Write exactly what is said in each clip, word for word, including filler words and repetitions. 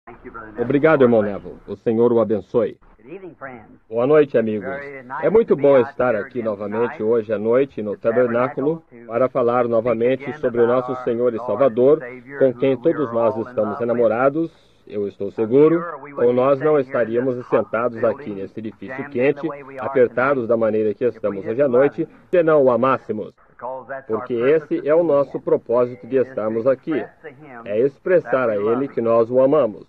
Obrigado, irmão Neville. O Senhor o abençoe. Boa noite, amigos. É muito bom estar aqui novamente hoje à noite no Tabernáculo para falar novamente sobre o nosso Senhor e Salvador, com quem todos nós estamos enamorados, eu estou seguro, ou nós não estaríamos sentados aqui nesse edifício quente, apertados da maneira que estamos hoje à noite, se não o amássemos. Porque esse é o nosso propósito de estarmos aqui, é expressar a Ele que nós o amamos.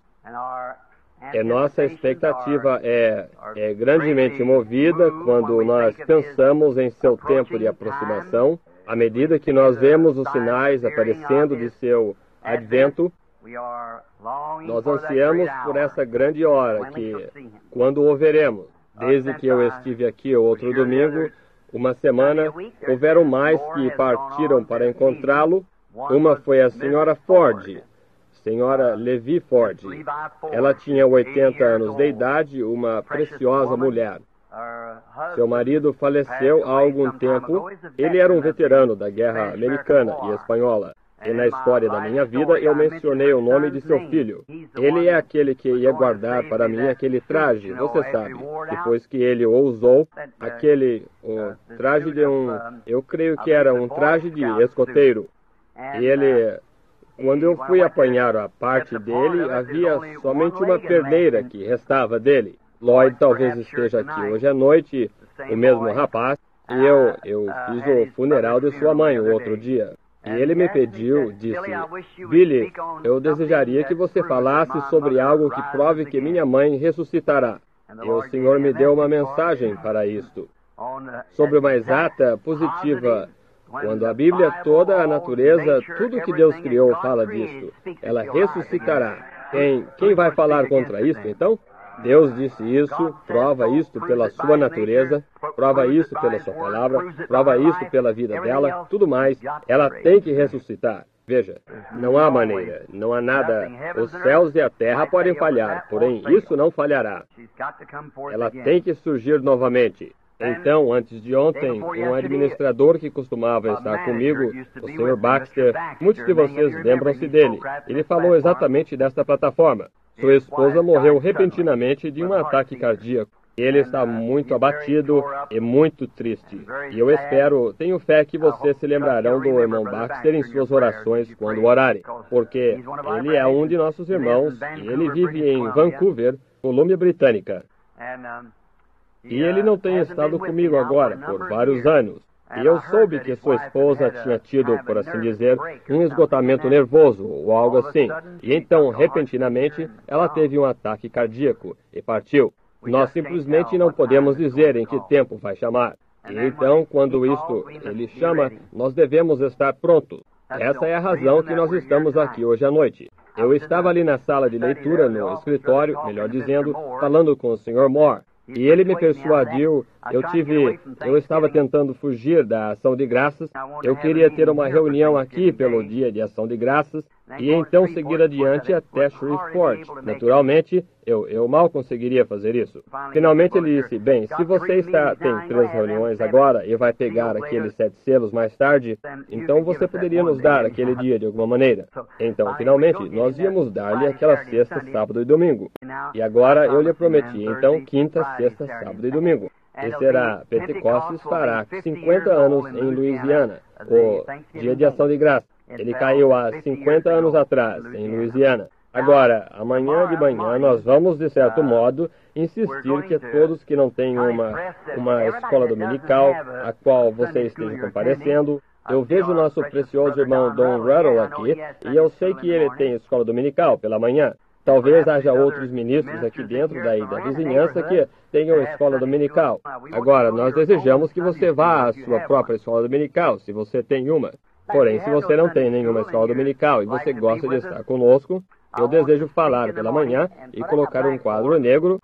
E nossa expectativa é, é grandemente movida quando nós pensamos em seu tempo de aproximação, à medida que nós vemos os sinais aparecendo de seu advento. Nós ansiamos por essa grande hora que, quando o veremos. Desde que eu estive aqui outro domingo, uma semana, houveram mais que partiram para encontrá-lo. Uma foi a senhora Ford, senhora Levi Ford. Ela tinha oitenta anos de idade, uma preciosa mulher. Seu marido faleceu há algum tempo. Ele era um veterano da guerra americana e espanhola. E na história da minha vida eu mencionei o nome de seu filho. Ele é aquele que ia guardar para mim aquele traje, você sabe, depois que ele o usou, aquele o traje de um, eu creio que era um traje de escoteiro. E ele, quando eu fui apanhar a parte dele, havia somente uma perneira que restava dele. Lloyd talvez esteja aqui hoje à noite, o mesmo rapaz, e eu, eu fiz o funeral de sua mãe o outro dia. E ele me pediu, disse, Billy, eu desejaria que você falasse sobre algo que prove que minha mãe ressuscitará. E o Senhor me deu uma mensagem para isto, sobre uma exata positiva. Quando a Bíblia, toda a natureza, tudo que Deus criou fala disto, ela ressuscitará. Quem, quem vai falar contra isso, então? Deus disse isso, prova isto pela sua natureza, prova isso pela sua palavra, prova isso pela vida dela, tudo mais, ela tem que ressuscitar. Veja, não há maneira, não há nada, os céus e a terra podem falhar, porém isso não falhará. Ela tem que surgir novamente. Então, antes de ontem, um administrador que costumava estar comigo, o senhor Baxter, muitos de vocês lembram-se dele, ele falou exatamente desta plataforma. Sua esposa morreu repentinamente de um ataque cardíaco. Ele está muito abatido e muito triste. E eu espero, tenho fé que vocês se lembrarão do irmão Baxter em suas orações quando orarem, porque ele é um de nossos irmãos e ele vive em Vancouver, Colômbia Britânica. E ele não tem estado comigo agora por vários anos. E eu soube que sua esposa tinha tido, por assim dizer, um esgotamento nervoso ou algo assim. E então, repentinamente, ela teve um ataque cardíaco e partiu. Nós simplesmente não podemos dizer em que tempo vai chamar. E então, quando isto ele chama, nós devemos estar prontos. Essa é a razão que nós estamos aqui hoje à noite. Eu estava ali na sala de leitura, no escritório, melhor dizendo, falando com o senhor Moore. E ele me persuadiu, eu tive, eu estava tentando fugir da ação de graças, eu queria ter uma reunião aqui pelo dia de ação de graças, e então seguir adiante até Shreveport. Naturalmente, eu, eu mal conseguiria fazer isso. Finalmente ele disse, bem, se você está, tem três reuniões agora e vai pegar aqueles sete selos mais tarde, então você poderia nos dar aquele dia de alguma maneira. Então, finalmente, nós íamos dar-lhe aquela sexta, sábado e domingo. E agora eu lhe prometi, então, quinta, sexta, sábado e domingo. E será, Pentecostes fará cinquenta anos em Louisiana, o dia de ação de graça. Ele caiu há cinquenta anos atrás, em Louisiana. Agora, amanhã de manhã, nós vamos, de certo modo, insistir que todos que não têm uma, uma escola dominical, a qual você esteja comparecendo, eu vejo o nosso precioso irmão Don Ruddle aqui, e eu sei que ele tem escola dominical pela manhã. Talvez haja outros ministros aqui dentro daí da vizinhança que tenham escola dominical. Agora, nós desejamos que você vá à sua própria escola dominical, se você tem uma. Porém, se você não tem nenhuma escola dominical e você gosta de estar conosco, eu desejo falar pela manhã e colocar um quadro negro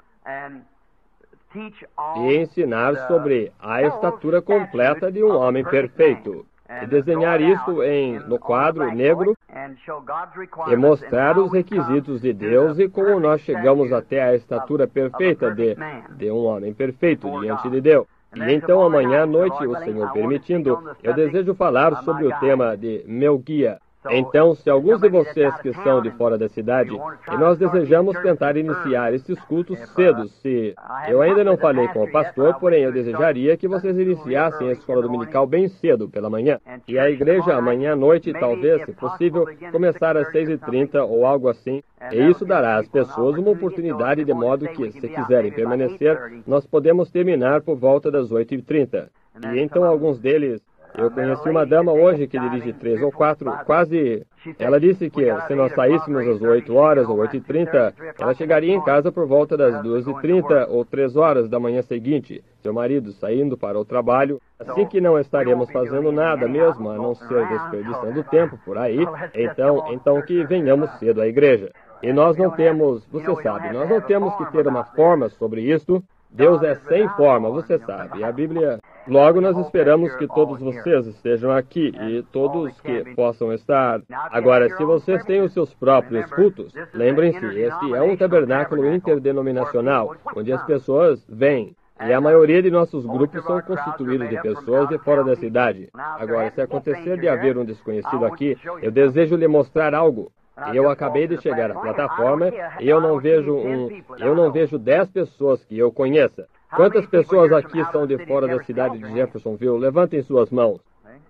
e ensinar sobre a estatura completa de um homem perfeito. E desenhar isso em, no quadro negro e mostrar os requisitos de Deus e como nós chegamos até a estatura perfeita de, de um homem perfeito diante de Deus. E então amanhã à noite, o Senhor permitindo, eu desejo falar sobre o tema de meu guia. Então, se alguns de vocês que são de fora da cidade, e nós desejamos tentar iniciar esses cultos cedo, se... Eu ainda não falei com o pastor, porém eu desejaria que vocês iniciassem a escola dominical bem cedo, pela manhã. E a igreja amanhã à noite, talvez, se possível, começar às seis e trinta ou algo assim. E isso dará às pessoas uma oportunidade de modo que, se quiserem permanecer, nós podemos terminar por volta das oito e trinta. E então alguns deles... Eu conheci uma dama hoje que dirige três ou quatro, quase... Ela disse que se nós saíssemos às oito horas ou oito e trinta, ela chegaria em casa por volta das duas e trinta ou três horas da manhã seguinte, seu marido saindo para o trabalho, assim que não estaremos fazendo nada mesmo, a não ser desperdiçando tempo por aí, então, então que venhamos cedo à igreja. E nós não temos, você sabe, nós não temos que ter uma forma sobre isto. Deus é sem forma, você sabe. A Bíblia... Logo, nós esperamos que todos vocês estejam aqui e todos que possam estar. Agora, se vocês têm os seus próprios cultos, lembrem-se, este é um tabernáculo interdenominacional, onde as pessoas vêm. E a maioria de nossos grupos são constituídos de pessoas de fora da cidade. Agora, se acontecer de haver um desconhecido aqui, eu desejo lhe mostrar algo. Eu acabei de chegar à plataforma e eu não vejo um, eu não vejo dez pessoas que eu conheça. Quantas pessoas aqui são de fora da cidade de Jeffersonville? Levantem suas mãos.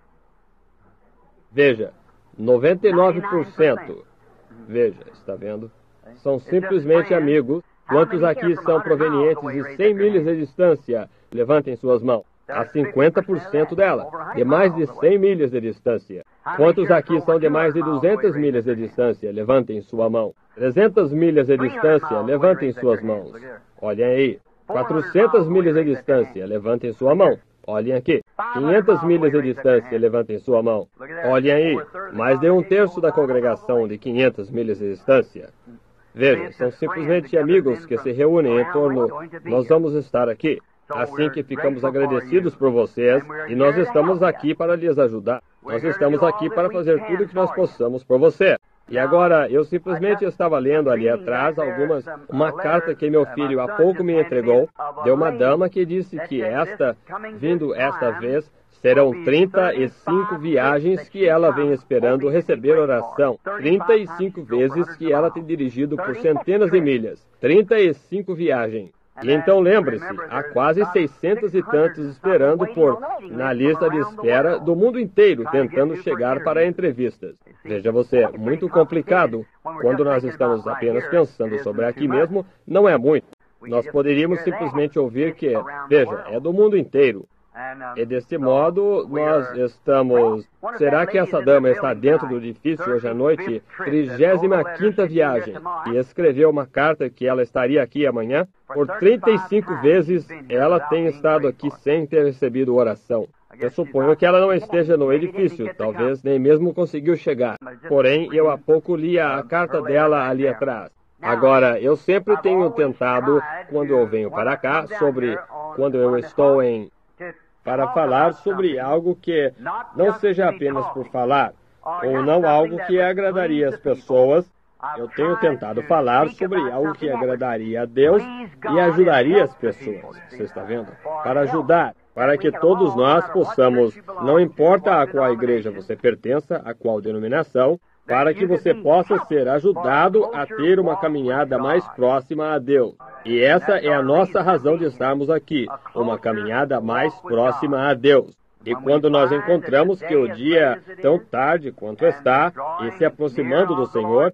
Veja, noventa e nove por cento. Veja, está vendo? São simplesmente amigos. Quantos aqui são provenientes de cem milhas de distância? Levantem suas mãos. Há cinquenta por cento dela, de mais de cem milhas de distância. Quantos aqui são de mais de duzentas milhas de distância? Levantem sua mão. trezentas milhas de distância? Levantem suas mãos. Olhem aí. quatrocentas milhas de distância? Levantem sua mão. Olhem aqui. quinhentas milhas de distância? Levantem sua mão. Olhem aí. Mais de um terço da congregação de quinhentas milhas de distância. Veja, são simplesmente amigos que se reúnem em torno. Nós vamos estar aqui. Assim que ficamos agradecidos por vocês, e nós estamos aqui para lhes ajudar. Nós estamos aqui para fazer tudo o que nós possamos por você. E agora, eu simplesmente estava lendo ali atrás algumas, uma carta que meu filho há pouco me entregou, de uma dama que disse que esta, vindo esta vez, serão trinta e cinco viagens que ela vem esperando receber oração. trinta e cinco vezes que ela tem dirigido por centenas de milhas. trinta e cinco viagens. E então lembre-se, há quase seiscentos e tantos esperando por, na lista de espera do mundo inteiro, tentando chegar para entrevistas. Veja você, muito complicado. Quando nós estamos apenas pensando sobre aqui mesmo, não é muito. Nós poderíamos simplesmente ouvir que, veja, é do mundo inteiro. E deste modo, nós estamos... Será que essa dama está dentro do edifício hoje à noite? trigésima quinta viagem. E escreveu uma carta que ela estaria aqui amanhã? Por trinta e cinco vezes, ela tem estado aqui sem ter recebido oração. Eu suponho que ela não esteja no edifício, talvez nem mesmo conseguiu chegar. Porém, eu há pouco li a carta dela ali atrás. Agora, eu sempre tenho tentado, quando eu venho para cá, sobre quando eu estou em... para falar sobre algo que não seja apenas por falar, ou não algo que agradaria as pessoas. Eu tenho tentado falar sobre algo que agradaria a Deus e ajudaria as pessoas. Você está vendo? Para ajudar, para que todos nós possamos, não importa a qual igreja você pertença, a qual denominação, para que você possa ser ajudado a ter uma caminhada mais próxima a Deus. E essa é a nossa razão de estarmos aqui, uma caminhada mais próxima a Deus. E quando nós encontramos que o dia, tão tarde quanto está, e se aproximando do Senhor,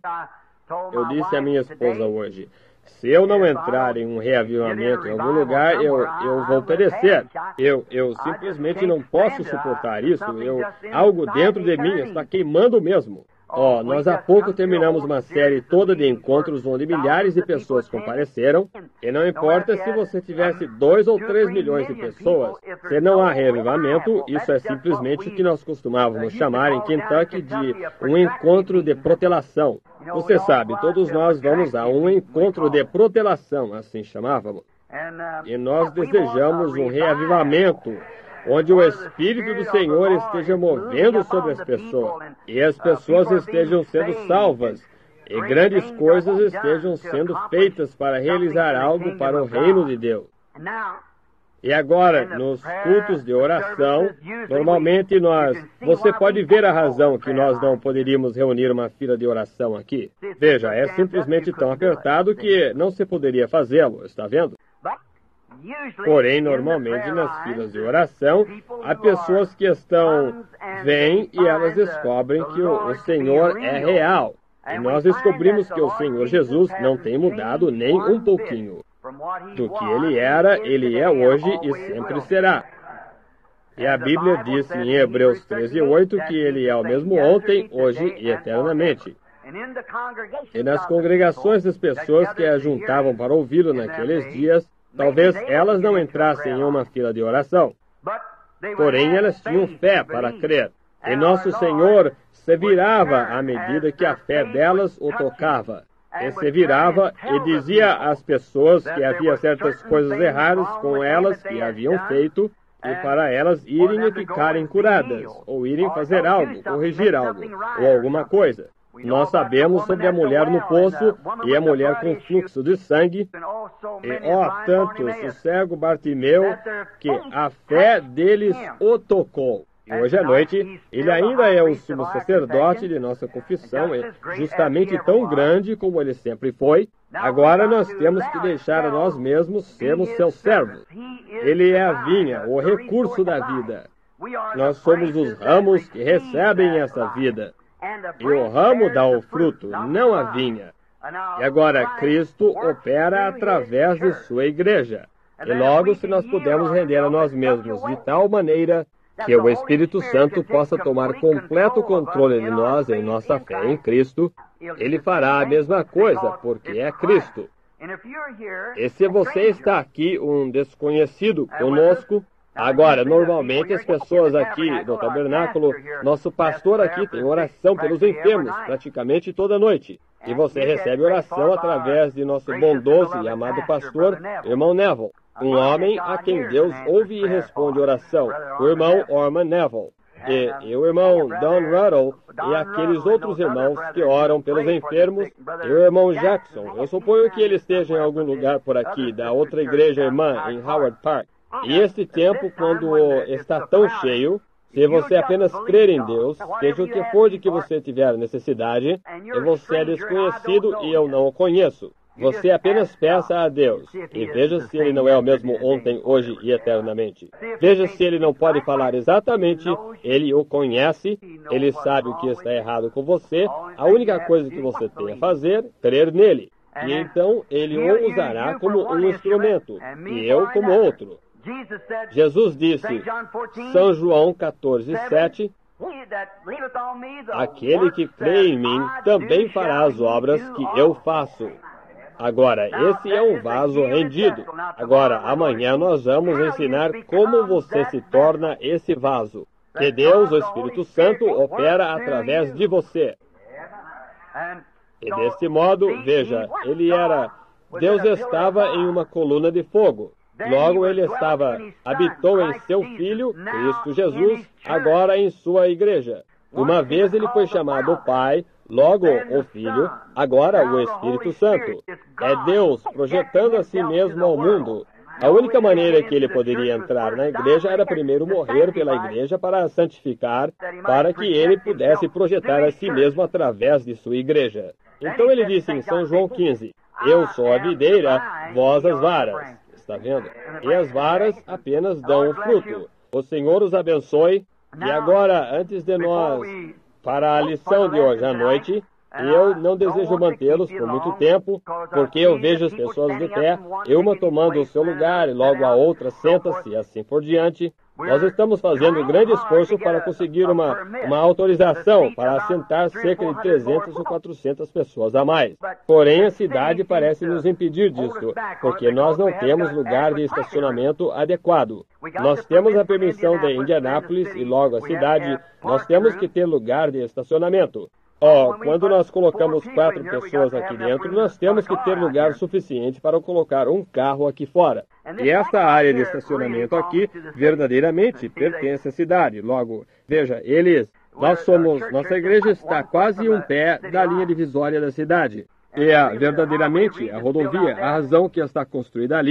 eu disse à minha esposa hoje, se eu não entrar em um reavivamento em algum lugar, eu, eu vou perecer. Eu, eu simplesmente não posso suportar isso. Eu, algo dentro de mim está queimando mesmo. Ó, oh, nós há pouco terminamos uma série toda de encontros onde milhares de pessoas compareceram, e não importa se você tivesse dois ou três milhões de pessoas, se não há reavivamento, isso é simplesmente o que nós costumávamos chamar em Kentucky de um encontro de protelação. Você sabe, todos nós vamos a um encontro de protelação, assim chamávamos. E nós desejamos um reavivamento, onde o Espírito do Senhor esteja movendo sobre as pessoas, e as pessoas estejam sendo salvas, e grandes coisas estejam sendo feitas para realizar algo para o reino de Deus. E agora, nos cultos de oração, normalmente nós... Você pode ver a razão que nós não poderíamos reunir uma fila de oração aqui. Veja, é simplesmente tão apertado que não se poderia fazê-lo, está vendo? Porém, normalmente nas filas de oração, há pessoas que estão... vêm e elas descobrem que o, o Senhor é real. E nós descobrimos que o Senhor Jesus não tem mudado nem um pouquinho. Do que ele era, ele é hoje e sempre será. E a Bíblia diz em Hebreus treze, oito que ele é o mesmo ontem, hoje e eternamente. E nas congregações das pessoas que ajuntavam para ouvi-lo naqueles dias, talvez elas não entrassem em uma fila de oração. Porém, elas tinham fé para crer. E nosso Senhor se virava à medida que a fé delas o tocava. E se virava e dizia às pessoas que havia certas coisas erradas com elas que haviam feito, e para elas irem e ficarem curadas, ou irem fazer algo, corrigir algo, ou alguma coisa. Nós sabemos sobre a mulher no poço e a mulher com fluxo de sangue, e ó, tantos, o cego Bartimeu, que a fé deles o tocou. E hoje à noite, ele ainda é o sumo sacerdote de nossa confissão, e justamente tão grande como ele sempre foi. Agora nós temos que deixar a nós mesmos sermos seus servos. Ele é a vinha, o recurso da vida. Nós somos os ramos que recebem essa vida. E o ramo dá o fruto, não a vinha. E agora Cristo opera através de sua igreja. E logo, se nós pudermos render a nós mesmos de tal maneira que o Espírito Santo possa tomar completo controle de nós em nossa fé em Cristo, ele fará a mesma coisa, porque é Cristo. E se você está aqui, um desconhecido conosco, agora, normalmente as pessoas aqui no tabernáculo, nosso pastor aqui tem oração pelos enfermos praticamente toda noite. E você recebe oração através de nosso bondoso e amado pastor, irmão Neville. Um homem a quem Deus ouve e responde oração, o irmão Orman Neville. E, e o irmão Don Ruddle e aqueles outros irmãos que oram pelos enfermos, e o irmão Jackson. Eu suponho que ele esteja em algum lugar por aqui, da outra igreja irmã, em Howard Park. E este tempo, quando está tão cheio, se você apenas crer em Deus, seja o que for de que você tiver necessidade, e você é desconhecido e eu não o conheço, você apenas peça a Deus, e veja se Ele não é o mesmo ontem, hoje e eternamente. Veja se Ele não pode falar exatamente, Ele o conhece, Ele sabe o que está errado com você, a única coisa que você tem a fazer, crer nele. E então Ele o usará como um instrumento, e eu como outro. Jesus disse, São João quatorze, sete, aquele que crê em mim também fará as obras que eu faço. Agora, esse é um vaso rendido. Agora, amanhã nós vamos ensinar como você se torna esse vaso. Que Deus, o Espírito Santo, opera através de você. E desse modo, veja, ele era... Deus estava em uma coluna de fogo. Logo ele estava, habitou em seu Filho, Cristo Jesus, agora em sua igreja. Uma vez ele foi chamado Pai, logo o Filho, agora o Espírito Santo. É Deus projetando a si mesmo ao mundo. A única maneira que ele poderia entrar na igreja era primeiro morrer pela igreja para a santificar, para que ele pudesse projetar a si mesmo através de sua igreja. Então ele disse em São João quinze, eu sou a videira, vós as varas. Está vendo? E as varas apenas dão o fruto. O Senhor os abençoe. E agora, antes de nós, para a lição de hoje à noite, eu não desejo mantê-los por muito tempo, porque eu vejo as pessoas de pé, uma tomando o seu lugar e logo a outra senta-se e assim por diante. Nós estamos fazendo um grande esforço para conseguir uma, uma autorização para assentar cerca de trezentas ou quatrocentas pessoas a mais. Porém, a cidade parece nos impedir disso, porque nós não temos lugar de estacionamento adequado. Nós temos a permissão de Indianápolis e logo a cidade, nós temos que ter lugar de estacionamento. Ó, oh, quando nós colocamos quatro pessoas aqui dentro, nós temos que ter lugar suficiente para colocar um carro aqui fora. E esta área de estacionamento aqui, verdadeiramente, pertence à cidade. Logo, veja, eles, nós somos, nossa igreja está quase um pé da linha divisória da cidade. E é verdadeiramente a rodovia, a razão que está construída ali,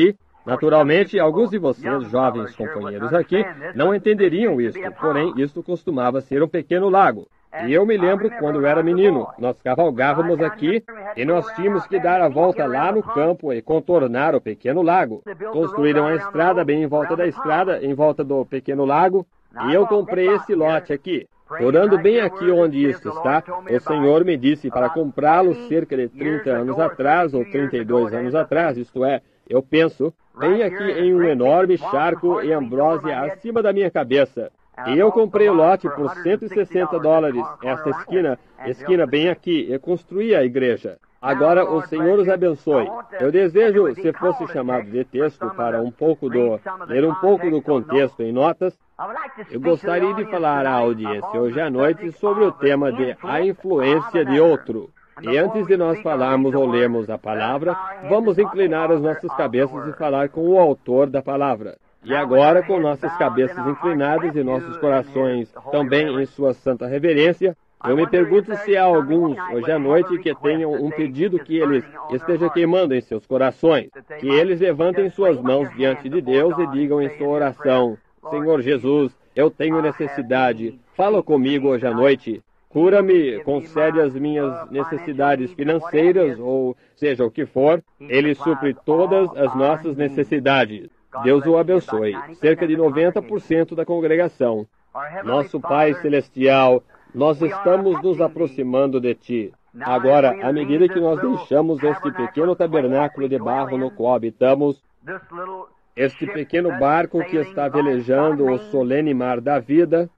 Naturalmente, alguns de vocês, jovens companheiros aqui, não entenderiam isto, porém, isto costumava ser um pequeno lago. E eu me lembro quando eu era menino, nós cavalgávamos aqui e nós tínhamos que dar a volta lá no campo e contornar o pequeno lago. Construíram a estrada bem em volta da estrada, em volta do pequeno lago, e eu comprei esse lote aqui. Orando bem aqui onde isto está, o Senhor me disse para comprá-lo cerca de trinta anos atrás, ou trinta e dois anos atrás, isto é, eu penso, bem aqui em um enorme charco e ambrósia acima da minha cabeça. E eu comprei o lote por cento e sessenta dólares, esta esquina, esquina bem aqui, e construí a igreja. Agora o Senhor os abençoe. Eu desejo, se fosse chamado de texto, para um pouco do, ler um pouco do contexto em notas, eu gostaria de falar à audiência hoje à noite sobre o tema de a influência de outro. E antes de nós falarmos ou lermos a palavra, vamos inclinar as nossas cabeças e falar com o autor da palavra. E agora, com nossas cabeças inclinadas e nossos corações também em sua santa reverência, eu me pergunto se há alguns hoje à noite que tenham um pedido que eles esteja queimando em seus corações, que eles levantem suas mãos diante de Deus e digam em sua oração: Senhor Jesus, eu tenho necessidade, fala comigo hoje à noite. Cura-me, concede as minhas necessidades financeiras, ou seja o que for, Ele supre todas as nossas necessidades. Deus o abençoe. Cerca de noventa por cento da congregação. Nosso Pai Celestial, nós estamos nos aproximando de Ti. Agora, à medida que nós deixamos este pequeno tabernáculo de barro no qual habitamos, este pequeno barco que está velejando o solene mar da vida,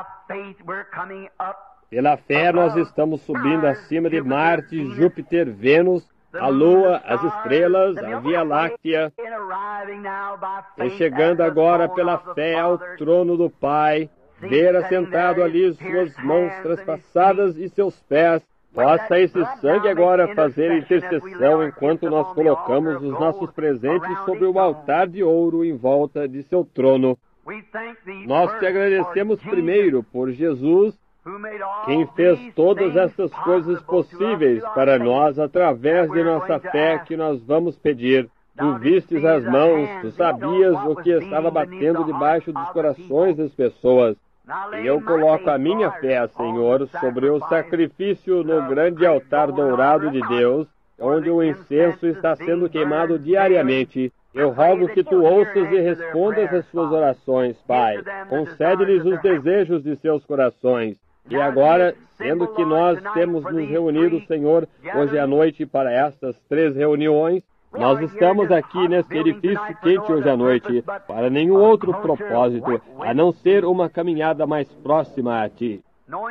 pela fé nós estamos subindo acima de Marte, Júpiter, Vênus, a Lua, as estrelas, a Via Láctea, e chegando agora pela fé ao trono do Pai, ver assentado ali suas mãos traspassadas e seus pés. Possa esse sangue agora fazer intercessão enquanto nós colocamos os nossos presentes sobre o altar de ouro em volta de seu trono. Nós te agradecemos primeiro por Jesus, quem fez todas essas coisas possíveis para nós através de nossa fé que nós vamos pedir. Tu vistes as mãos, tu sabias o que estava batendo debaixo dos corações das pessoas. E eu coloco a minha fé, Senhor, sobre o sacrifício no grande altar dourado de Deus, onde o incenso está sendo queimado diariamente. Eu rogo que Tu ouças e respondas as suas orações, Pai. Concede-lhes os desejos de seus corações. E agora, sendo que nós temos nos reunido, Senhor, hoje à noite para estas três reuniões, nós estamos aqui neste edifício quente hoje à noite para nenhum outro propósito, a não ser uma caminhada mais próxima a Ti.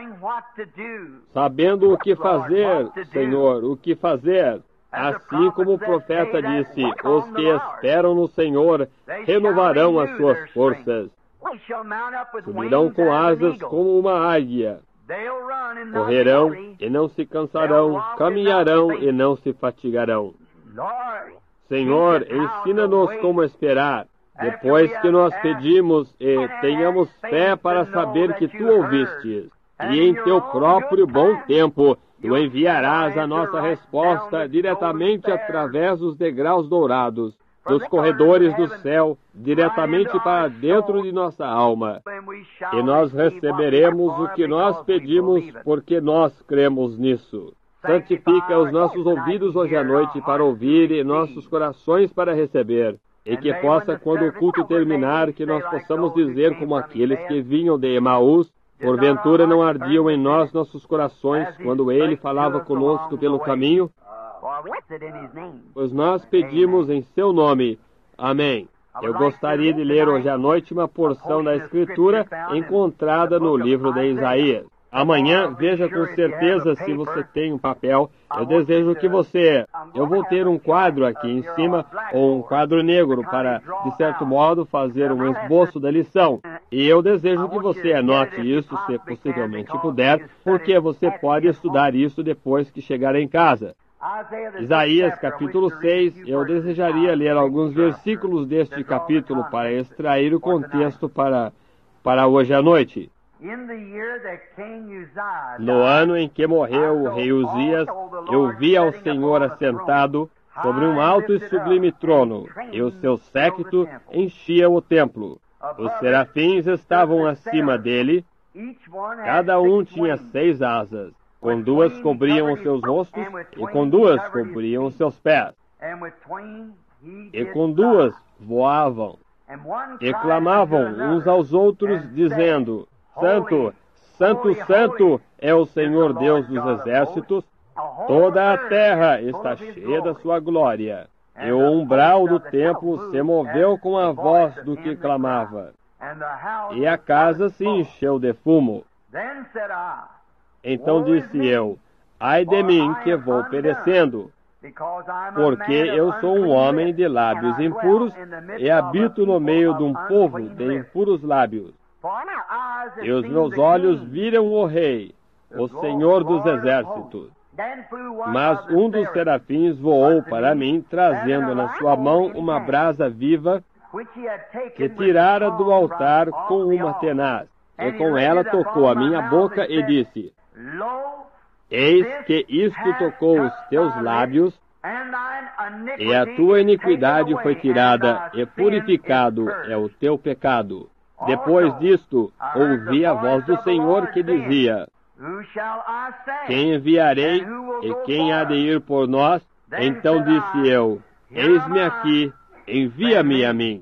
Sabendo o que fazer, Senhor, o que fazer. Assim como o profeta disse, os que esperam no Senhor renovarão as suas forças. Subirão com asas como uma águia. Correrão e não se cansarão, caminharão e não se fatigarão. Senhor, ensina-nos como esperar, depois que nós pedimos e tenhamos fé para saber que Tu ouvistes. E em Teu próprio bom tempo, Tu enviarás a nossa resposta diretamente através dos degraus dourados, dos corredores do céu, diretamente para dentro de nossa alma. E nós receberemos o que nós pedimos, porque nós cremos nisso. Santifica os nossos ouvidos hoje à noite para ouvir e nossos corações para receber. E que possa, quando o culto terminar, que nós possamos dizer como aqueles que vinham de Emaús, porventura não ardiam em nós nossos corações quando Ele falava conosco pelo caminho? Pois nós pedimos em Seu nome. Amém. Eu gostaria de ler hoje à noite uma porção da Escritura encontrada no livro de Isaías. Amanhã, veja com certeza se você tem um papel. Eu desejo que você... Eu vou ter um quadro aqui em cima, ou um quadro negro, para, de certo modo, fazer um esboço da lição. E eu desejo que você anote isso, se possivelmente puder, porque você pode estudar isso depois que chegar em casa. Isaías, capítulo seis, eu desejaria ler alguns versículos deste capítulo para extrair o contexto para, para hoje à noite. No ano em que morreu o rei Uzias, eu vi ao Senhor assentado, sobre um alto e sublime trono, e o seu séquito enchia o templo. Os serafins estavam acima dele, cada um tinha seis asas. Com duas cobriam os seus rostos, e com duas cobriam os seus pés. E com duas voavam, e clamavam uns aos outros, dizendo: Santo, Santo, Santo é o Senhor Deus dos exércitos, toda a terra está cheia da sua glória. E o umbral do templo se moveu com a voz do que clamava, e a casa se encheu de fumo. Então disse eu: ai de mim, que vou perecendo, porque eu sou um homem de lábios impuros, e habito no meio de um povo de impuros lábios. E os meus olhos viram o Rei, o Senhor dos exércitos. Mas um dos serafins voou para mim, trazendo na sua mão uma brasa viva, que tirara do altar com uma tenaz, e com ela tocou a minha boca e disse: eis que isto tocou os teus lábios, e a tua iniquidade foi tirada, e purificado é o teu pecado. Depois disto, ouvi a voz do Senhor que dizia: quem enviarei, e quem há de ir por nós? Então disse eu: eis-me aqui, envia-me a mim.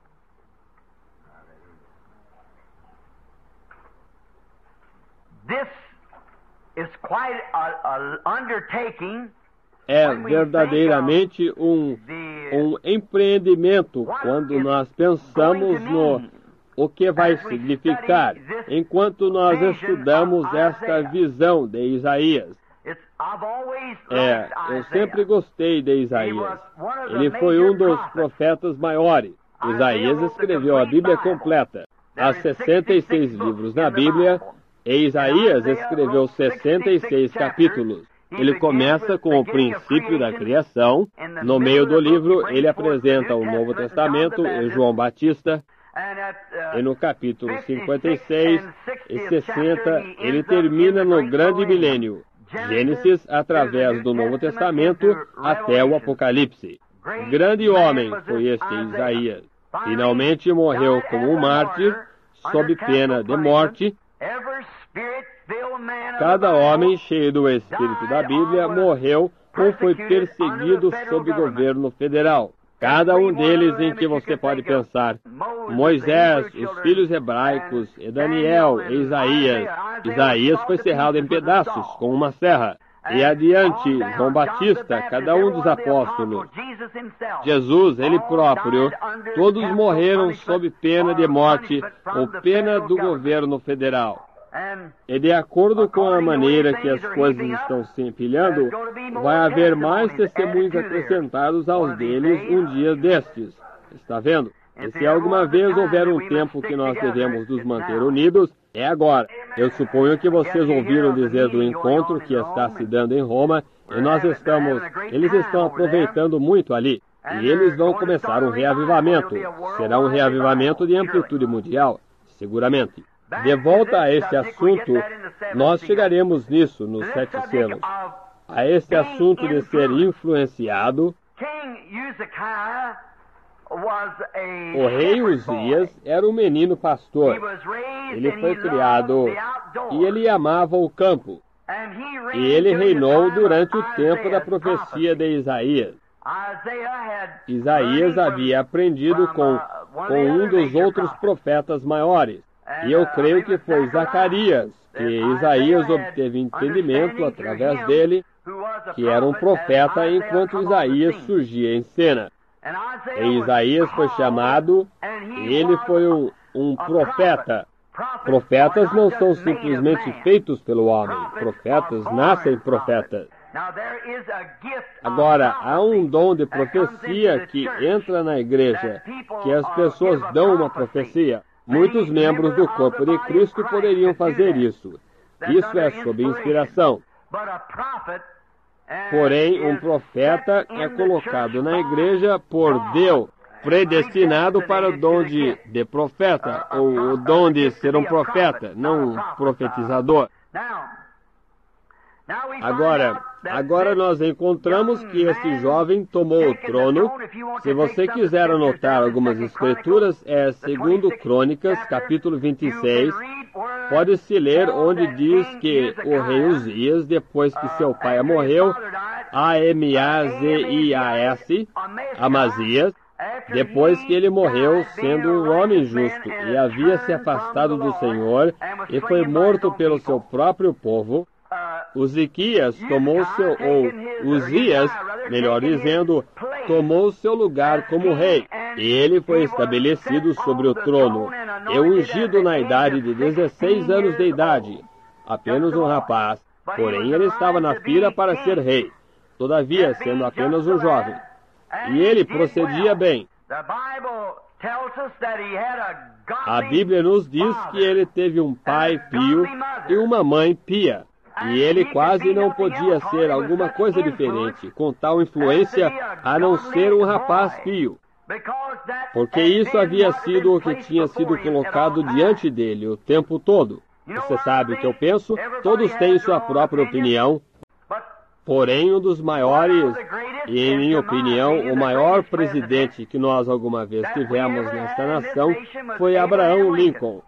É verdadeiramente um, um empreendimento quando nós pensamos no o que vai significar, enquanto nós estudamos esta visão de Isaías. É, eu sempre gostei de Isaías. Ele foi um dos profetas maiores. Isaías escreveu a Bíblia completa. Há sessenta e seis livros na Bíblia, e Isaías escreveu sessenta e seis capítulos. Ele começa com o princípio da criação. No meio do livro, ele apresenta o Novo Testamento e João Batista. E no capítulo cinquenta e seis e sessenta, ele termina no grande milênio, Gênesis, através do Novo Testamento, até o Apocalipse. Grande homem foi este Isaías. Finalmente morreu como um mártir, sob pena de morte. Cada homem cheio do Espírito da Bíblia morreu ou foi perseguido sob governo federal. Cada um deles em que você pode pensar: Moisés, os filhos hebraicos, e Daniel, e Isaías. Isaías foi serrado em pedaços com uma serra. E adiante, João Batista, cada um dos apóstolos. Jesus, ele próprio, todos morreram sob pena de morte ou pena do governo federal. E de acordo com a maneira que as coisas estão se empilhando, vai haver mais testemunhos acrescentados aos deles um dia destes. Está vendo? E se alguma vez houver um tempo que nós devemos nos manter unidos, é agora. Eu suponho que vocês ouviram dizer do encontro que está se dando em Roma, e nós estamos, eles estão aproveitando muito ali. E eles vão começar um reavivamento. Será um reavivamento de amplitude mundial, seguramente. De volta a este assunto, nós chegaremos nisso nos sete selos. A este assunto de ser influenciado, o rei Uzias era um menino pastor. Ele foi criado e ele amava o campo. E ele reinou durante o tempo da profecia de Isaías. Isaías havia aprendido com, com um dos outros profetas maiores. E eu creio que foi Zacarias, que Isaías obteve entendimento através dele, que era um profeta enquanto Isaías surgia em cena. E Isaías foi chamado, e ele foi um, um profeta. Profetas não são simplesmente feitos pelo homem. Profetas nascem profetas. Agora, há um dom de profecia que entra na igreja, que as pessoas dão uma profecia. Muitos membros do corpo de Cristo poderiam fazer isso. Isso é sob inspiração. Porém, um profeta é colocado na igreja por Deus, predestinado para o dom de, de profeta, ou o dom de ser um profeta, não um profetizador. Agora, agora nós encontramos que este jovem tomou o trono. Se você quiser anotar algumas escrituras, é segundo Crônicas, capítulo vinte e seis. Pode-se ler onde diz que o rei Uzias, depois que seu pai morreu, A M A Z I A S, Amazias, depois que ele morreu sendo um homem justo e havia se afastado do Senhor e foi morto pelo seu próprio povo, Uziquias tomou seu, ou Uzias, melhor dizendo, tomou seu lugar como rei, e ele foi estabelecido sobre o trono, e ungido na idade de dezesseis anos de idade, apenas um rapaz, porém ele estava na fila para ser rei, todavia sendo apenas um jovem, e ele procedia bem. A Bíblia nos diz que ele teve um pai pio e uma mãe pia. E ele quase não podia ser alguma coisa diferente, com tal influência, a não ser um rapaz pio. Porque isso havia sido o que tinha sido colocado diante dele o tempo todo. Você sabe o que eu penso? Todos têm sua própria opinião. Porém, um dos maiores, e em minha opinião, o maior presidente que nós alguma vez tivemos nesta nação, foi Abraham Lincoln.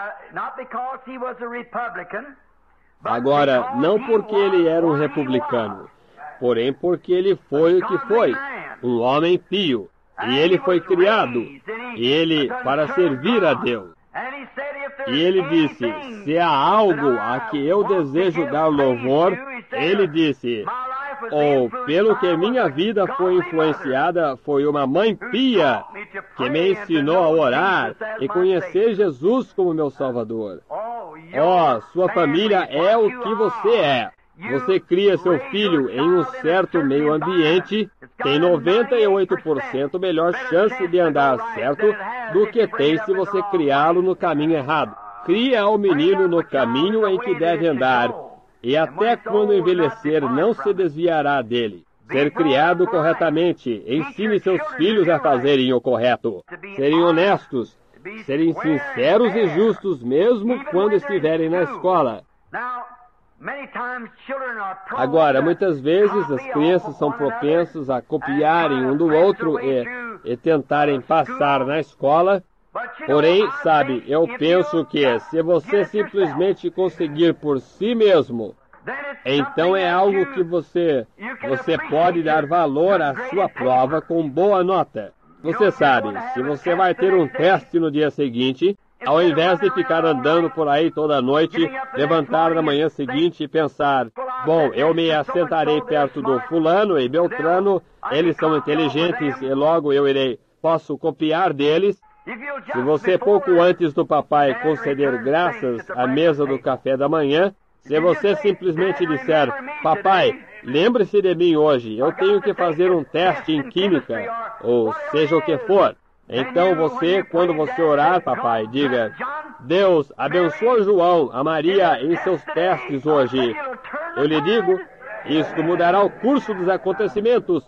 Agora, não porque ele era um republicano, porém porque ele foi o que foi, um homem pio. E ele foi criado, e ele para servir a Deus. E ele disse, se há algo a que eu desejo dar louvor, ele disse, ou pelo que minha vida foi influenciada, foi uma mãe pia que me ensinou a orar e conhecer Jesus como meu Salvador. Ó, oh, sua família é o que você é. Você cria seu filho em um certo meio ambiente, tem noventa e oito por cento melhor chance de andar certo do que tem se você criá-lo no caminho errado. Cria o menino no caminho em que deve andar, e até quando envelhecer não se desviará dele. Ser criado corretamente, ensine seus filhos a fazerem o correto, serem honestos, serem sinceros e justos mesmo quando estiverem na escola. Agora, muitas vezes as crianças são propensas a copiarem um do outro e, e tentarem passar na escola. Porém, sabe, eu penso que se você simplesmente conseguir por si mesmo, então é algo que você, você pode dar valor à sua prova com boa nota. Você sabe, se você vai ter um teste no dia seguinte, ao invés de ficar andando por aí toda noite, levantar na manhã seguinte e pensar, bom, eu me assentarei perto do fulano e beltrano, eles são inteligentes e logo eu irei, posso copiar deles. Se você pouco antes do papai conceder graças à mesa do café da manhã, se você simplesmente disser, papai, lembre-se de mim hoje, eu tenho que fazer um teste em química, ou seja o que for. Então você, quando você orar, papai, diga, Deus, abençoa João, a Maria em seus testes hoje. Eu lhe digo, isto mudará o curso dos acontecimentos.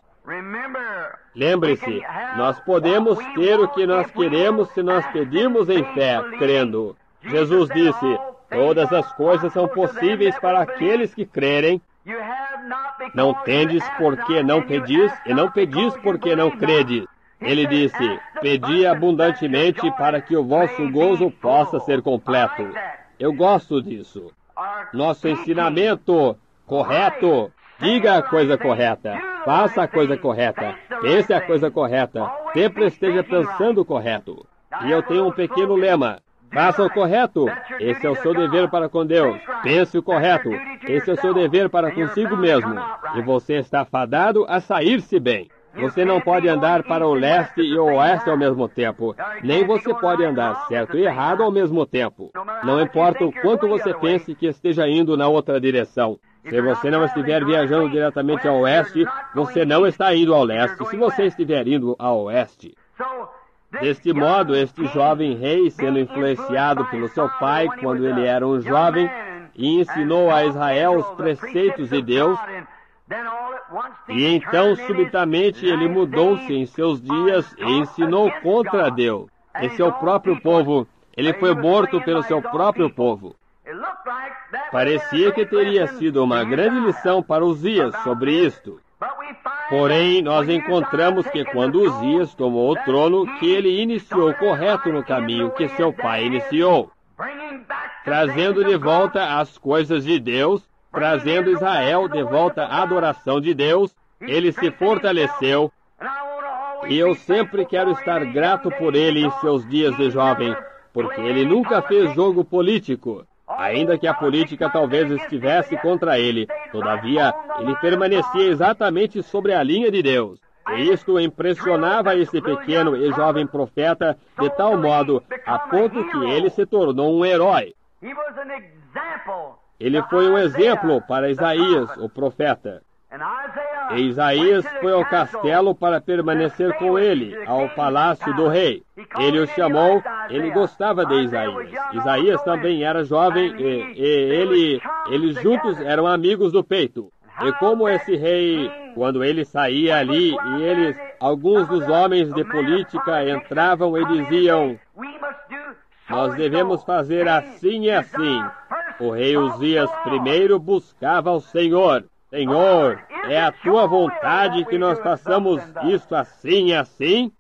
Lembre-se, nós podemos ter o que nós queremos se nós pedirmos em fé, crendo. Jesus disse, todas as coisas são possíveis para aqueles que crerem. Não tendes porque não pedis, e não pedis porque não credes. Ele disse, pedi abundantemente para que o vosso gozo possa ser completo. Eu gosto disso. Nosso ensinamento correto, diga a coisa correta, faça a coisa correta, pense a coisa correta, sempre esteja pensando o correto. E eu tenho um pequeno lema, faça o correto, esse é o seu dever para com Deus. Pense o correto, esse é o seu dever para consigo mesmo. E você está fadado a sair-se bem. Você não pode andar para o leste e o oeste ao mesmo tempo. Nem você pode andar certo e errado ao mesmo tempo. Não importa o quanto você pense que esteja indo na outra direção. Se você não estiver viajando diretamente ao oeste, você não está indo ao leste se você estiver indo ao oeste. Deste modo, este jovem rei, sendo influenciado pelo seu pai quando ele era um jovem, e ensinou a Israel os preceitos de Deus, e então, subitamente, ele mudou-se em seus dias e ensinou contra Deus. E seu próprio povo, ele foi morto pelo seu próprio povo. Parecia que teria sido uma grande lição para Uzias sobre isto. Porém, nós encontramos que quando Uzias tomou o trono, que ele iniciou correto no caminho que seu pai iniciou, trazendo de volta as coisas de Deus, trazendo Israel de volta à adoração de Deus. Ele se fortaleceu, e eu sempre quero estar grato por ele em seus dias de jovem, porque ele nunca fez jogo político. Ainda que a política talvez estivesse contra ele, todavia, ele permanecia exatamente sobre a linha de Deus. E isto impressionava esse pequeno e jovem profeta de tal modo, a ponto que ele se tornou um herói. Ele foi um exemplo para Isaías, o profeta. E Isaías foi ao castelo para permanecer com ele, ao palácio do rei. Ele o chamou, ele gostava de Isaías. Isaías também era jovem e, e ele, eles juntos eram amigos do peito. E como esse rei, quando ele saía ali, e eles, alguns dos homens de política entravam e diziam: nós devemos fazer assim e assim. O rei Uzias primeiro buscava ao Senhor. Senhor, é a tua vontade que nós façamos isto assim e assim?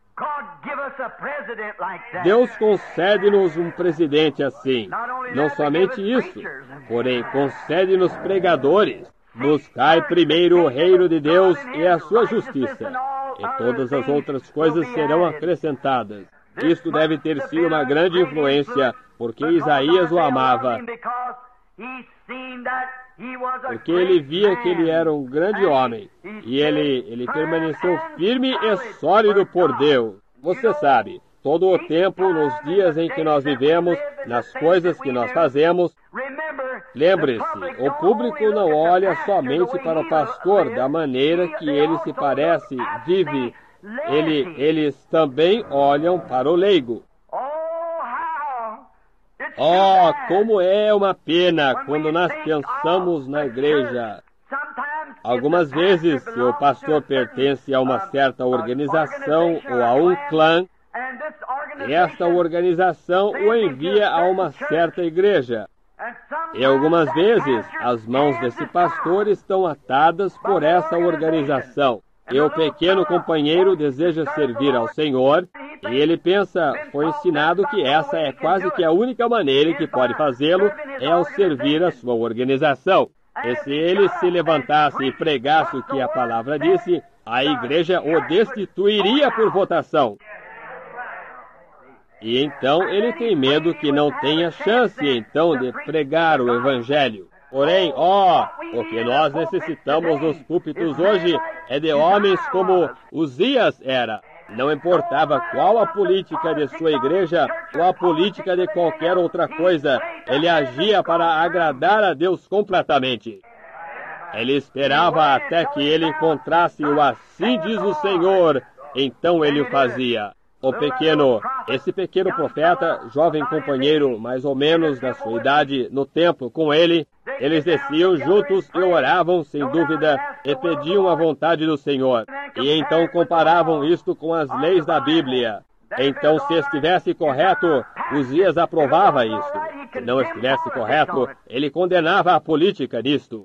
Deus concede-nos um presidente assim. Não somente isso, porém concede-nos pregadores. Buscai primeiro o reino de Deus e a sua justiça, e todas as outras coisas serão acrescentadas. Isto deve ter sido uma grande influência, porque Isaías o amava, porque ele via que ele era um grande homem, e ele, ele permaneceu firme e sólido por Deus. Você sabe, todo o tempo, nos dias em que nós vivemos, nas coisas que nós fazemos, lembre-se, o público não olha somente para o pastor da maneira que ele se parece, vive. Ele, eles também olham para o leigo. Oh, como é uma pena quando nós pensamos na igreja. Algumas vezes, se o pastor pertence a uma certa organização ou a um clã, esta organização o envia a uma certa igreja. E algumas vezes, as mãos desse pastor estão atadas por essa organização. E o pequeno companheiro deseja servir ao Senhor, e ele pensa, foi ensinado que essa é quase que a única maneira que pode fazê-lo, é ao servir a sua organização. E se ele se levantasse e pregasse o que a palavra disse, a igreja o destituiria por votação. E então ele tem medo que não tenha chance, então, de pregar o Evangelho. Porém, ó, oh, o que nós necessitamos nos púlpitos hoje é de homens como Uzias era. Não importava qual a política de sua igreja ou a política de qualquer outra coisa, ele agia para agradar a Deus completamente. Ele esperava até que ele encontrasse o assim diz o Senhor, então ele o fazia. O pequeno, esse pequeno profeta, jovem companheiro mais ou menos da sua idade, no templo com ele, eles desciam juntos e oravam, sem dúvida, e pediam a vontade do Senhor. E então comparavam isto com as leis da Bíblia. Então, se estivesse correto, Uzias aprovava isto. Se não estivesse correto, ele condenava a política nisto.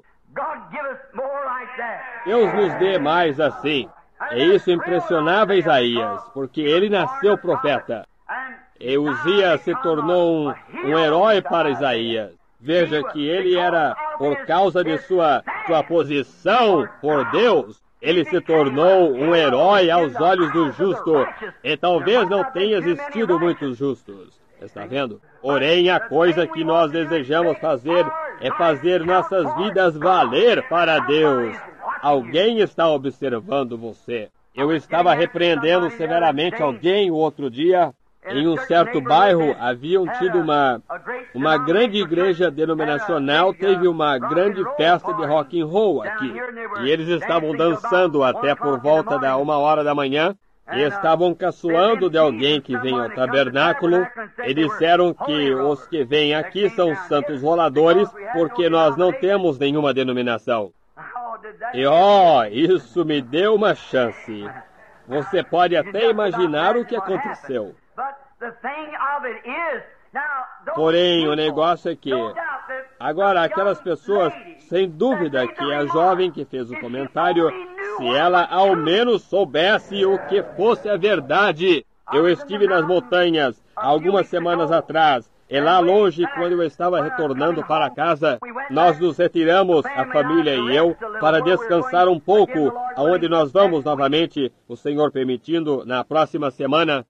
Deus nos dê mais assim. E isso impressionava Isaías, porque ele nasceu profeta. E Uzias se tornou um, um herói para Isaías. Veja que ele era, por causa de sua, sua posição por Deus, ele se tornou um herói aos olhos do justo. E talvez não tenha existido muitos justos. Está vendo? Porém, a coisa que nós desejamos fazer é fazer nossas vidas valer para Deus. Alguém está observando você. Eu estava repreendendo severamente alguém o outro dia. Em um certo bairro, haviam tido uma, uma grande igreja denominacional, teve uma grande festa de rock and roll aqui. E eles estavam dançando até por volta da uma hora da manhã. E estavam caçoando de alguém que vem ao tabernáculo, e disseram que os que vêm aqui são santos roladores, porque nós não temos nenhuma denominação. E ó, oh, isso me deu uma chance. Você pode até imaginar o que aconteceu. Porém, o negócio é que Agora, aquelas pessoas, sem dúvida que a jovem que fez o comentário, se ela ao menos soubesse o que fosse a verdade. Eu estive nas montanhas algumas semanas atrás, e lá longe, quando eu estava retornando para casa, nós nos retiramos, a família e eu, para descansar um pouco, aonde nós vamos novamente, o Senhor permitindo, na próxima semana.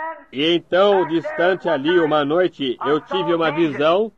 E então, distante ali, uma noite, eu tive uma visão,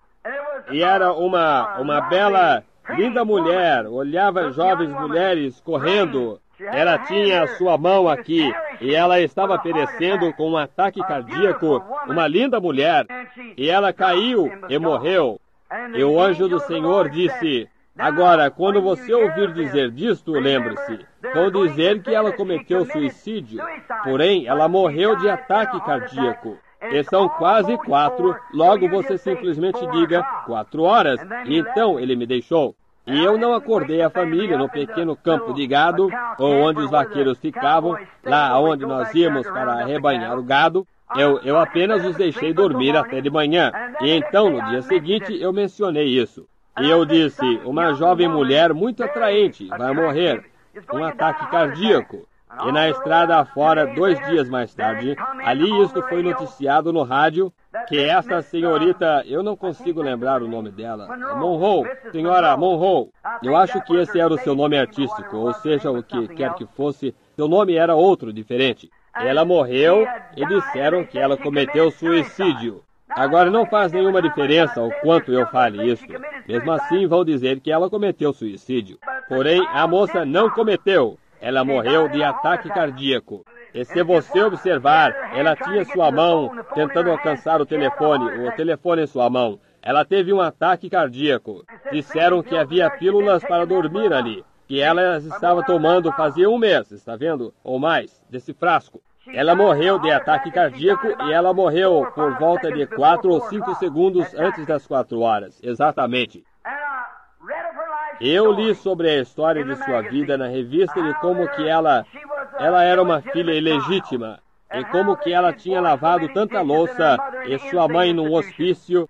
e era uma, uma bela, linda mulher, olhava jovens mulheres correndo. Ela tinha a sua mão aqui, e ela estava perecendo com um ataque cardíaco, uma linda mulher, e ela caiu e morreu. E o anjo do Senhor disse, agora, quando você ouvir dizer disto, lembre-se, vão dizer que ela cometeu suicídio, porém, ela morreu de ataque cardíaco. E são quase quatro, logo você simplesmente diga, quatro horas, e então ele me deixou. E eu não acordei a família no pequeno campo de gado, ou onde os vaqueiros ficavam, lá onde nós íamos para arrebanhar o gado. Eu, eu apenas os deixei dormir até de manhã. E então, no dia seguinte, eu mencionei isso. E eu disse, uma jovem mulher muito atraente vai morrer, um ataque cardíaco. E na estrada afora, dois dias mais tarde, ali isto foi noticiado no rádio, que essa senhorita, eu não consigo lembrar o nome dela, Monroe, senhora Monroe, eu acho que esse era o seu nome artístico, ou seja, o que quer que fosse, seu nome era outro, diferente. Ela morreu e disseram que ela cometeu suicídio. Agora não faz nenhuma diferença o quanto eu fale isso. Mesmo assim vão dizer que ela cometeu suicídio. Porém, a moça não cometeu. Ela morreu de ataque cardíaco. E se você observar, ela tinha sua mão tentando alcançar o telefone, o telefone em sua mão. Ela teve um ataque cardíaco. Disseram que havia pílulas para dormir ali, que ela estava tomando fazia um mês, está vendo? Ou mais, desse frasco. Ela morreu de ataque cardíaco e ela morreu por volta de quatro ou cinco segundos antes das quatro horas, exatamente. Eu li sobre a história de sua vida na revista de como que ela, ela era uma filha ilegítima, e como que ela tinha lavado tanta louça e sua mãe num hospício,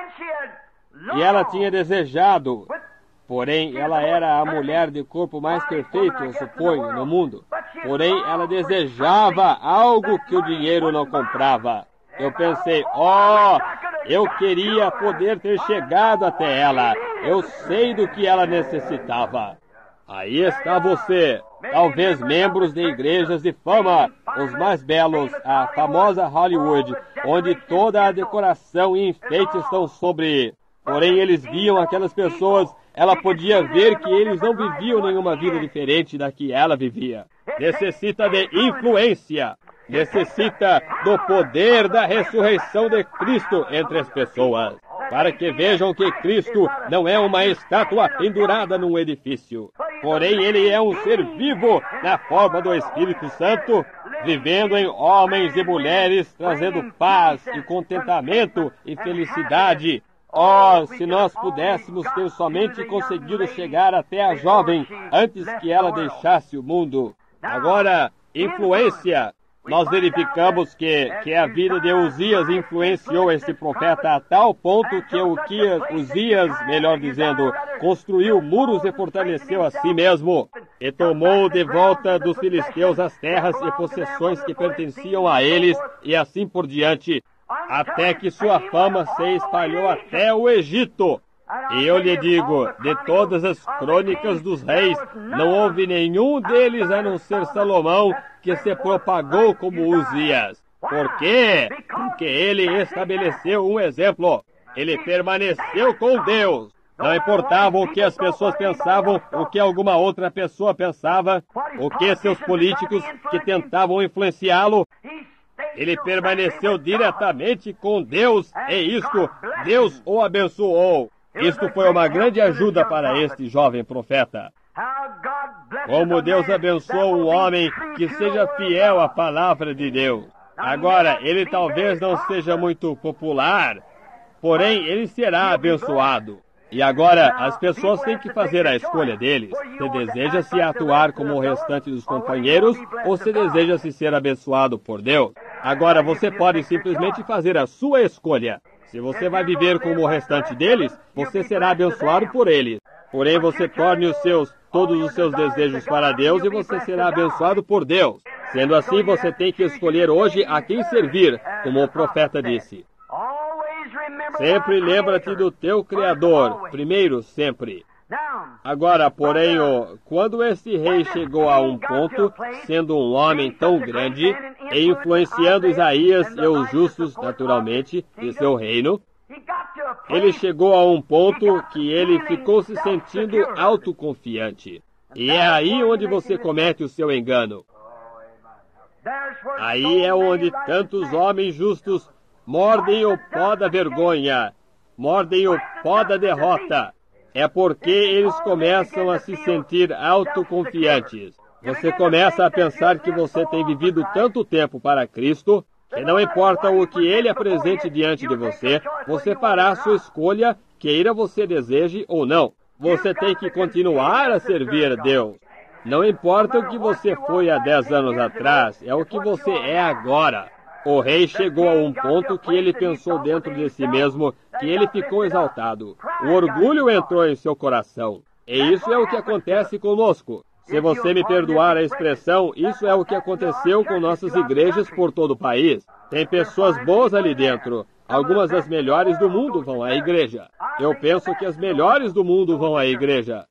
e ela tinha desejado, porém ela era a mulher de corpo mais perfeito, eu suponho, no mundo, porém ela desejava algo que o dinheiro não comprava. Eu pensei, oh, eu queria poder ter chegado até ela. Eu sei do que ela necessitava. Aí está você, talvez membros de igrejas de fama, os mais belos, a famosa Hollywood, onde toda a decoração e enfeite estão sobre. Porém, eles viam aquelas pessoas, ela podia ver que eles não viviam nenhuma vida diferente da que ela vivia. Necessita de influência. Necessita do poder da ressurreição de Cristo entre as pessoas, para que vejam que Cristo não é uma estátua pendurada num edifício, porém Ele é um ser vivo na forma do Espírito Santo, vivendo em homens e mulheres, trazendo paz e contentamento e felicidade. Oh, se nós pudéssemos ter somente conseguido chegar até a jovem antes que ela deixasse o mundo. Agora, influência. Nós verificamos que, que a vida de Uzias influenciou esse profeta a tal ponto que Uzias, Uzias, melhor dizendo, construiu muros e fortaleceu a si mesmo, e tomou de volta dos filisteus as terras e possessões que pertenciam a eles, e assim por diante, até que sua fama se espalhou até o Egito. E eu lhe digo, de todas as crônicas dos reis, não houve nenhum deles a não ser Salomão que se propagou como Uzias. Por quê? Porque ele estabeleceu um exemplo. Ele permaneceu com Deus. Não importava o que as pessoas pensavam, o que alguma outra pessoa pensava, o que seus políticos que tentavam influenciá-lo. Ele permaneceu diretamente com Deus, e isto, Deus o abençoou. Isto foi uma grande ajuda para este jovem profeta. Como Deus abençoou um homem que seja fiel à palavra de Deus. Agora, ele talvez não seja muito popular, porém ele será abençoado. E agora, as pessoas têm que fazer a escolha deles. Se deseja-se atuar como o restante dos companheiros, ou se deseja-se ser abençoado por Deus. Agora, você pode simplesmente fazer a sua escolha. Se você vai viver como o restante deles, você será abençoado por eles. Porém, você torne os seus, todos os seus desejos para Deus e você será abençoado por Deus. Sendo assim, você tem que escolher hoje a quem servir, como o profeta disse. Sempre lembra-te do teu Criador, primeiro, sempre. Agora, porém, oh, quando esse rei chegou a um ponto, sendo um homem tão grande, e influenciando Isaías e os justos, naturalmente, de seu reino, ele chegou a um ponto que ele ficou se sentindo autoconfiante. E é aí onde você comete o seu engano. Aí é onde tantos homens justos mordem o pó da vergonha, mordem o pó da derrota. É porque eles começam a se sentir autoconfiantes. Você começa a pensar que você tem vivido tanto tempo para Cristo, que não importa o que Ele apresente diante de você, você fará a sua escolha, queira você deseje ou não. Você tem que continuar a servir a Deus. Não importa o que você foi há dez anos atrás, é o que você é agora. O rei chegou a um ponto que ele pensou dentro de si mesmo, que ele ficou exaltado. O orgulho entrou em seu coração. E isso é o que acontece conosco. Se você me perdoar a expressão, isso é o que aconteceu com nossas igrejas por todo o país. Tem pessoas boas ali dentro. Algumas das melhores do mundo vão à igreja. Eu penso que as melhores do mundo vão à igreja.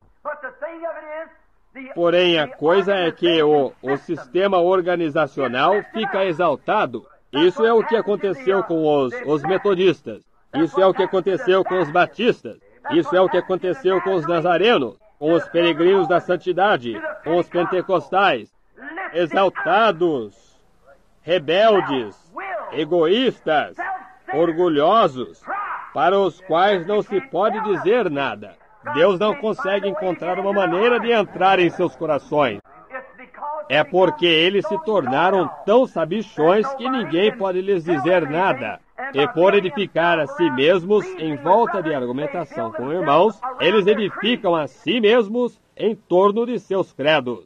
Porém, a coisa é que o, o sistema organizacional fica exaltado. Isso é o que aconteceu com os, os metodistas. Isso é o que aconteceu com os batistas. Isso é o que aconteceu com os nazarenos, com os peregrinos da santidade, com os pentecostais. Exaltados, rebeldes, egoístas, orgulhosos, para os quais não se pode dizer nada. Deus não consegue encontrar uma maneira de entrar em seus corações. É porque eles se tornaram tão sabichões que ninguém pode lhes dizer nada. E por edificar a si mesmos em volta de argumentação com irmãos, eles edificam a si mesmos em torno de seus credos.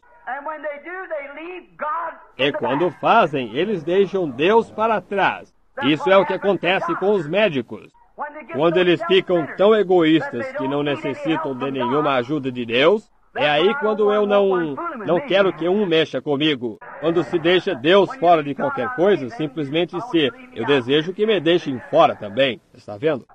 E quando fazem, eles deixam Deus para trás. Isso é o que acontece com os médicos. Quando eles ficam tão egoístas que não necessitam de nenhuma ajuda de Deus, é aí quando eu não, não quero que um mexa comigo. Quando se deixa Deus fora de qualquer coisa, simplesmente se eu desejo que me deixem fora também. Está vendo?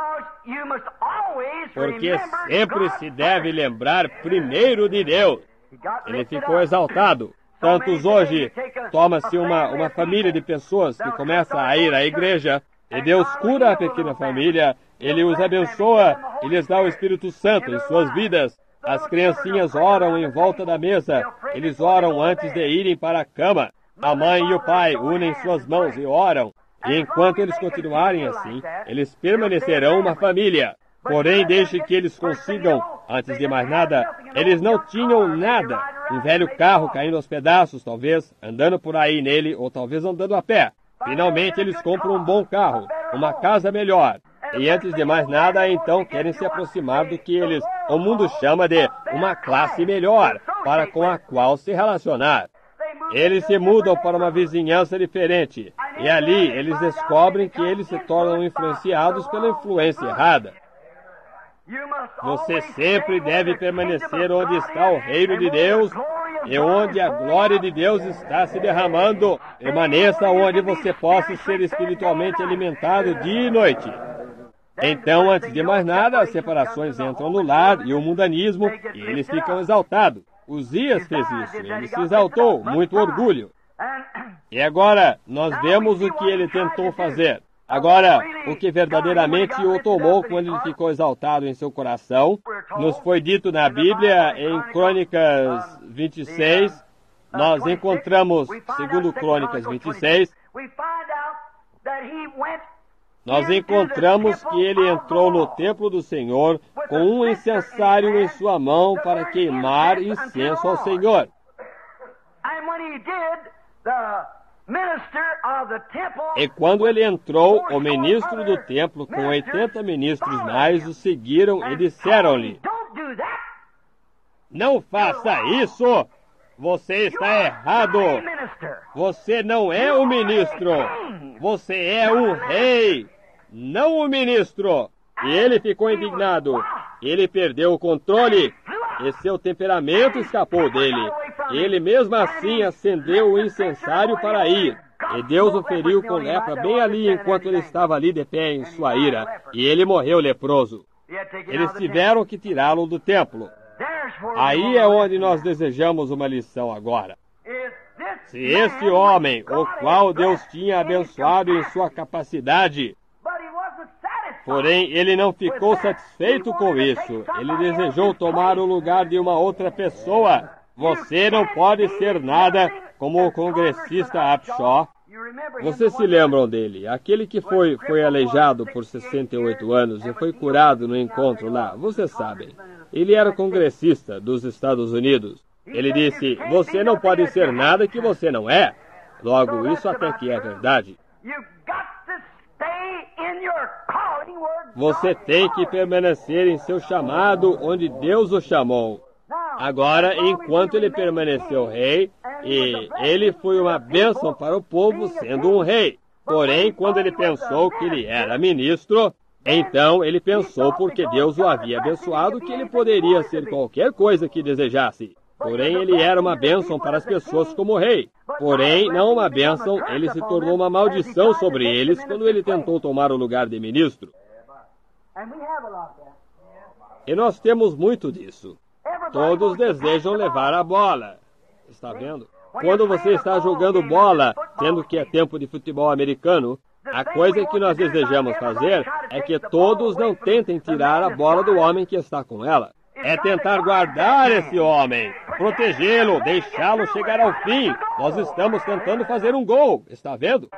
Porque sempre se deve lembrar primeiro de Deus. Ele ficou exaltado. Tantos hoje, toma-se uma, uma família de pessoas que começa a ir à igreja, e Deus cura a pequena família, Ele os abençoa e lhes dá o Espírito Santo em suas vidas. As criancinhas oram em volta da mesa. Eles oram antes de irem para a cama. A mãe e o pai unem suas mãos e oram. E enquanto eles continuarem assim, eles permanecerão uma família. Porém, desde que eles consigam, antes de mais nada, eles não tinham nada. Um velho carro caindo aos pedaços, talvez, andando por aí nele, ou talvez andando a pé. Finalmente eles compram um bom carro, uma casa melhor. E antes de mais nada, então, querem se aproximar do que eles, o mundo chama de uma classe melhor, para com a qual se relacionar. Eles se mudam para uma vizinhança diferente, e ali eles descobrem que eles se tornam influenciados pela influência errada. Você sempre deve permanecer onde está o reino de Deus e onde a glória de Deus está se derramando. Permaneça onde você possa ser espiritualmente alimentado dia e noite. Então, antes de mais nada, as separações entram no lar e o mundanismo, e eles ficam exaltados. Uzias fez isso, ele se exaltou, muito orgulho. E agora, nós vemos o que ele tentou fazer. Agora, o que verdadeiramente o tomou quando ele ficou exaltado em seu coração, nos foi dito na Bíblia, em Crônicas vinte e seis, nós encontramos, segundo Crônicas vinte e seis, nós encontramos que ele entrou no templo do Senhor com um incensário em sua mão para queimar incenso ao Senhor. E quando ele entrou, o ministro do templo, com oitenta ministros mais, o seguiram e disseram-lhe: não faça isso! Você está errado! Você não é um ministro! Você é um rei! não o ministro. E ele ficou indignado. Ele perdeu o controle e seu temperamento escapou dele. Ele mesmo assim acendeu o incensário para ir. E Deus o feriu com lepra bem ali enquanto ele estava ali de pé em sua ira. E ele morreu leproso. Eles tiveram que tirá-lo do templo. Aí é onde nós desejamos uma lição agora. Se esse homem, o qual Deus tinha abençoado em sua capacidade, porém ele não ficou satisfeito com isso, ele desejou tomar o lugar de uma outra pessoa. Você não pode ser nada como o congressista Upshaw. Vocês se lembram dele, aquele que foi, foi aleijado por sessenta e oito anos e foi curado no encontro lá, vocês sabem. Ele era congressista dos Estados Unidos. Ele disse, você não pode ser nada que você não é. Logo, isso até que é verdade. Você tem que permanecer em seu chamado onde Deus o chamou. Agora, enquanto ele permaneceu rei, e ele foi uma bênção para o povo sendo um rei. Porém, quando ele pensou que ele era ministro, então ele pensou, porque Deus o havia abençoado, que ele poderia ser qualquer coisa que desejasse. Porém, ele era uma bênção para as pessoas como rei. Porém, não uma bênção, ele se tornou uma maldição sobre eles quando ele tentou tomar o lugar de ministro. E nós temos muito disso. Todos desejam levar a bola. Está vendo? Quando você está jogando bola, sendo que é tempo de futebol americano, a coisa que nós desejamos fazer é que todos não tentem tirar a bola do homem que está com ela. É tentar guardar esse homem, protegê-lo, deixá-lo chegar ao fim. Nós estamos tentando fazer um gol, está vendo?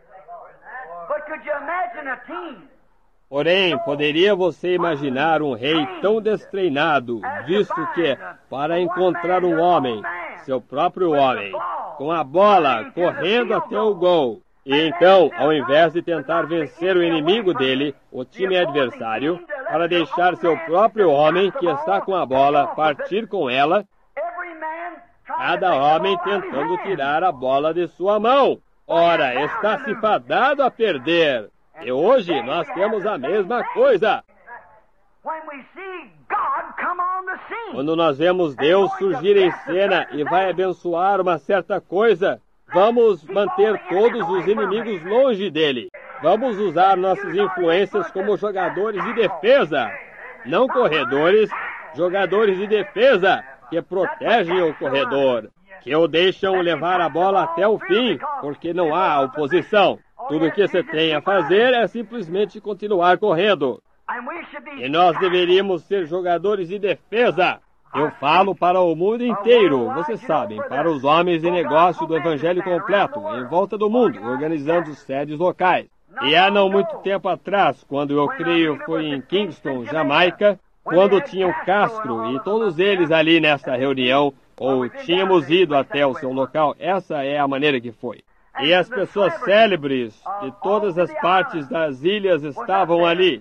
Porém, poderia você imaginar um rei tão destreinado, visto que, para encontrar um homem, seu próprio homem, com a bola correndo até o gol, e então, ao invés de tentar vencer o inimigo dele, o time adversário, para deixar seu próprio homem, que está com a bola, partir com ela, cada homem tentando tirar a bola de sua mão. Ora, está se fadado a perder. E hoje nós temos a mesma coisa. Quando nós vemos Deus surgir em cena e vai abençoar uma certa coisa, vamos manter todos os inimigos longe dele. Vamos usar nossas influências como jogadores de defesa, não corredores, jogadores de defesa que protegem o corredor, que o deixam levar a bola até o fim, porque não há oposição. Tudo o que você tem a fazer é simplesmente continuar correndo. E nós deveríamos ser jogadores de defesa. Eu falo para o mundo inteiro, vocês sabem, para os homens de negócio do Evangelho completo, em volta do mundo, organizando sedes locais. E há não muito tempo atrás, quando eu creio foi em Kingston, Jamaica, quando tinham Castro e todos eles ali nesta reunião, ou tínhamos ido até o seu local, essa é a maneira que foi. E as pessoas célebres de todas as partes das ilhas estavam ali.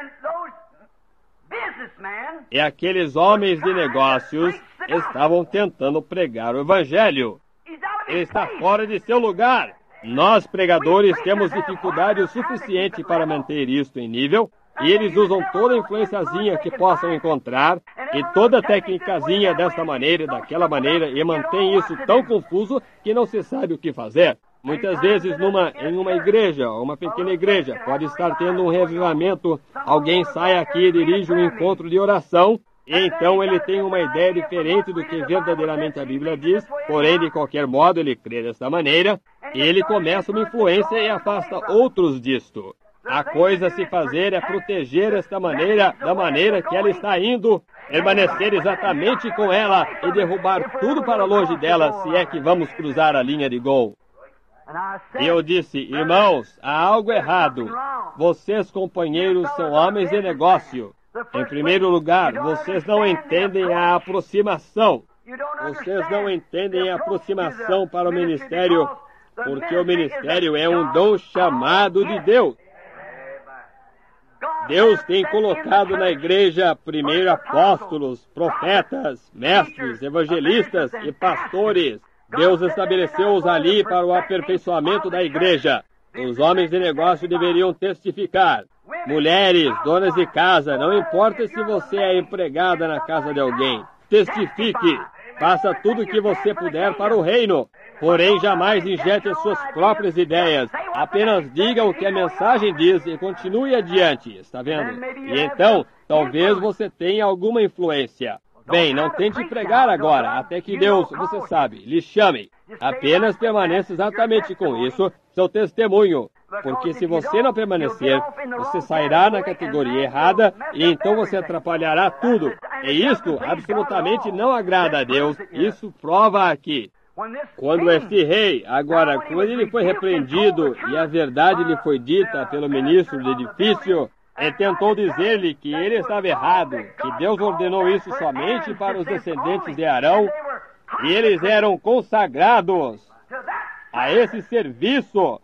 E aqueles homens de negócios estavam tentando pregar o Evangelho. Ele está fora de seu lugar. Nós, pregadores, temos dificuldade o suficiente para manter isto em nível, e eles usam toda a influenciazinha que possam encontrar, e toda a técnicazinha desta maneira e daquela maneira, e mantém isso tão confuso que não se sabe o que fazer. Muitas vezes, numa, em uma igreja, uma pequena igreja, pode estar tendo um revivamento, alguém sai aqui e dirige um encontro de oração, e então ele tem uma ideia diferente do que verdadeiramente a Bíblia diz, porém, de qualquer modo, ele crê desta maneira, e ele começa uma influência e afasta outros disto. A coisa a se fazer é proteger esta maneira, da maneira que ela está indo, permanecer exatamente com ela e derrubar tudo para longe dela, se é que vamos cruzar a linha de gol. E eu disse, irmãos, há algo errado. Vocês, companheiros, são homens de negócio. Em primeiro lugar, vocês não entendem a aproximação. Vocês não entendem a aproximação para o ministério, porque o ministério é um dom chamado de Deus. Deus tem colocado na igreja primeiro apóstolos, profetas, mestres, evangelistas e pastores. Deus estabeleceu-os ali para o aperfeiçoamento da igreja. Os homens de negócio deveriam testificar. Mulheres, donas de casa, não importa se você é empregada na casa de alguém. Testifique. Faça tudo o que você puder para o reino. Porém, jamais injete as suas próprias ideias. Apenas diga o que a mensagem diz e continue adiante. Está vendo? E então, talvez você tenha alguma influência. Bem, não tente pregar agora, até que Deus, você sabe, lhe chame. Apenas permaneça exatamente com isso, seu testemunho. Porque se você não permanecer, você sairá na categoria errada e então você atrapalhará tudo. E isto absolutamente não agrada a Deus. Isso prova aqui. Quando este rei, agora, quando ele foi repreendido e a verdade lhe foi dita pelo ministro do edifício, ele tentou dizer-lhe que ele estava errado, que Deus ordenou isso somente para os descendentes de Arão, e eles eram consagrados a esse serviço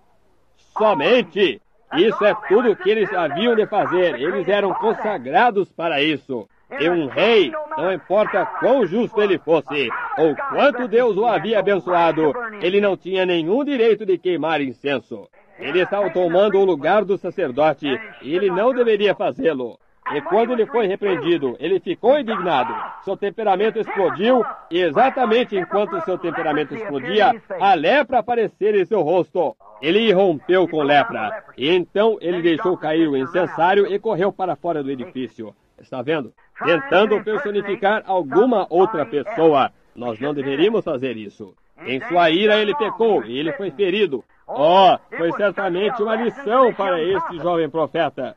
somente. Isso é tudo que eles haviam de fazer. Eles eram consagrados para isso. E um rei, não importa quão justo ele fosse, ou quanto Deus o havia abençoado, ele não tinha nenhum direito de queimar incenso. Ele estava tomando o lugar do sacerdote, e ele não deveria fazê-lo. E quando ele foi repreendido, ele ficou indignado. Seu temperamento explodiu, e exatamente enquanto seu temperamento explodia, a lepra apareceu em seu rosto. Ele irrompeu com lepra, e então ele deixou cair o incensário e correu para fora do edifício. Está vendo? Tentando personificar alguma outra pessoa. Nós não deveríamos fazer isso. Em sua ira ele pecou, e ele foi ferido. Oh, foi certamente uma lição para este jovem profeta.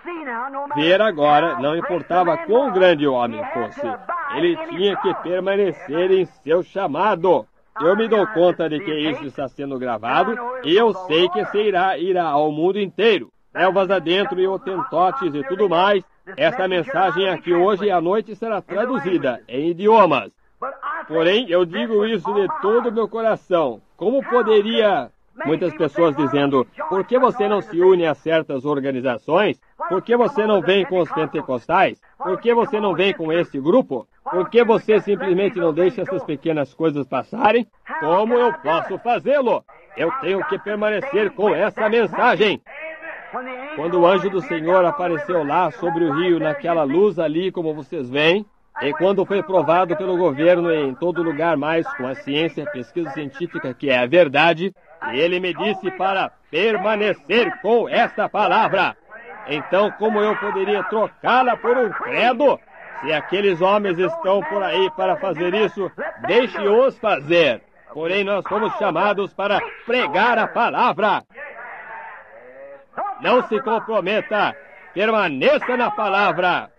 Ver agora, não importava quão grande o homem fosse, ele tinha que permanecer em seu chamado. Eu me dou conta de que isso está sendo gravado, e eu sei que se irá, irá ao mundo inteiro. Selvas adentro e otentotes e tudo mais. Esta mensagem aqui hoje e à noite será traduzida em idiomas. Porém, eu digo isso de todo o meu coração. Como poderia... Muitas pessoas dizendo, por que você não se une a certas organizações? Por que você não vem com os pentecostais? Por que você não vem com esse grupo? Por que você simplesmente não deixa essas pequenas coisas passarem? Como eu posso fazê-lo? Eu tenho que permanecer com essa mensagem. Quando o anjo do Senhor apareceu lá sobre o rio, naquela luz ali, como vocês veem, e quando foi provado pelo governo em todo lugar mais com a ciência, a pesquisa científica, que é a verdade, ele me disse para permanecer com esta palavra. Então, como eu poderia trocá-la por um credo? Se aqueles homens estão por aí para fazer isso, deixe-os fazer. Porém, nós fomos chamados para pregar a palavra. Não se comprometa. Permaneça na palavra.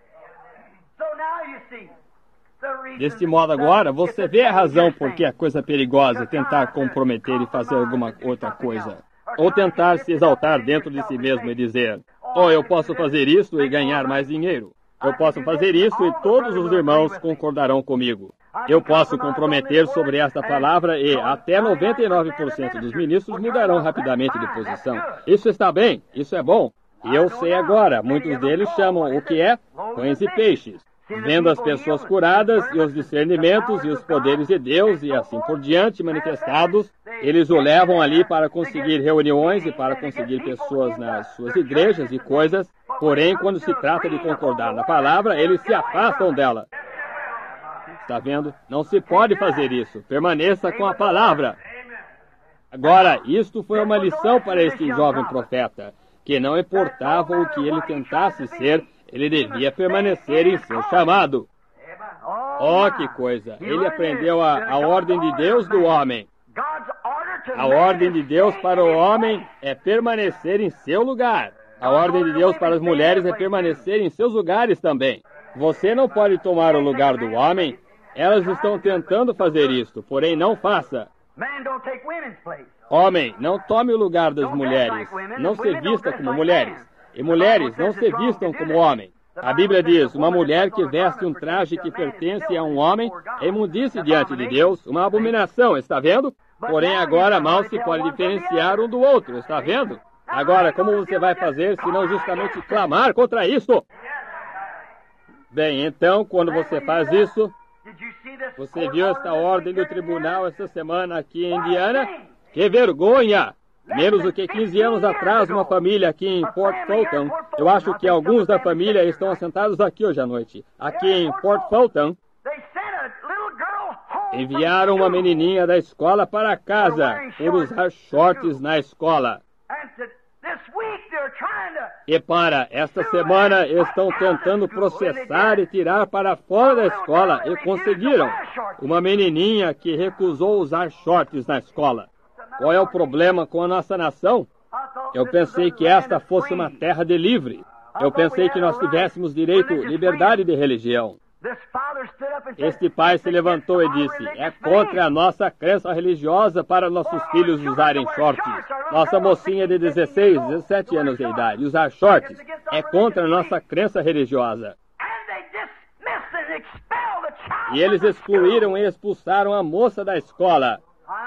Deste modo agora, você vê a razão por que é coisa perigosa tentar comprometer e fazer alguma outra coisa. Ou tentar se exaltar dentro de si mesmo e dizer, oh, eu posso fazer isso e ganhar mais dinheiro. Eu posso fazer isso e todos os irmãos concordarão comigo. Eu posso comprometer sobre esta palavra e até noventa e nove por cento dos ministros mudarão rapidamente de posição. Isso está bem, isso é bom. E eu sei agora, muitos deles chamam o que é pães e peixes. Vendo as pessoas curadas e os discernimentos e os poderes de Deus e assim por diante manifestados, eles o levam ali para conseguir reuniões e para conseguir pessoas nas suas igrejas e coisas. Porém, quando se trata de concordar na palavra, eles se afastam dela. Está vendo? Não se pode fazer isso. Permaneça com a palavra. Agora, isto foi uma lição para este jovem profeta, que não importava o que ele tentasse ser, ele devia permanecer em seu chamado. Oh, que coisa! Ele aprendeu a, a ordem de Deus do homem. A ordem de Deus para o homem é permanecer em seu lugar. A ordem de Deus para as mulheres é permanecer em seus lugares também. Você não pode tomar o lugar do homem. Elas estão tentando fazer isto, porém não faça. Homem, não tome o lugar das mulheres. Não se vista como mulheres. E mulheres, não se vistam como homem. A Bíblia diz, uma mulher que veste um traje que pertence a um homem é imundice diante de Deus, uma abominação, está vendo? Porém, agora mal se pode diferenciar um do outro, está vendo? Agora, como você vai fazer se não justamente clamar contra isso? Bem, então, quando você faz isso, você viu esta ordem do tribunal essa semana aqui em Indiana? Que vergonha! Menos do que quinze anos atrás, uma família aqui em Port Fulton, eu acho que alguns da família estão assentados aqui hoje à noite, aqui em Port Fulton, enviaram uma menininha da escola para casa por usar shorts na escola. E para esta semana estão tentando processar e tirar para fora da escola e conseguiram. Uma menininha que recusou usar shorts na escola. Qual é o problema com a nossa nação? Eu pensei que esta fosse uma terra de livre. Eu pensei que nós tivéssemos direito, liberdade de religião. Este pai se levantou e disse, é contra a nossa crença religiosa para nossos filhos usarem shorts. Nossa mocinha de dezesseis, dezessete anos de idade, usar shorts é contra a nossa crença religiosa. E eles excluíram e expulsaram a moça da escola.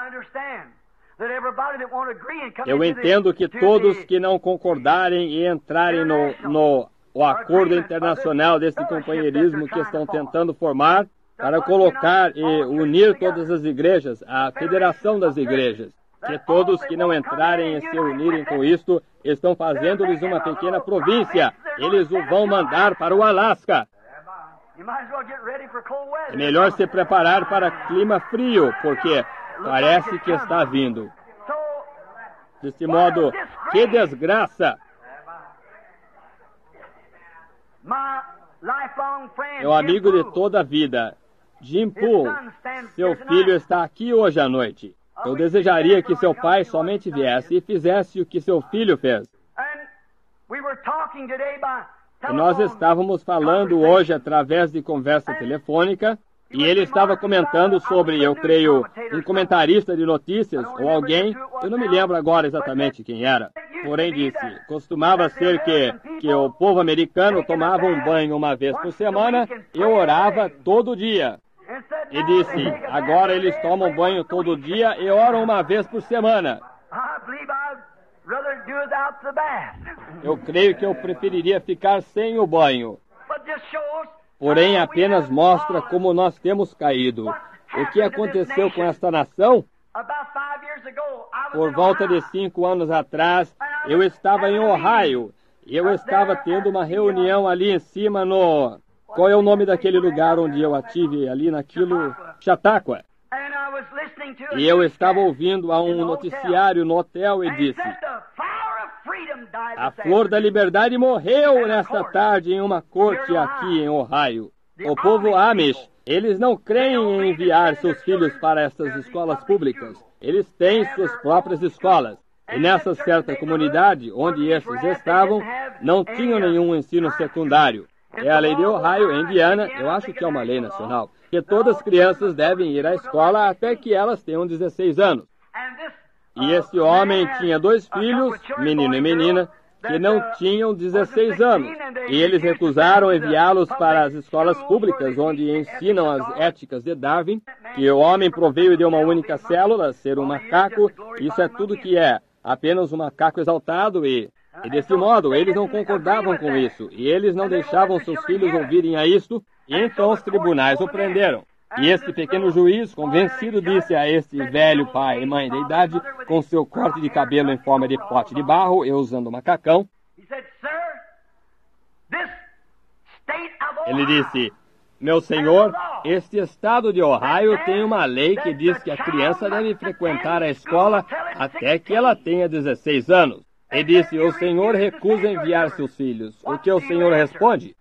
Eu entendo que todos que não concordarem e entrarem no... no o acordo internacional desse companheirismo que estão tentando formar para colocar e unir todas as igrejas, a federação das igrejas, que todos que não entrarem e se unirem com isto, estão fazendo-lhes uma pequena província. Eles o vão mandar para o Alasca. É melhor se preparar para clima frio, porque parece que está vindo. Desse modo, que desgraça! Meu amigo de toda a vida, Jim Poole, seu filho está aqui hoje à noite. Eu desejaria que seu pai somente viesse e fizesse o que seu filho fez. E nós estávamos falando hoje através de conversa telefônica, e ele estava comentando sobre, eu creio, um comentarista de notícias ou alguém, eu não me lembro agora exatamente quem era. Porém disse, costumava ser que, que o povo americano tomava um banho uma vez por semana e orava todo dia. E disse, agora eles tomam banho todo dia e oram uma vez por semana. Eu creio que eu preferiria ficar sem o banho. Porém, apenas mostra como nós temos caído. O que aconteceu com esta nação? Por volta de cinco anos atrás, eu estava em Ohio. Eu estava tendo uma reunião ali em cima no... Qual é o nome daquele lugar onde eu a tive ali naquilo? Chautauqua. E eu estava ouvindo a um noticiário no hotel e disse, a flor da liberdade morreu nesta tarde em uma corte aqui em Ohio. O povo Amish, eles não creem em enviar seus filhos para estas escolas públicas. Eles têm suas próprias escolas. E nessa certa comunidade, onde esses estavam, não tinham nenhum ensino secundário. É a lei de Ohio, em Indiana, eu acho que é uma lei nacional, que todas as crianças devem ir à escola até que elas tenham dezesseis anos. E esse homem tinha dois filhos, menino e menina, que não tinham dezesseis anos. E eles recusaram enviá-los para as escolas públicas, onde ensinam as éticas de Darwin, que o homem proveio de uma única célula, ser um macaco, isso é tudo que é, apenas um macaco exaltado e... E desse modo, eles não concordavam com isso, e eles não deixavam seus filhos ouvirem a isto, e então os tribunais o prenderam. E este pequeno juiz, convencido, disse a este velho pai e mãe da idade, com seu corte de cabelo em forma de pote de barro e usando um macacão, ele disse, meu senhor, este estado de Ohio tem uma lei que diz que a criança deve frequentar a escola até que ela tenha dezesseis anos. E disse, o senhor recusa enviar seus filhos. O que o senhor responde?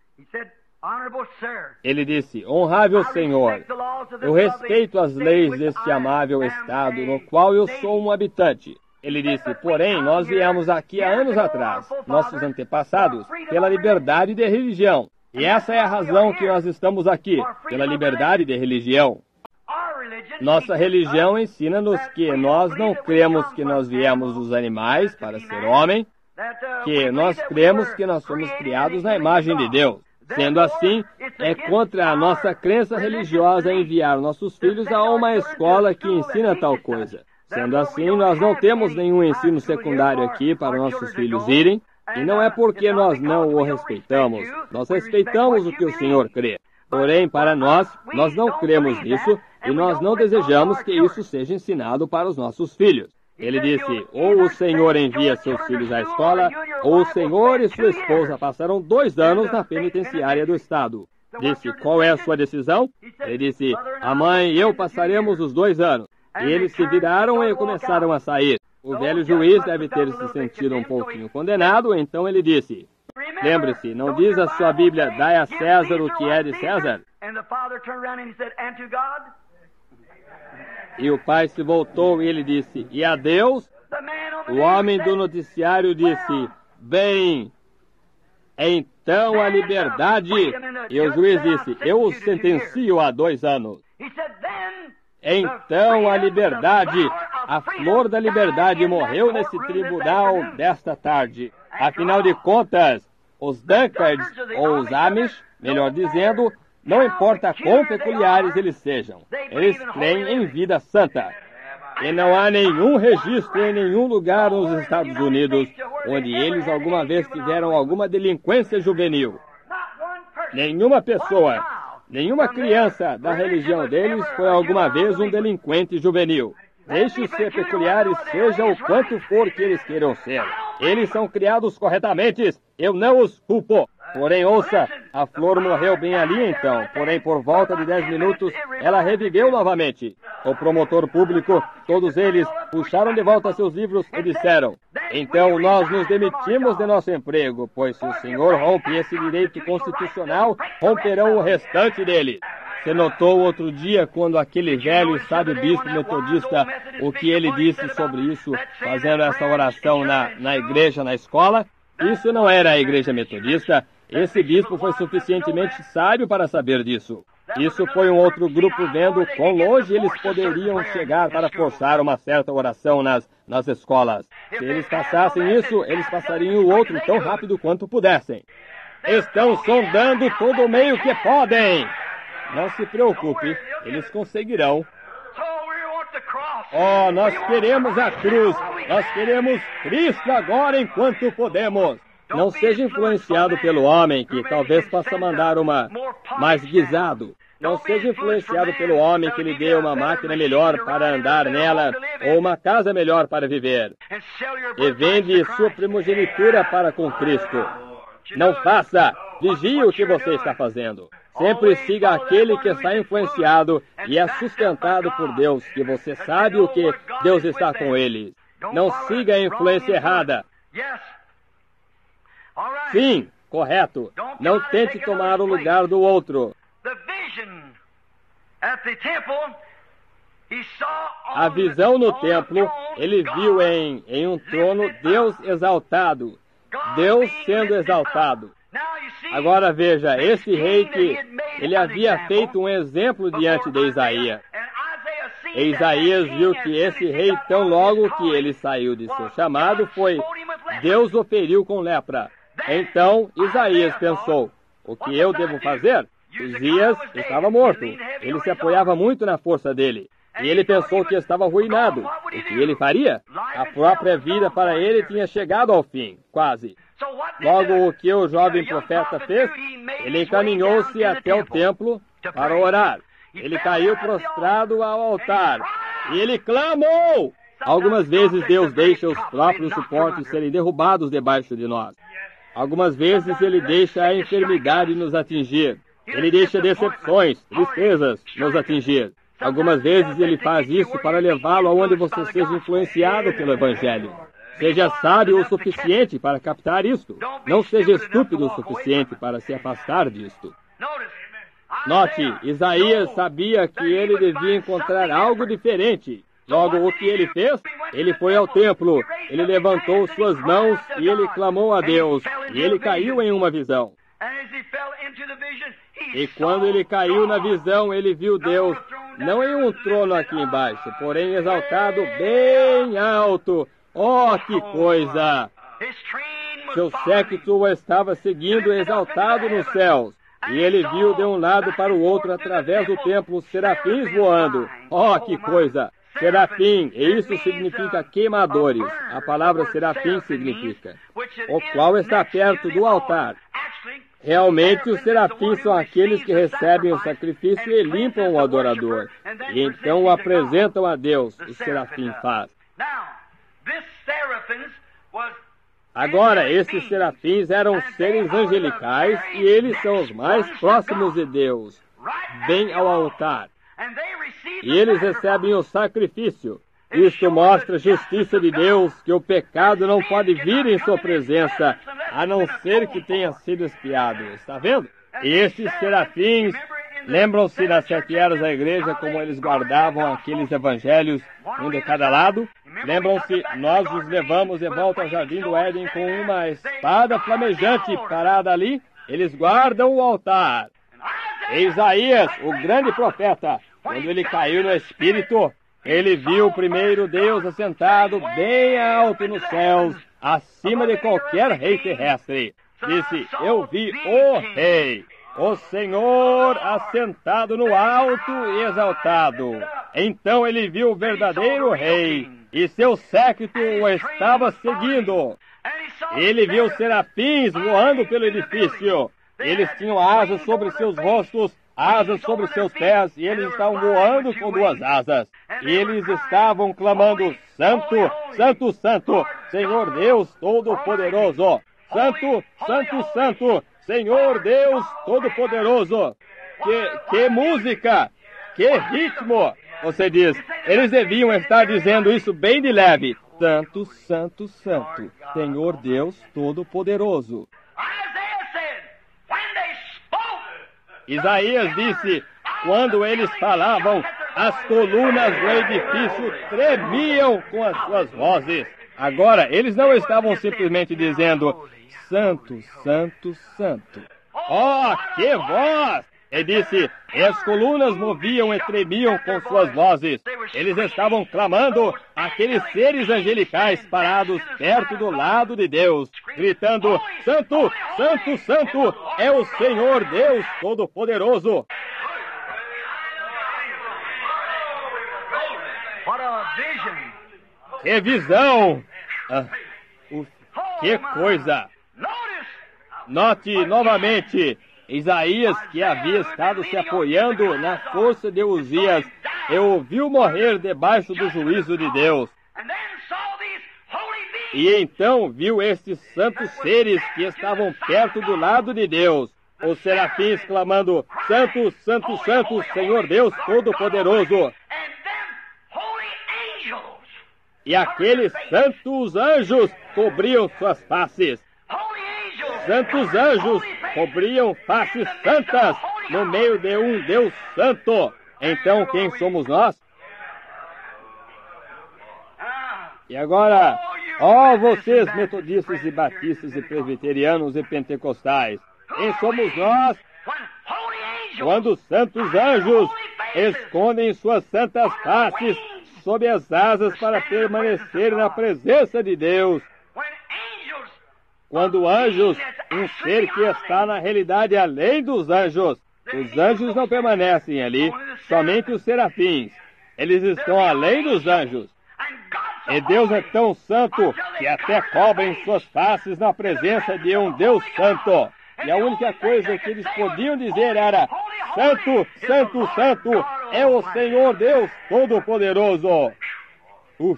Ele disse, honrável senhor, eu respeito as leis deste amável estado no qual eu sou um habitante. Ele disse, porém, nós viemos aqui há anos atrás, nossos antepassados, pela liberdade de religião. E essa é a razão que nós estamos aqui, pela liberdade de religião. Nossa religião ensina-nos que nós não cremos que nós viemos dos animais para ser homem, que nós cremos que nós somos criados na imagem de Deus. Sendo assim, é contra a nossa crença religiosa enviar nossos filhos a uma escola que ensina tal coisa. Sendo assim, nós não temos nenhum ensino secundário aqui para nossos filhos irem, e não é porque nós não o respeitamos. Nós respeitamos o que o Senhor crê. Porém, para nós, nós não cremos nisso, e nós não desejamos que isso seja ensinado para os nossos filhos. Ele disse, ou o senhor envia seus filhos à escola, ou o senhor e sua esposa passarão dois anos na penitenciária do estado. Disse, qual é a sua decisão? Ele disse, a mãe e eu passaremos os dois anos. E eles se viraram e começaram a sair. O velho juiz deve ter se sentido um pouquinho condenado, então ele disse, lembre-se, não diz a sua Bíblia, dai a César o que é de César? E o pai se voltou e ele disse, e a Deus? O homem do noticiário disse, bem, então a liberdade. E o juiz disse, eu o sentencio a dois anos. Então a liberdade, a flor da liberdade morreu nesse tribunal desta tarde. Afinal de contas, os Dunkards, ou os Amish, melhor dizendo, não importa quão peculiares eles sejam, eles creem em vida santa. E não há nenhum registro em nenhum lugar nos Estados Unidos onde eles alguma vez tiveram alguma delinquência juvenil. Nenhuma pessoa, nenhuma criança da religião deles foi alguma vez um delinquente juvenil. Deixe-os ser peculiares, seja o quanto for que eles queiram ser. Eles são criados corretamente, eu não os culpo. Porém, ouça, a flor morreu bem ali então, porém por volta de dez minutos ela reviveu novamente. O promotor público, todos eles, puxaram de volta seus livros e disseram, então nós nos demitimos de nosso emprego, pois se o senhor rompe esse direito constitucional, romperão o restante dele. Você notou outro dia, quando aquele velho e sábio bispo metodista, o que ele disse sobre isso, fazendo essa oração na, na igreja, na escola? Isso não era a igreja metodista. Esse bispo foi suficientemente sábio para saber disso. Isso foi um outro grupo vendo quão longe eles poderiam chegar para forçar uma certa oração nas, nas escolas. Se eles passassem isso, eles passariam o outro tão rápido quanto pudessem. Estão sondando todo o meio que podem. Não se preocupe, eles conseguirão. Oh, nós queremos a cruz, nós queremos Cristo agora enquanto podemos. Não seja influenciado pelo homem que talvez possa mandar uma mais guisado. Não seja influenciado pelo homem que lhe dê uma máquina melhor para andar nela ou uma casa melhor para viver. E vende sua primogenitura para com Cristo. Não faça, vigie o que você está fazendo. Sempre siga aquele que está influenciado e é sustentado por Deus, que você sabe o que Deus está com ele. Não siga a influência errada. Sim, correto. Não tente tomar o lugar do outro. A visão no templo, ele viu em, em um trono Deus exaltado. Deus sendo exaltado. Agora veja, esse rei que ele havia feito um exemplo diante de Isaías. E Isaías viu que esse rei, tão logo que ele saiu de seu chamado, foi, Deus o feriu com lepra. Então Isaías pensou, o que eu devo fazer? Uzias estava morto. Ele se apoiava muito na força dele. E ele pensou que estava arruinado. O que ele faria? A própria vida para ele tinha chegado ao fim, quase. Logo, o que o jovem profeta fez? Ele encaminhou-se até o templo para orar. Ele caiu prostrado ao altar. E ele clamou! Algumas vezes Deus deixa os próprios suportes serem derrubados debaixo de nós. Algumas vezes Ele deixa a enfermidade nos atingir. Ele deixa decepções, tristezas nos atingir. Algumas vezes Ele faz isso para levá-lo aonde você seja influenciado pelo Evangelho. Seja sábio o suficiente para captar isto. Não seja estúpido o suficiente para se afastar disto. Note, Isaías sabia que ele devia encontrar algo diferente. Logo, o que ele fez? Ele foi ao templo, ele levantou suas mãos e ele clamou a Deus. E ele caiu em uma visão. E quando ele caiu na visão, ele viu Deus, não em um trono aqui embaixo, porém exaltado bem alto. Oh, que coisa! Seu séquito o estava seguindo exaltado nos céus. E ele viu de um lado para o outro, através do templo, serafins voando. Oh, que coisa! Serafim, e isso significa queimadores. A palavra serafim significa o qual está perto do altar. Realmente, os serafins são aqueles que recebem o sacrifício e limpam o adorador. E então o apresentam a Deus, o serafim faz. Agora, esses serafins eram seres angelicais e eles são os mais próximos de Deus, bem ao altar. E eles recebem o sacrifício. Isto mostra a justiça de Deus, que o pecado não pode vir em sua presença, a não ser que tenha sido expiado. Está vendo? E esses serafins, lembram-se nas sete eras da igreja como eles guardavam aqueles evangelhos, um de cada lado? Lembram-se, nós os levamos de volta ao jardim do Éden com uma espada flamejante parada ali. Eles guardam o altar. E Isaías, o grande profeta, quando ele caiu no Espírito, ele viu o primeiro Deus assentado bem alto nos céus, acima de qualquer rei terrestre. Disse, eu vi o rei, o Senhor assentado no alto e exaltado. Então ele viu o verdadeiro rei, e seu séquito o estava seguindo. Ele viu serafins voando pelo edifício. Eles tinham asas sobre seus rostos, asas sobre seus pés, e eles estavam voando com duas asas. E eles estavam clamando, Santo, Santo, Santo, Senhor Deus Todo-Poderoso. Santo, Santo, Santo, Senhor Deus Todo-Poderoso. Que, que música, que ritmo. Você diz, eles deviam estar dizendo isso bem de leve. Santo, Santo, Santo, Senhor Deus Todo-Poderoso. Isaías disse, quando eles falavam, as colunas do edifício tremiam com as suas vozes. Agora, eles não estavam simplesmente dizendo, Santo, Santo, Santo. Oh, que voz! Ele disse, e as colunas moviam e tremiam com suas vozes. Eles estavam clamando, aqueles seres angelicais parados perto do lado de Deus, gritando, Santo, Santo, Santo, é o Senhor Deus Todo-Poderoso. Que visão! Ah, uf, que coisa! Note novamente, Isaías, que havia estado se apoiando na força de Uzias, e ouviu morrer debaixo do juízo de Deus. E então viu estes santos seres que estavam perto do lado de Deus, os serafins clamando, Santo, Santo, Santo, Senhor Deus Todo-Poderoso. E aqueles santos anjos cobriam suas faces. Santos anjos cobriam faces santas no meio de um Deus santo. Então, quem somos nós? E agora, ó vocês metodistas e batistas e presbiterianos e pentecostais, quem somos nós? Quando santos anjos escondem suas santas faces sob as asas para permanecer na presença de Deus. Quando anjos, um ser que está na realidade além dos anjos, os anjos não permanecem ali, somente os serafins. Eles estão além dos anjos. E Deus é tão santo que até cobrem suas faces na presença de um Deus santo. E a única coisa que eles podiam dizer era, Santo, Santo, Santo, é o Senhor Deus Todo-Poderoso. Uf.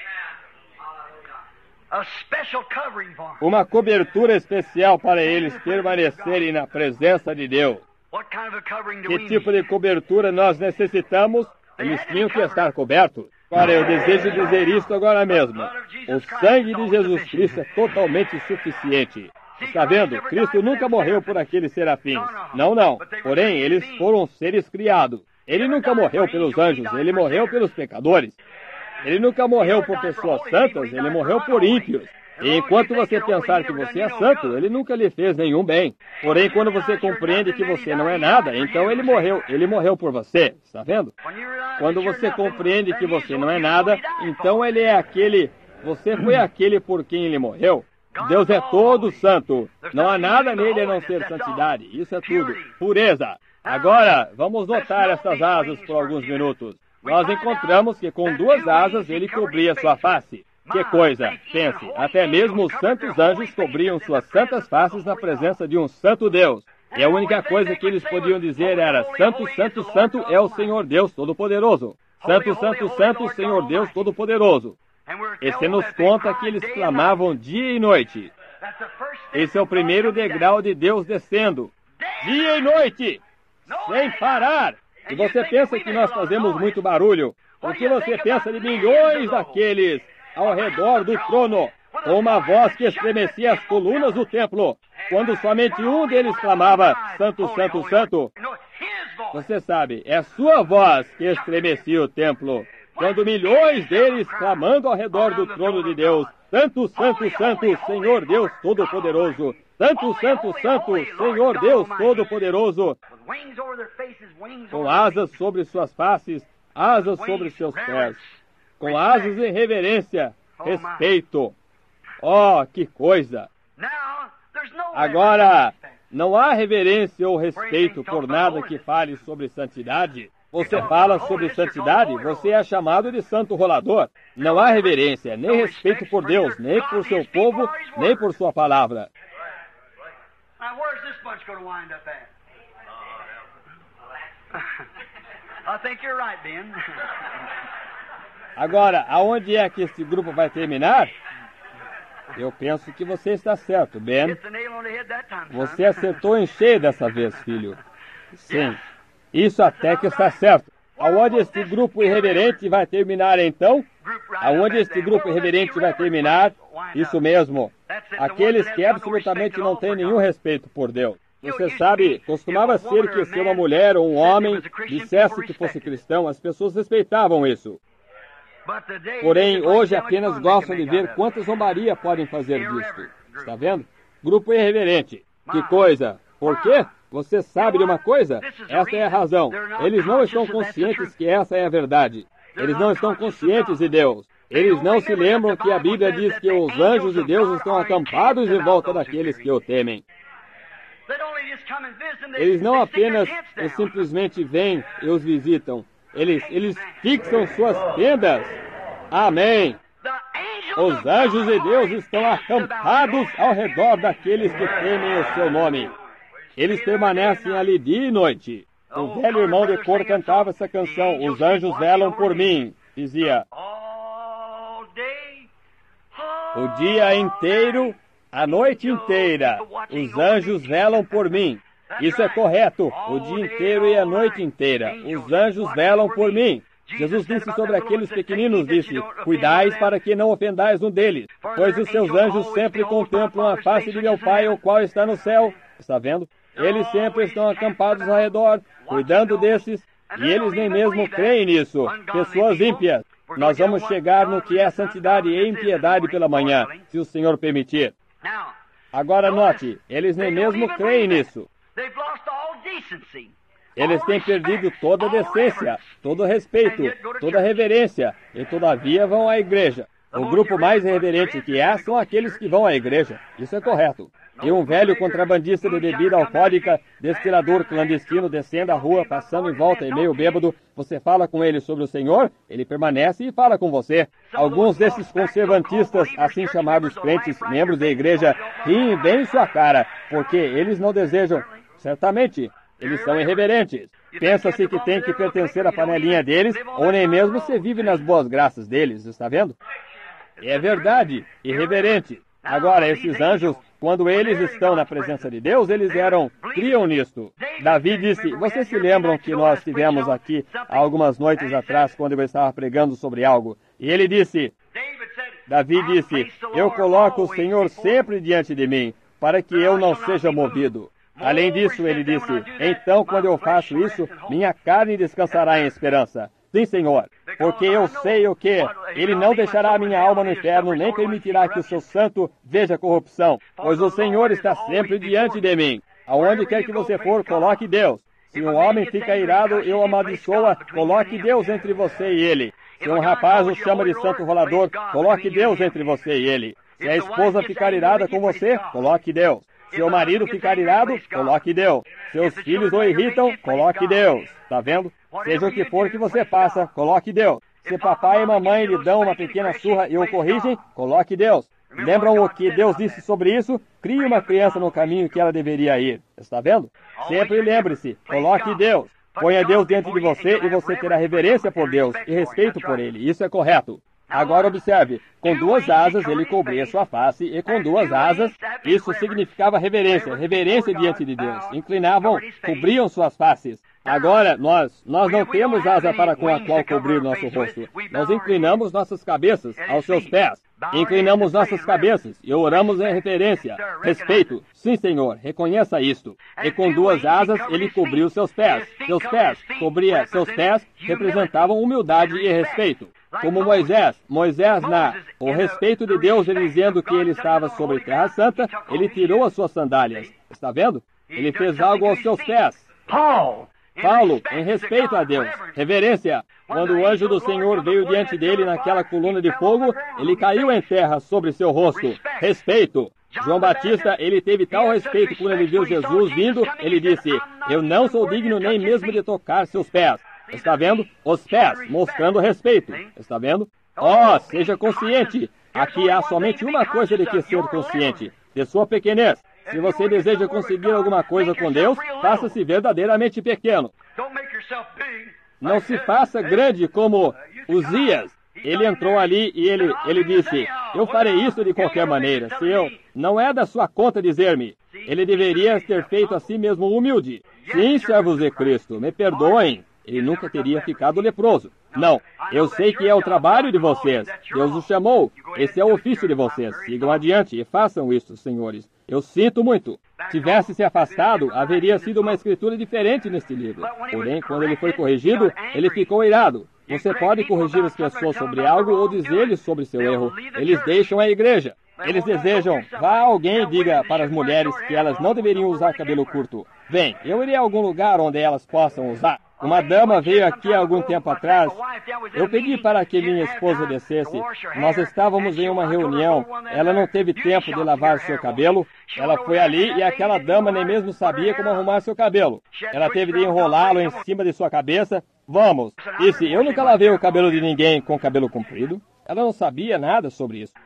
Uma cobertura especial para eles permanecerem na presença de Deus. Que tipo de cobertura nós necessitamos? Eles tinham que estar cobertos. Agora, eu desejo dizer isto agora mesmo. O sangue de Jesus Cristo é totalmente suficiente. Está vendo? Cristo nunca morreu por aqueles serafins. Não, não. Porém, eles foram seres criados. Ele nunca morreu pelos anjos, ele morreu pelos pecadores. Ele nunca morreu por pessoas santas, ele morreu por ímpios. E enquanto você pensar que você é santo, ele nunca lhe fez nenhum bem. Porém, quando você compreende que você não é nada, então ele morreu, ele morreu por você. Está vendo? Quando você compreende que você não é nada, então ele é aquele, você foi aquele por quem ele morreu. Deus é todo santo. Não há nada nele a não ser santidade. Isso é tudo. Pureza. Agora, vamos notar essas asas por alguns minutos. Nós encontramos que com duas asas ele cobria sua face. Que coisa! Pense, até mesmo os santos anjos cobriam suas santas faces na presença de um santo Deus. E a única coisa que eles podiam dizer era, Santo, Santo, Santo é o Senhor Deus Todo-Poderoso. Santo, Santo, Santo, Senhor Deus Todo-Poderoso. E se nos conta que eles clamavam dia e noite. Esse é o primeiro degrau de Deus descendo. Dia e noite, sem parar. E você pensa que nós fazemos muito barulho? O que você pensa de milhões daqueles ao redor do trono, com uma voz que estremecia as colunas do templo, quando somente um deles clamava, Santo, Santo, Santo? Você sabe, é sua voz que estremecia o templo, quando milhões deles clamando ao redor do trono de Deus, Santo, Santo, Santo, Senhor Deus Todo-Poderoso. Santo, Santo, Santo, Senhor Deus Todo-Poderoso. Com asas sobre suas faces, asas sobre seus pés. Com asas em reverência, respeito. Oh, que coisa! Agora, não há reverência ou respeito por nada que fale sobre santidade. Você fala sobre santidade, você é chamado de santo rolador. Não há reverência, nem respeito por Deus, nem por seu povo, nem por sua palavra. Agora, aonde é que este grupo vai terminar? Eu penso que você está certo, Ben. Você acertou em cheio dessa vez, filho. Sim. Isso até que está certo. Aonde este grupo irreverente vai terminar, então? Aonde este grupo irreverente vai terminar? Isso mesmo. Aqueles que absolutamente não têm nenhum respeito por Deus. Você sabe, costumava ser que se uma mulher ou um homem dissesse que fosse cristão, as pessoas respeitavam isso. Porém, hoje apenas gostam de ver quanta zombaria podem fazer disto. Está vendo? Grupo irreverente. Que coisa. Por quê? Você sabe de uma coisa? Essa é a razão. Eles não estão conscientes que essa é a verdade. Eles não estão conscientes de Deus. Eles não se lembram que a Bíblia diz que os anjos de Deus estão acampados em volta daqueles que o temem. Eles não apenas e simplesmente vêm e os visitam. Eles, eles fixam suas tendas. Amém. Os anjos de Deus estão acampados ao redor daqueles que temem o seu nome. Eles permanecem ali dia e noite. Um velho irmão de cor cantava essa canção, Os anjos velam por mim. Dizia, o dia inteiro, a noite inteira, os anjos velam por mim. Isso é correto, o dia inteiro e a noite inteira, os anjos velam por mim. Jesus disse sobre aqueles pequeninos, disse, cuidais para que não ofendais um deles, pois os seus anjos sempre contemplam a face de meu Pai, o qual está no céu. Está vendo? Eles sempre estão acampados ao redor, cuidando desses, e eles nem mesmo creem nisso. Pessoas ímpias. Nós vamos chegar no que é santidade e impiedade pela manhã, se o Senhor permitir. Agora note, eles nem mesmo creem nisso. Eles têm perdido toda a decência, todo o respeito, toda a reverência, e todavia vão à igreja. O grupo mais irreverente que há são aqueles que vão à igreja. Isso é correto. E um velho contrabandista de bebida alcoólica, destilador clandestino, descendo a rua, passando em volta e meio bêbado, você fala com ele sobre o Senhor, ele permanece e fala com você. Alguns desses conservantistas, assim chamados crentes, membros da igreja, riem bem em sua cara, porque eles não desejam, certamente, eles são irreverentes. Pensa-se que tem que pertencer à panelinha deles, ou nem mesmo se vive nas boas graças deles, está vendo? É verdade, irreverente. Agora, esses anjos, quando eles estão na presença de Deus, eles eram, criam nisto. Davi disse, vocês se lembram que nós tivemos aqui há algumas noites atrás, quando eu estava pregando sobre algo, e ele disse, Davi disse, eu coloco o Senhor sempre diante de mim, para que eu não seja movido. Além disso, ele disse, então quando eu faço isso, minha carne descansará em esperança. Sim, Senhor, porque eu sei o que? Ele não deixará minha alma no inferno, nem permitirá que o seu santo veja corrupção, pois o Senhor está sempre diante de mim. Aonde quer que você for, coloque Deus. Se um homem fica irado e o amaldiçoa, coloque Deus entre você e ele. Se um rapaz o chama de santo rolador, coloque Deus entre você e ele. Se a esposa ficar irada com você, coloque Deus. Se o marido ficar irado, coloque Deus. Se os filhos o irritam, coloque Deus. Está vendo? Seja o que for que você faça, coloque Deus. Se papai e mamãe lhe dão uma pequena surra e o corrigem, coloque Deus. Lembram o que Deus disse sobre isso? Crie uma criança no caminho que ela deveria ir. Está vendo? Sempre lembre-se, coloque Deus. Ponha Deus dentro de você e você terá reverência por Deus e respeito por Ele. Isso é correto. Agora observe, com duas asas ele cobria sua face, e com duas asas, isso significava reverência, reverência diante de Deus. Inclinavam, cobriam suas faces. Agora, nós, nós não temos asa para com a qual cobrir nosso rosto. Nós inclinamos nossas cabeças aos seus pés. Inclinamos nossas cabeças e oramos em reverência. Respeito. Sim, Senhor, reconheça isto. E com duas asas ele cobriu seus pés. Seus pés, cobria seus pés, representavam humildade e respeito. Como Moisés, Moisés na o respeito de Deus, ele dizendo que ele estava sobre terra santa, ele tirou as suas sandálias. Está vendo? Ele fez algo aos seus pés. Paulo, em respeito a Deus, reverência. Quando o anjo do Senhor veio diante dele naquela coluna de fogo, ele caiu em terra sobre seu rosto. Respeito. João Batista, ele teve tal respeito quando ele viu Jesus vindo, ele disse, eu não sou digno nem mesmo de tocar seus pés. Está vendo? Os pés, mostrando respeito. Está vendo? Oh, seja consciente. Aqui há somente uma coisa de que ser consciente, de sua pequenez. Se você deseja conseguir alguma coisa com Deus, faça-se verdadeiramente pequeno. Não se faça grande como Uzias. Ele entrou ali e ele, ele disse, eu farei isso de qualquer maneira. Se eu, não é da sua conta dizer-me. Ele deveria ter feito a si mesmo humilde. Sim, servos de Cristo, me perdoem. Ele nunca teria ficado leproso. Não, eu sei que é o trabalho de vocês. Deus os chamou. Esse é o ofício de vocês. Sigam adiante e façam isso, senhores. Eu sinto muito. Tivesse se afastado, haveria sido uma escritura diferente neste livro. Porém, quando ele foi corrigido, ele ficou irado. Você pode corrigir as pessoas sobre algo ou dizer-lhes sobre seu erro. Eles deixam a igreja. Eles desejam, vá alguém e diga para as mulheres que elas não deveriam usar cabelo curto. Bem, eu irei a algum lugar onde elas possam usar. Uma dama veio aqui há algum tempo atrás. Eu pedi para que minha esposa descesse. Nós estávamos em uma reunião. Ela não teve tempo de lavar seu cabelo. Ela foi ali e aquela dama nem mesmo sabia como arrumar seu cabelo. Ela teve de enrolá-lo em cima de sua cabeça. Vamos. Disse, eu nunca lavei o cabelo de ninguém com cabelo comprido. Ela não sabia nada sobre isso.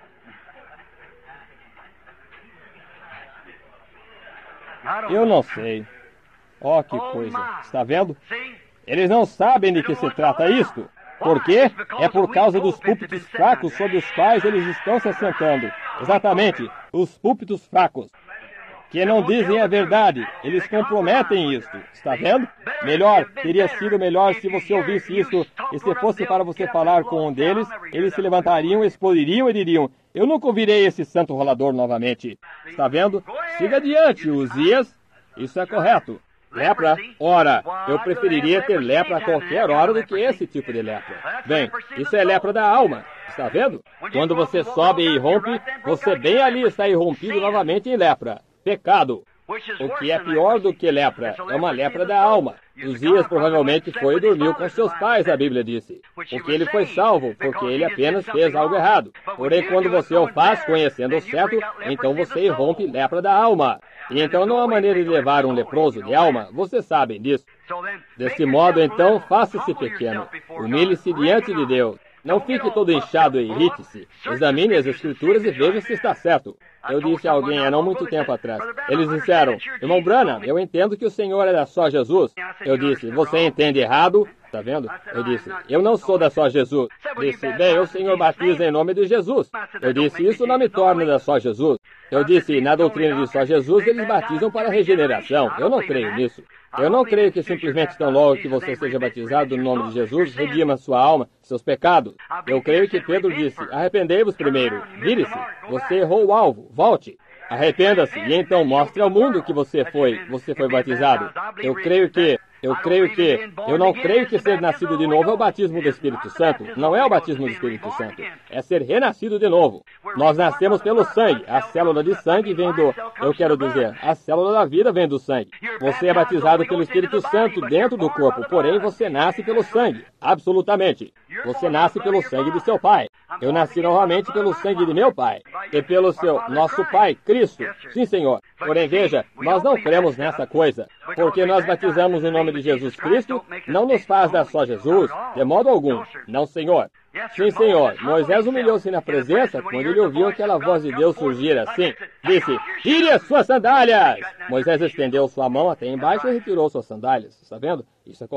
Eu não sei. Oh, que coisa. Está vendo? Eles não sabem de que se trata isto. Por quê? É por causa dos púlpitos fracos sobre os quais eles estão se assentando. Exatamente, os púlpitos fracos. Que não dizem a verdade. Eles comprometem isto. Está vendo? Melhor, teria sido melhor se você ouvisse isso e se fosse para você falar com um deles, eles se levantariam, explodiriam e diriam, eu nunca ouvirei esse santo rolador novamente. Está vendo? Siga adiante, Uzias. Isso é correto. Lepra? Ora, eu preferiria ter lepra a qualquer hora do que esse tipo de lepra. Bem, isso é lepra da alma. Está vendo? Quando você sobe e irrompe, você bem ali está irrompido novamente em lepra. Pecado. O que é pior do que lepra é uma lepra da alma. Uzias provavelmente foi e dormiu com seus pais, a Bíblia disse. Porque ele foi salvo, porque ele apenas fez algo errado. Porém, quando você o faz, conhecendo o certo, então você irrompe lepra da alma. E então não há maneira de levar um leproso de alma, vocês sabem disso. Desse modo, então, faça-se pequeno. Humilhe-se diante de Deus. Não fique todo inchado e irrite-se. Examine as Escrituras e veja se está certo. Eu disse a alguém há não muito tempo atrás. Eles disseram, irmão Branham, eu entendo que o Senhor era só Jesus. Eu disse, você entende errado? Está vendo? Eu disse, eu não sou da só Jesus. Disse, bem, o Senhor batiza em nome de Jesus. Eu disse, isso não me torna da só Jesus. Eu disse, na doutrina de só Jesus, eles batizam para regeneração. Eu não creio nisso. Eu não creio que simplesmente tão logo que você seja batizado no nome de Jesus, redima sua alma, seus pecados. Eu creio que Pedro disse, arrependei-vos primeiro, vire-se, você errou o alvo, volte. Arrependa-se e então mostre ao mundo que você foi, você foi batizado. Eu creio que, eu creio que, eu não creio que ser nascido de novo é o batismo do Espírito Santo. Não é o batismo do Espírito Santo. É ser renascido de novo. Nós nascemos pelo sangue. A célula de sangue vem do, eu quero dizer, a célula da vida vem do sangue. Você é batizado pelo Espírito Santo dentro do corpo, porém você nasce pelo sangue. Absolutamente. Você nasce pelo sangue de seu pai. Eu nasci novamente pelo sangue de meu pai. E pelo seu, nosso pai, Cristo. Sim, Senhor. Porém, veja, nós não cremos nessa coisa. Porque nós batizamos o nome de Jesus Cristo, não nos faz dar só Jesus, de modo algum. Não, Senhor. Sim, Senhor. Moisés humilhou-se na presença quando ele ouviu aquela voz de Deus surgir assim. Disse, tire as suas sandálias! Moisés estendeu sua mão até embaixo e retirou suas sandálias. Está vendo? Isso é correto.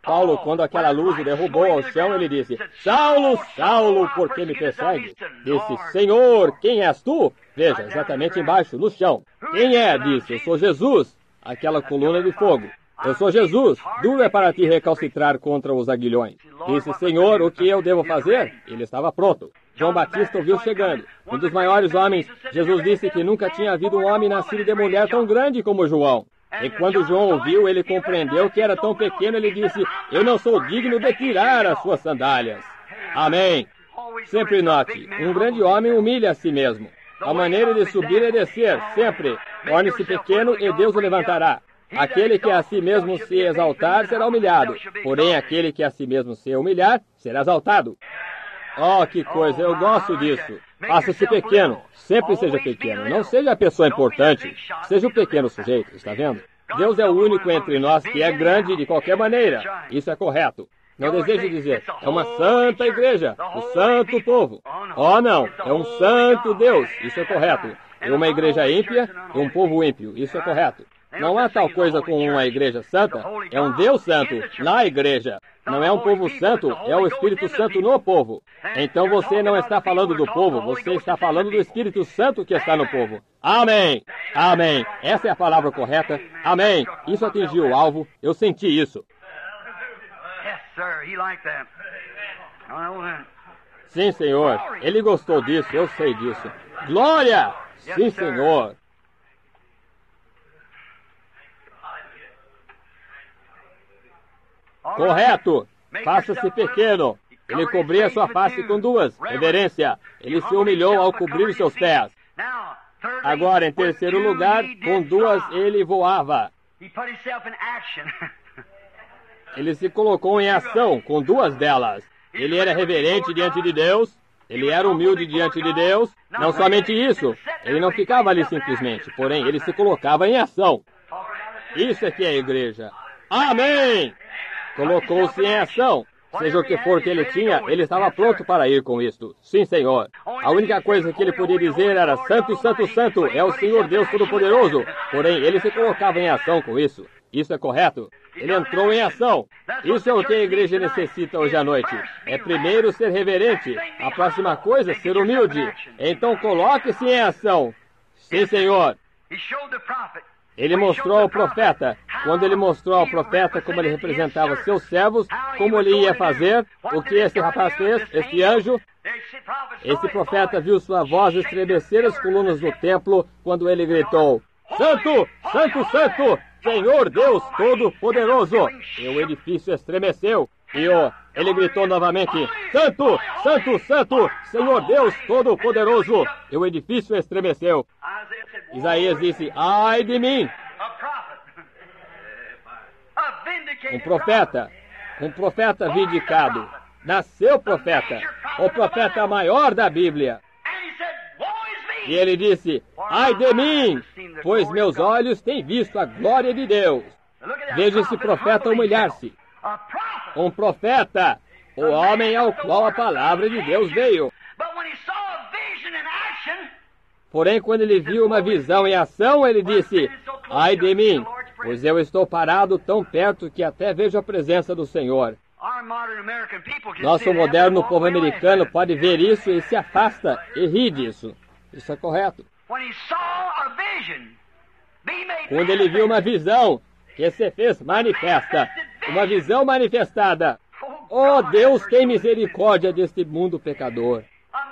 Paulo, quando aquela luz o derrubou ao chão, ele disse: Saulo, Saulo, por que me persegue? Disse: Senhor, quem és tu? Veja, exatamente embaixo, no chão. Quem é? Disse: eu sou Jesus, aquela coluna de fogo. Eu sou Jesus, duro é para ti recalcitrar contra os aguilhões. Disse: Senhor, o que eu devo fazer? Ele estava pronto. João Batista ouviu chegando. Um dos maiores homens. Jesus disse que nunca tinha havido um homem nascido de mulher tão grande como João. E quando João ouviu, ele compreendeu que era tão pequeno, ele disse: eu não sou digno de tirar as suas sandálias. Amém. Sempre note, um grande homem humilha a si mesmo. A maneira de subir é descer, sempre. Torne-se pequeno e Deus o levantará. Aquele que a si mesmo se exaltar será humilhado, porém aquele que a si mesmo se humilhar será exaltado. Oh, que coisa, eu gosto disso. Faça-se pequeno, sempre seja pequeno. Não seja a pessoa importante, seja o pequeno sujeito, está vendo? Deus é o único entre nós que é grande de qualquer maneira. Isso é correto. Não desejo dizer, é uma santa igreja, o santo povo. Oh, não, é um santo Deus, isso é correto. É uma igreja ímpia e um povo ímpio, isso é correto. Não há tal coisa como uma igreja santa, é um Deus santo na igreja. Não é um povo santo, é o Espírito Santo no povo. Então você não está falando do povo, você está falando do Espírito Santo que está no povo. Amém! Amém! Essa é a palavra correta. Amém! Isso atingiu o alvo, eu senti isso. Sim, Senhor, ele gostou disso, eu sei disso. Glória! Sim, Senhor. Correto! Faça-se pequeno. Ele cobria sua face com duas. Reverência. Ele se humilhou ao cobrir os seus pés. Agora, em terceiro lugar, com duas ele voava. Ele se colocou em ação com duas delas. Ele era reverente diante de Deus. Ele era humilde diante de Deus. Não somente isso. Ele não ficava ali simplesmente. Porém, ele se colocava em ação. Isso é que é a igreja. Amém! Colocou-se em ação. Seja o que for que ele tinha, ele estava pronto para ir com isto. Sim, Senhor. A única coisa que ele podia dizer era: Santo, Santo, Santo, é o Senhor Deus Todo-Poderoso. Porém, ele se colocava em ação com isso. Isso é correto. Ele entrou em ação. Isso é o que a igreja necessita hoje à noite. É primeiro ser reverente. A próxima coisa, ser humilde. Então coloque-se em ação. Sim, Senhor. Ele mostrou ao profeta, quando ele mostrou ao profeta como ele representava seus servos, como ele ia fazer, o que esse rapaz fez, esse anjo, esse profeta viu sua voz estremecer as colunas do templo quando ele gritou: Santo, Santo, Santo, Senhor Deus Todo-Poderoso! E o edifício estremeceu. E o, ele gritou novamente: Santo, Santo, Santo, Senhor Deus Todo-Poderoso! E o edifício estremeceu. Isaías disse: ai de mim! Um profeta, um profeta vindicado. Nasceu profeta, o profeta maior da Bíblia. E ele disse: ai de mim, pois meus olhos têm visto a glória de Deus. Veja esse profeta humilhar-se. Um profeta, o homem ao qual a palavra de Deus veio. Porém, quando ele viu uma visão em ação, ele disse: ai de mim, pois eu estou parado tão perto que até vejo a presença do Senhor. Nosso moderno povo americano pode ver isso e se afasta e ri disso. Isso é correto. Quando ele viu uma visão que se fez manifesta, uma visão manifestada. Oh, Deus, tem misericórdia deste mundo pecador.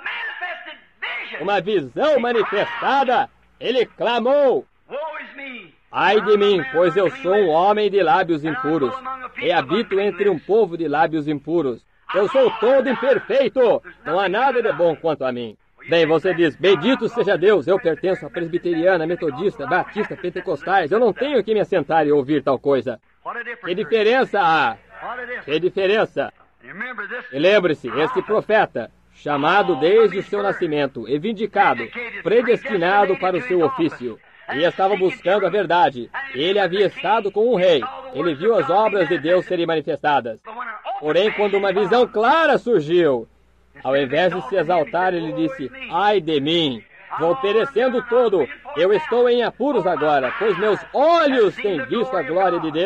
Uma visão manifestada, ele clamou: ai de mim, pois eu sou um homem de lábios impuros, e habito entre um povo de lábios impuros. Eu sou todo imperfeito, não há nada de bom quanto a mim. Bem, você diz: bendito seja Deus, eu pertenço à presbiteriana, metodista, batista, pentecostais, eu não tenho que me assentar e ouvir tal coisa. Que diferença há? Que diferença? E lembre-se, este profeta, chamado desde o seu nascimento e vindicado, predestinado para o seu ofício, e estava buscando a verdade. Ele havia estado com um rei. Ele viu as obras de Deus serem manifestadas. Porém, quando uma visão clara surgiu, ao invés de se exaltar, ele disse: ai de mim, vou perecendo todo. Eu estou em apuros agora, pois meus olhos têm visto a glória de Deus.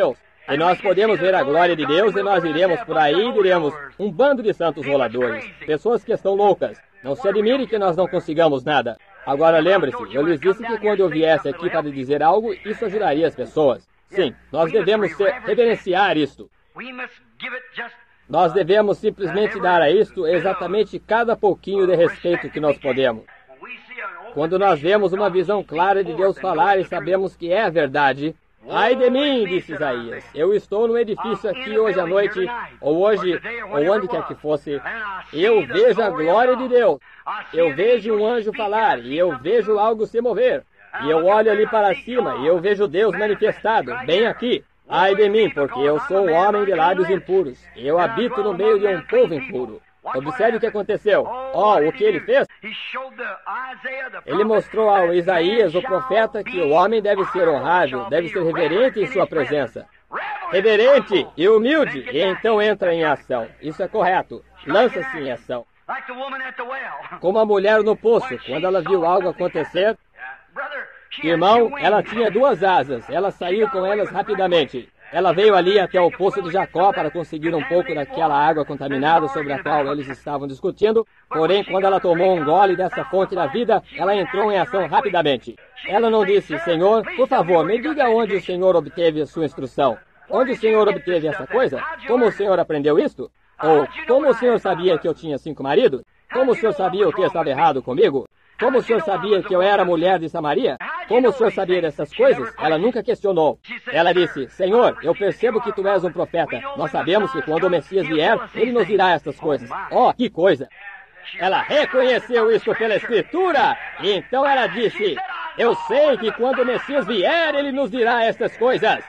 E nós podemos ver a glória de Deus e nós iremos por aí e diremos, um bando de santos roladores, pessoas que estão loucas. Não se admire que nós não consigamos nada. Agora lembre-se, eu lhes disse que quando eu viesse aqui para dizer algo, isso ajudaria as pessoas. Sim, nós devemos ser, reverenciar isto. Nós devemos simplesmente dar a isto exatamente cada pouquinho de respeito que nós podemos. Quando nós vemos uma visão clara de Deus falar e sabemos que é a verdade, ai de mim, disse Isaías, eu estou no edifício aqui hoje à noite, ou hoje, ou onde quer que fosse, e eu vejo a glória de Deus. Eu vejo um anjo falar, e eu vejo algo se mover. E eu olho ali para cima, e eu vejo Deus manifestado, bem aqui. Ai de mim, porque eu sou um homem de lábios impuros, e eu habito no meio de um povo impuro. Observe o que aconteceu. Ó, oh, o que ele fez? Ele mostrou ao Isaías, o profeta, que o homem deve ser honrável, deve ser reverente em sua presença. Reverente e humilde, e então entra em ação. Isso é correto. Lança-se em ação. Como a mulher no poço, quando ela viu algo acontecer, irmão, ela tinha duas asas. Ela saiu com elas rapidamente. Ela veio ali até o poço de Jacó para conseguir um pouco daquela água contaminada sobre a qual eles estavam discutindo. Porém, quando ela tomou um gole dessa fonte da vida, ela entrou em ação rapidamente. Ela não disse, Senhor, por favor, me diga onde o Senhor obteve a sua instrução. Onde o Senhor obteve essa coisa? Como o Senhor aprendeu isto? Ou, como o Senhor sabia que eu tinha cinco maridos? Como o Senhor sabia o que estava errado comigo? Como o Senhor sabia que eu era mulher de Samaria? Como o Senhor sabia dessas coisas? Ela nunca questionou. Ela disse, Senhor, eu percebo que tu és um profeta. Nós sabemos que quando o Messias vier, ele nos dirá estas coisas. Oh, que coisa! Ela reconheceu isso pela Escritura. E então ela disse, eu sei que quando o Messias vier, ele nos dirá estas coisas.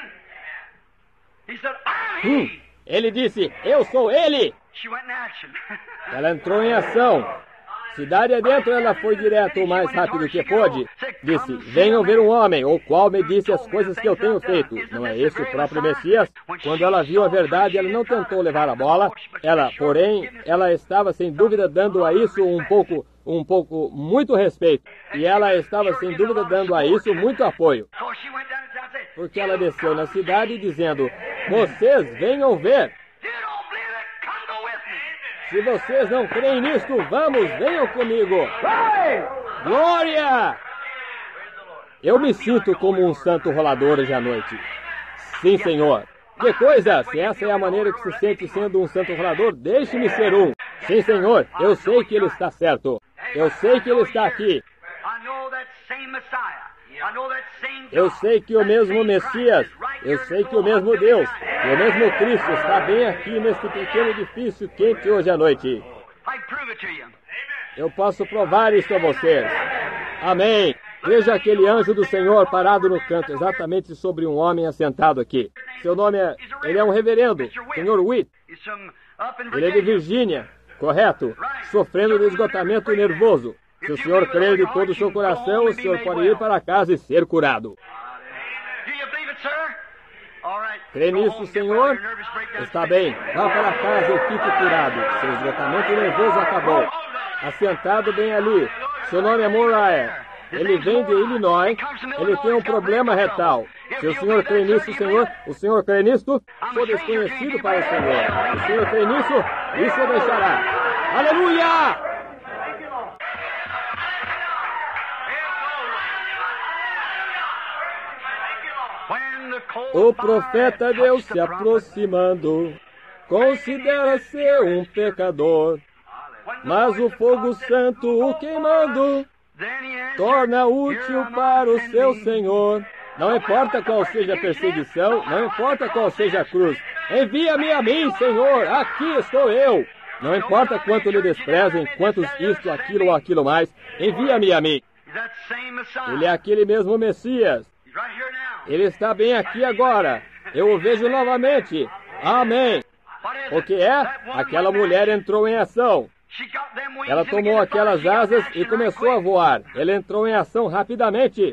Hum, ele disse, eu sou ele. Ela entrou em ação. Cidade adentro, ela foi direto o mais rápido que pôde. Disse, venham ver um homem, o qual me disse as coisas que eu tenho feito. Não é esse o próprio Messias? Quando ela viu a verdade, ela não tentou levar a bola. Ela, porém, ela estava sem dúvida dando a isso um pouco, um pouco, muito respeito. E ela estava sem dúvida dando a isso muito apoio. Porque ela desceu na cidade dizendo, vocês venham ver. Se vocês não creem nisto, vamos, venham comigo. Glória! Eu me sinto como um santo rolador hoje à noite. Sim, Senhor. Que coisa! Se essa é a maneira que se sente sendo um santo rolador, deixe-me ser um. Sim, Senhor. Eu sei que Ele está certo. Eu sei que Ele está aqui. Eu sei que o mesmo Messias, eu sei que o mesmo Deus, e o mesmo Cristo está bem aqui neste pequeno edifício quente hoje à noite. Eu posso provar isso a vocês. Amém. Veja aquele anjo do Senhor parado no canto, exatamente sobre um homem assentado aqui. Seu nome é... Ele é um reverendo, senhor Witt. Ele é de Virgínia, correto? Sofrendo de esgotamento nervoso. Se o senhor crê de todo o seu coração, o senhor pode ir para casa e ser curado. Crê nisso, Senhor? Está bem, vá para casa e fique curado. Seu esgotamento nervoso acabou. Assentado bem ali. Seu nome é Moriah. Ele vem de Illinois. Ele tem um problema retal. Se o senhor crê nisso, Senhor, o senhor crê nisso, sou desconhecido para o Senhor. O senhor crê nisso, isso deixará. Aleluia! O profeta Deus se aproximando, considera-se um pecador, mas o fogo santo o queimando, torna útil para o seu Senhor. Não importa qual seja a perseguição, não importa qual seja a cruz, envia-me a mim, Senhor, aqui estou eu. Não importa quanto lhe desprezem, quantos isto, aquilo ou aquilo mais, envia-me a mim. Ele é aquele mesmo Messias. Ele está bem aqui agora. Eu o vejo novamente. Amém. O que é? Aquela mulher entrou em ação. Ela tomou aquelas asas e começou a voar. Ela entrou em ação rapidamente.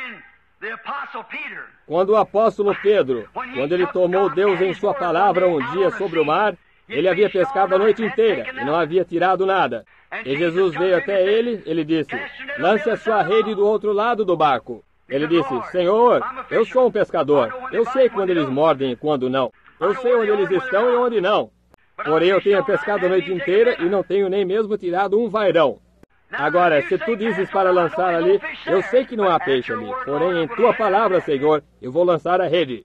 Quando o apóstolo Pedro, quando ele tomou Deus em sua palavra um dia sobre o mar, ele havia pescado a noite inteira e não havia tirado nada. E Jesus veio até ele, ele disse, lance a sua rede do outro lado do barco. Ele disse, Senhor, eu sou um pescador. Eu sei quando eles mordem e quando não. Eu sei onde eles estão e onde não. Porém, eu tenho pescado a noite inteira e não tenho nem mesmo tirado um vairão. Agora, se tu dizes para lançar ali, eu sei que não há peixe ali. Porém, em tua palavra, Senhor, eu vou lançar a rede.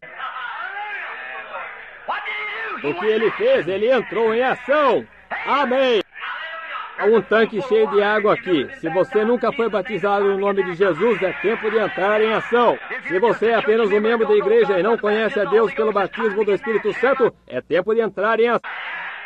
O que ele fez? Ele entrou em ação. Amém! Há um tanque cheio de água aqui. Se você nunca foi batizado no nome de Jesus, é tempo de entrar em ação. Se você é apenas um membro da igreja e não conhece a Deus pelo batismo do Espírito Santo, é tempo de entrar em ação.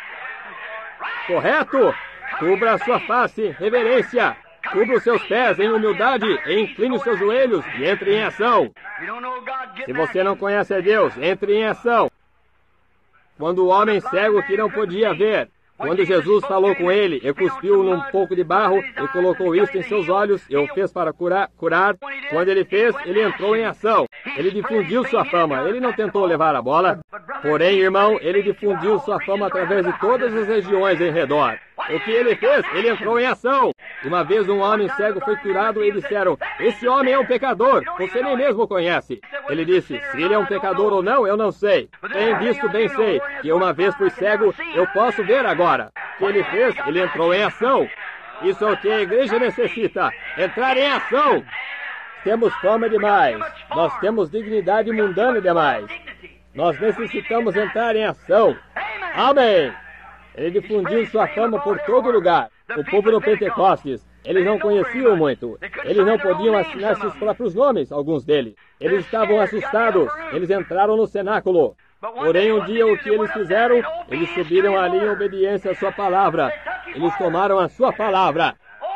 Correto? Cubra a sua face, reverência. Cubra os seus pés em humildade e incline os seus joelhos e entre em ação. Se você não conhece a Deus, entre em ação. Quando o homem cego que não podia ver, quando Jesus falou com ele, e cuspiu num pouco de barro e colocou isto em seus olhos e o fez para curar, curar. Quando ele fez, ele entrou em ação. Ele difundiu sua fama. Ele não tentou levar a bola. Porém, irmão, ele difundiu sua fama através de todas as regiões em redor. O que ele fez? Ele entrou em ação. Uma vez um homem cego foi curado e disseram, esse homem é um pecador, você nem mesmo o conhece. Ele disse, se ele é um pecador ou não, eu não sei. Bem visto, bem sei, que uma vez fui cego, eu posso ver agora. O que ele fez? Ele entrou em ação. Isso é o que a igreja necessita, entrar em ação. Temos fama demais, nós temos dignidade mundana demais. Nós necessitamos entrar em ação. Amém! Ele difundiu sua fama por todo lugar. O povo do Pentecostes, eles não conheciam muito. Eles não podiam assinar seus próprios nomes, alguns deles. Eles estavam assustados. Eles entraram no cenáculo. Porém, um dia o que eles fizeram? Eles subiram ali em obediência à sua palavra. Eles tomaram a sua palavra.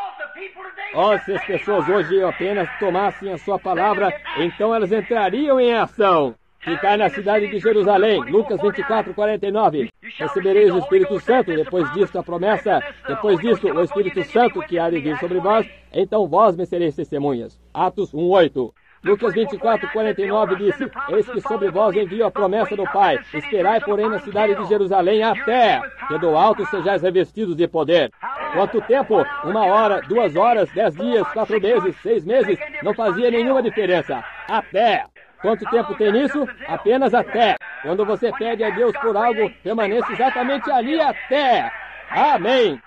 Oh, se as pessoas hoje apenas tomassem a sua palavra, então elas entrariam em ação. Ficar na cidade de Jerusalém, Lucas vinte e quatro, quarenta e nove. Recebereis o Espírito Santo, depois disto a promessa, depois disto o Espírito Santo que há de vir sobre vós, então vós me sereis testemunhas. Atos um, oito. Lucas vinte e quatro, quarenta e nove disse, eis que sobre vós envio a promessa do Pai, esperai porém na cidade de Jerusalém até que do alto sejais revestidos de poder. Quanto tempo? Uma hora, duas horas, dez dias, quatro meses, seis meses, não fazia nenhuma diferença. Até. Quanto tempo tem nisso? Apenas até. Quando você pede a Deus por algo, permaneça exatamente ali até. Amém.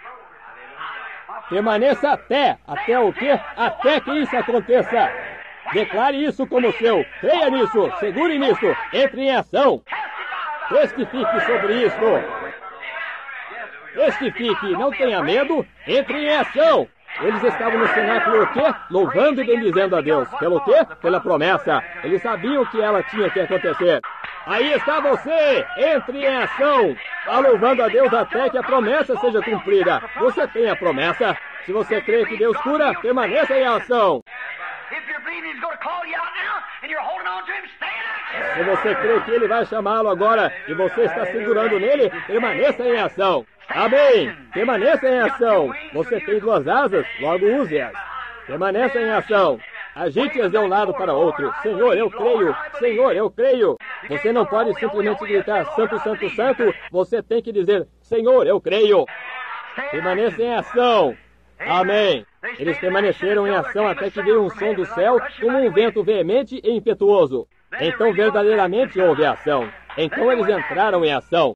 Permaneça até. Até o quê? Até que isso aconteça. Declare isso como seu. Creia nisso. Segure nisso. Entre em ação. Testifique sobre isso. Testifique. Não tenha medo. Entre em ação. Eles estavam no cenáculo o quê? Louvando e bendizendo a Deus. Pelo quê? Pela promessa. Eles sabiam que ela tinha que acontecer. Aí está você! Entre em ação! Vá louvando a Deus até que a promessa seja cumprida. Você tem a promessa. Se você crê que Deus cura, permaneça em ação. Se você crê que Ele vai chamá-lo agora e você está segurando nele, permaneça em ação. Amém! Permaneça em ação. Você tem duas asas, logo use-as. Permaneça em ação. Agite-as de um lado para outro. Senhor, eu creio. Senhor, eu creio. Você não pode simplesmente gritar Santo, Santo, Santo. Você tem que dizer Senhor, eu creio. Permaneça em ação. Amém. Eles permaneceram em ação até que veio um som do céu como um vento veemente e impetuoso. Então verdadeiramente houve ação. Então eles entraram em ação.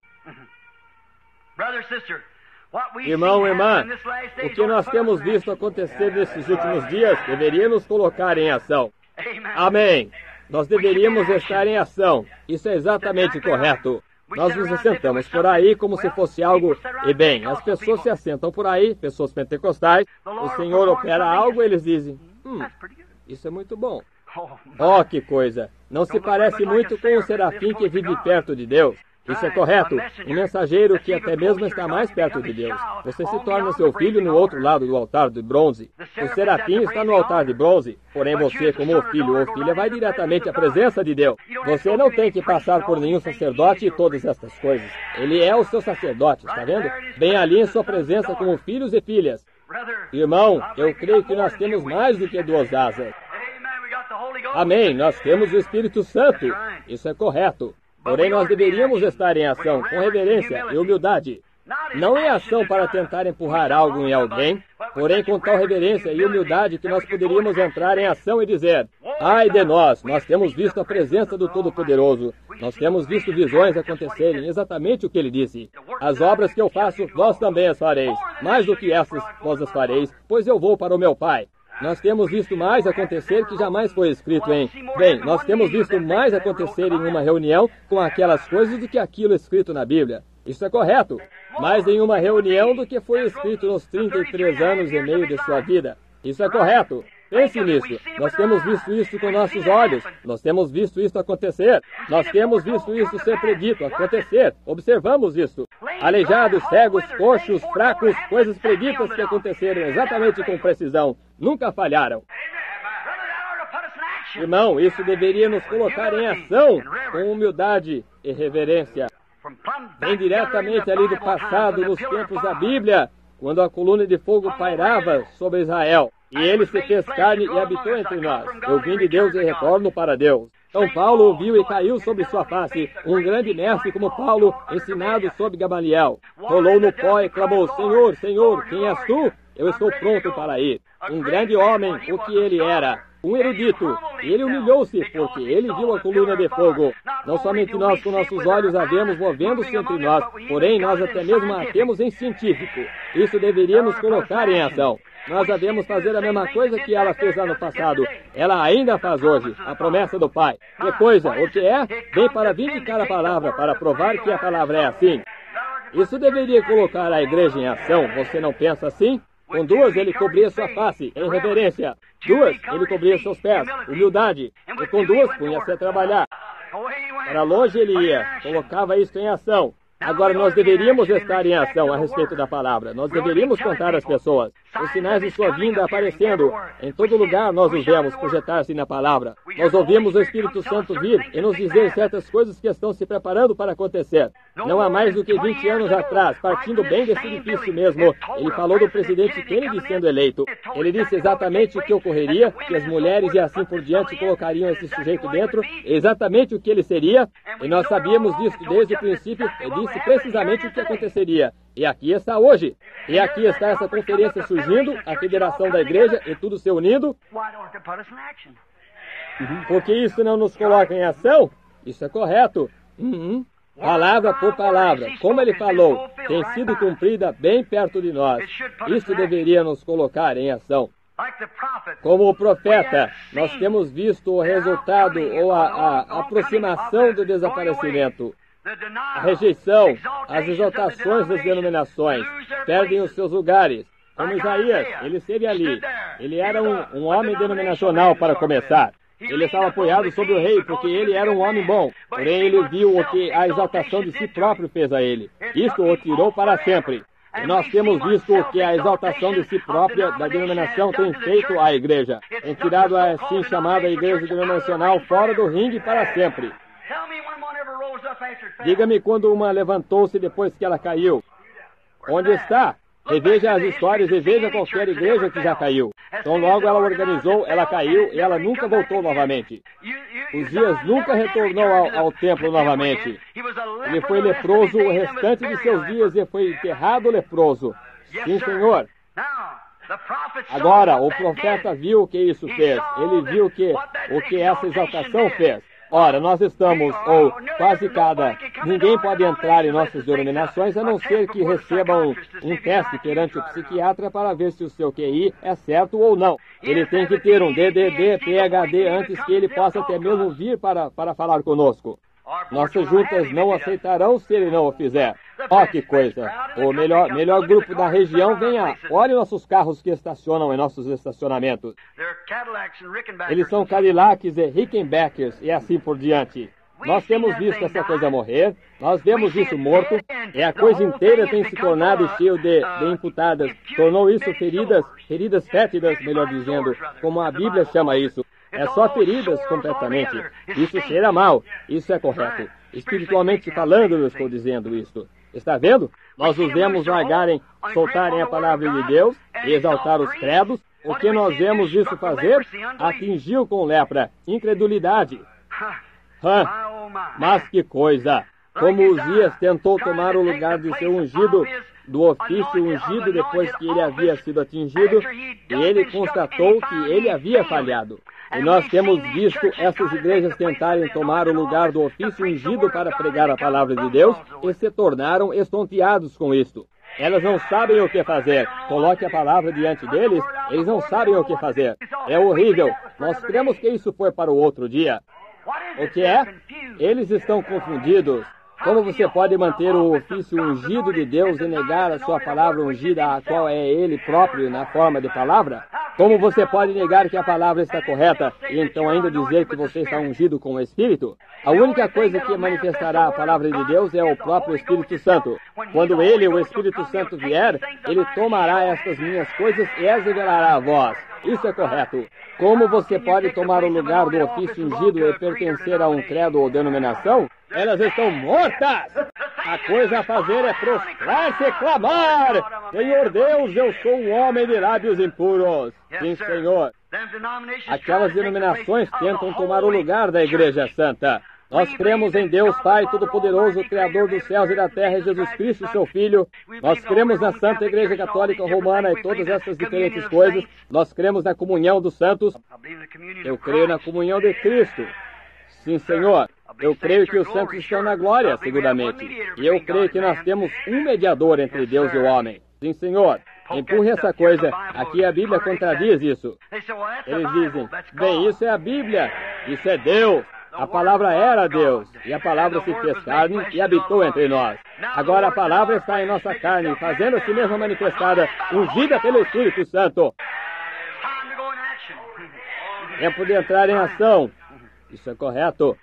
Irmão, irmã, o que nós temos visto acontecer nesses últimos dias deveria nos colocar em ação. Amém. Nós deveríamos estar em ação. Isso é exatamente correto. Nós nos assentamos por aí como se fosse algo... E bem, as pessoas se assentam por aí, pessoas pentecostais. O Senhor opera algo e eles dizem... Hum, isso é muito bom. Oh, que coisa! Não se parece muito com o serafim que vive perto de Deus. Isso é correto. Um mensageiro que até mesmo está mais perto de Deus. Você se torna seu filho no outro lado do altar de bronze. O serafim está no altar de bronze. Porém você, como o filho ou filha, vai diretamente à presença de Deus. Você não tem que passar por nenhum sacerdote e todas estas coisas. Ele é o seu sacerdote, está vendo? Bem ali em sua presença como filhos e filhas. Irmão, eu creio que nós temos mais do que duas asas. Amém. Nós temos o Espírito Santo. Isso é correto. Porém, nós deveríamos estar em ação, com reverência e humildade. Não em ação para tentar empurrar algo em alguém, porém com tal reverência e humildade que nós poderíamos entrar em ação e dizer, Ai de nós, nós temos visto a presença do Todo-Poderoso. Nós temos visto visões acontecerem, exatamente o que ele disse. As obras que eu faço, vós também as fareis. Mais do que essas, vós as fareis, pois eu vou para o meu Pai. Nós temos visto mais acontecer que jamais foi escrito em... Bem, nós temos visto mais acontecer em uma reunião com aquelas coisas do que aquilo escrito na Bíblia. Isso é correto. Mais em uma reunião do que foi escrito nos trinta e três anos e meio de sua vida. Isso é correto. Pense nisso. Nós temos visto isso com nossos olhos. Nós temos visto isso acontecer. Nós temos visto isso ser predito, acontecer. Observamos isso. Aleijados, cegos, coxos, fracos, coisas preditas que aconteceram exatamente com precisão. Nunca falharam. Irmão, isso deveria nos colocar em ação com humildade e reverência. Vem diretamente ali do passado, nos tempos da Bíblia, quando a coluna de fogo pairava sobre Israel. E ele se fez carne e habitou entre nós. Eu vim de Deus e retorno para Deus. Então Paulo ouviu e caiu sobre sua face. Um grande mestre como Paulo, ensinado sob Gamaliel. Rolou no pó e clamou, Senhor, Senhor, quem és tu? Eu estou pronto para ir. Um grande homem, o que ele era. Um erudito. E ele humilhou-se, porque ele viu a coluna de fogo. Não somente nós com nossos olhos a vemos movendo-se entre nós, porém nós até mesmo a temos em científico. Isso deveria nos colocar em ação. Nós devemos fazer a mesma coisa que ela fez lá no passado. Ela ainda faz hoje, a promessa do Pai. Que coisa? O que é? Vem para vindicar a palavra, para provar que a palavra é assim. Isso deveria colocar a igreja em ação. Você não pensa assim? Com duas ele cobria sua face, em reverência. Duas, ele cobria seus pés, humildade. E com duas, punha-se a trabalhar. Para longe ele ia, colocava isto em ação. Agora nós deveríamos estar em ação a respeito da palavra. Nós deveríamos contar às pessoas. Os sinais de sua vinda aparecendo. Em todo lugar nós os vemos projetar-se na palavra. Nós ouvimos o Espírito Santo vir e nos dizer certas coisas que estão se preparando para acontecer. Não há mais do que vinte anos atrás, partindo bem desse edifício mesmo, ele falou do presidente Kennedy sendo eleito. Ele disse exatamente o que ocorreria, que as mulheres e assim por diante colocariam esse sujeito dentro, exatamente o que ele seria, e nós sabíamos disso desde o princípio, e disse precisamente o que aconteceria. E aqui está hoje. E aqui está essa conferência surgindo, a federação da igreja e tudo se unindo. Porque isso não nos coloca em ação? Isso é correto. Uhum. Palavra por palavra, como ele falou, tem sido cumprida bem perto de nós. Isso deveria nos colocar em ação. Como o profeta, nós temos visto o resultado ou a, a aproximação do desaparecimento. A rejeição, as exaltações das denominações perdem os seus lugares. Como Isaías, ele esteve ali. Ele era um, um homem denominacional para começar. Ele estava apoiado sobre o rei porque ele era um homem bom. Porém, ele viu o que a exaltação de si próprio fez a ele. Isto o tirou para sempre. E nós temos visto o que a exaltação de si própria da denominação tem feito à igreja. Tem tirado a assim chamada igreja denominacional fora do ringue para sempre. Diga-me quando uma levantou-se depois que ela caiu. Onde está? Reveja as histórias e veja qualquer igreja que já caiu. Então logo ela organizou, ela caiu e ela nunca voltou novamente. Uzias nunca retornou ao, ao templo novamente. Ele foi leproso o restante de seus dias e foi enterrado leproso. Sim, Senhor. Agora, o profeta viu o que isso fez. Ele viu que, o que essa exaltação fez. Ora, nós estamos, ou quase cada, ninguém pode entrar em nossas denominações a não ser que recebam um, um teste perante o psiquiatra para ver se o seu Q I é certo ou não. Ele tem que ter um D D D, P H D antes que ele possa até mesmo vir para, para falar conosco. Nossas juntas não aceitarão se ele não o fizer. Ó, oh, que coisa! O melhor, melhor grupo da região vem a... Olhe nossos carros que estacionam em nossos estacionamentos. Eles são Cadillacs e Rickenbackers e assim por diante. Nós temos visto essa coisa morrer, nós vemos isso morto, e a coisa inteira tem se tornado cheio de, de imputadas. Tornou isso feridas, feridas fétidas, melhor dizendo, como a Bíblia chama isso. É só feridas completamente. Isso será mal. Isso é correto. Espiritualmente falando, eu estou dizendo isto. Está vendo? Nós os vemos largarem, soltarem a palavra de Deus e exaltar os credos. O que nós vemos isso fazer? Atingiu com lepra, incredulidade. Hã? Mas que coisa! Como Uzias tentou tomar o lugar de seu ungido, do ofício ungido depois que ele havia sido atingido, e ele constatou que ele havia falhado. E nós temos visto essas igrejas tentarem tomar o lugar do ofício ungido para pregar a palavra de Deus e se tornaram estonteados com isto. Elas não sabem o que fazer. Coloque a palavra diante deles, eles não sabem o que fazer. É horrível. Nós cremos que isso foi para o outro dia. O que é? Eles estão confundidos. Como você pode manter o ofício ungido de Deus e negar a sua palavra ungida, a qual é Ele próprio na forma de palavra? Como você pode negar que a palavra está correta e então ainda dizer que você está ungido com o Espírito? A única coisa que manifestará a palavra de Deus é o próprio Espírito Santo. Quando Ele, o Espírito Santo, vier, Ele tomará estas minhas coisas e as revelará a vós. Isso é correto. Como você pode tomar o lugar do ofício ungido e pertencer a um credo ou denominação? Elas estão mortas! A coisa a fazer é prostrar-se e clamar: Senhor Deus, eu sou um homem de lábios impuros. Sim, Senhor. Aquelas denominações tentam tomar o lugar da Igreja Santa. Nós cremos em Deus Pai Todo-Poderoso, Criador dos céus e da terra, e Jesus Cristo, seu Filho. Nós cremos na Santa Igreja Católica Romana e todas essas diferentes coisas. Nós cremos na comunhão dos santos. Eu creio na comunhão de Cristo. Sim, Senhor. Eu creio que os santos estão na glória, seguramente. E eu creio que nós temos um mediador entre Deus e o homem. Sim, Senhor. Empurre essa coisa. Aqui a Bíblia contradiz isso. Eles dizem: bem, isso é a Bíblia. Isso é Deus. A palavra era Deus, e a palavra se fez carne e habitou entre nós. Agora a palavra está em nossa carne, fazendo a si mesma manifestada, ungida pelo Espírito Santo. Tempo de entrar em ação. Isso é correto.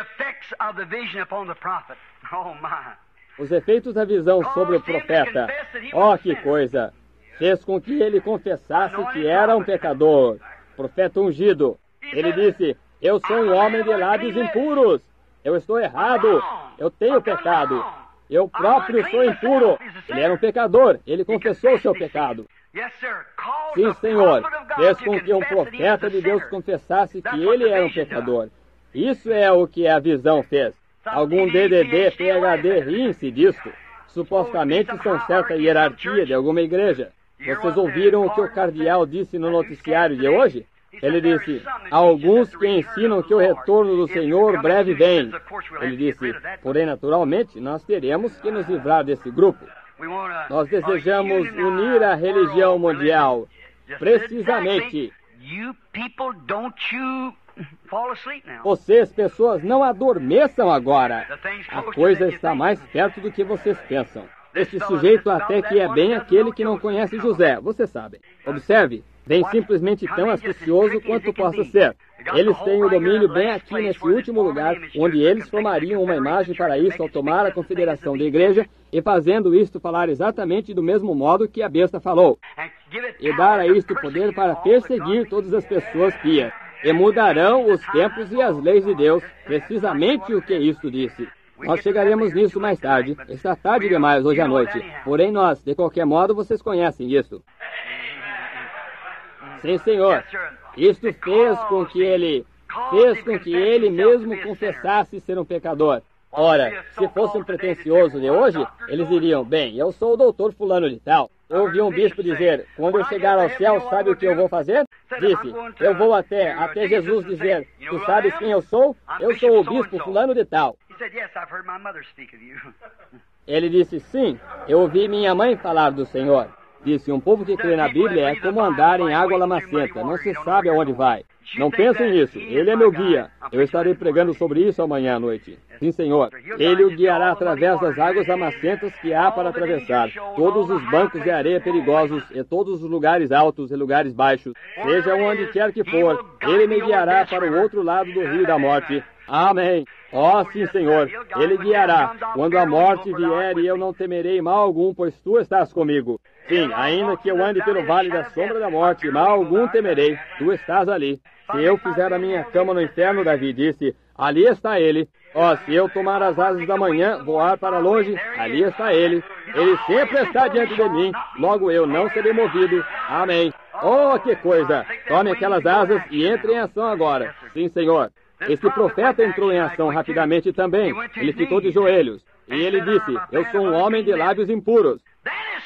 Os efeitos da visão sobre o profeta. Oh, que coisa! Fez com que ele confessasse que era um pecador. Profeta ungido. Ele disse: eu sou um homem de lábios impuros. Eu estou errado. Eu tenho pecado. Eu próprio sou impuro. Ele era um pecador. Ele confessou o seu pecado. Sim, Senhor. Fez com que um profeta de Deus confessasse que ele era um pecador. Isso é o que a visão fez. Algum D D D, P H D riem-se disto. Supostamente são certa hierarquia de alguma igreja. Vocês ouviram o que o cardeal disse no noticiário de hoje? Ele disse: há alguns que ensinam que o retorno do Senhor breve vem. Ele disse: porém, naturalmente, nós teremos que nos livrar desse grupo. Nós desejamos unir a religião mundial. Precisamente. Vocês, pessoas, não adormeçam agora. A coisa está mais perto do que vocês pensam. Este sujeito até que é bem aquele que não conhece José, você sabe. Observe. Bem simplesmente tão astucioso quanto possa ser. Eles têm o domínio bem aqui nesse último lugar, onde eles formariam uma imagem para isso ao tomar a confederação da igreja e fazendo isto falar exatamente do mesmo modo que a besta falou. E dar a isto poder para perseguir todas as pessoas pias. E mudarão os tempos e as leis de Deus, precisamente o que isto disse. Nós chegaremos nisso mais tarde. Está tarde demais hoje à noite. Porém nós, de qualquer modo, vocês conhecem isso. Sim, Senhor. Isto fez com que ele, fez com que ele mesmo confessasse ser um pecador. Ora, se fosse um pretensioso de hoje, eles diriam: bem, eu sou o doutor fulano de tal. Eu ouvi um bispo dizer: quando eu chegar ao céu, sabe o que eu vou fazer? Disse: eu vou até, até Jesus dizer: tu sabes quem eu sou? Eu sou o bispo fulano de tal. Ele disse: sim, eu ouvi minha mãe falar do Senhor. Disse: um povo que crê na Bíblia é como andar em água lamacenta, não se sabe aonde vai. Não pensem nisso, ele é meu guia. Eu estarei pregando sobre isso amanhã à noite. Sim, Senhor. Ele o guiará através das águas lamacentas que há para atravessar, todos os bancos de areia perigosos e todos os lugares altos e lugares baixos. Seja onde quer que for, ele me guiará para o outro lado do rio da morte. Amém. Ó, oh, sim, Senhor. Ele guiará. Quando a morte vier, e eu não temerei mal algum, pois tu estás comigo. Sim, ainda que eu ande pelo vale da sombra da morte, mal algum temerei. Tu estás ali. Se eu fizer a minha cama no inferno, Davi disse, ali está ele. Ó, oh, se eu tomar as asas da manhã, voar para longe, ali está ele. Ele sempre está diante de mim, logo eu não serei movido. Amém. Oh, que coisa! Tome aquelas asas e entre em ação agora. Sim, Senhor. Este profeta entrou em ação rapidamente também. Ele ficou de joelhos. E ele disse: eu sou um homem de lábios impuros.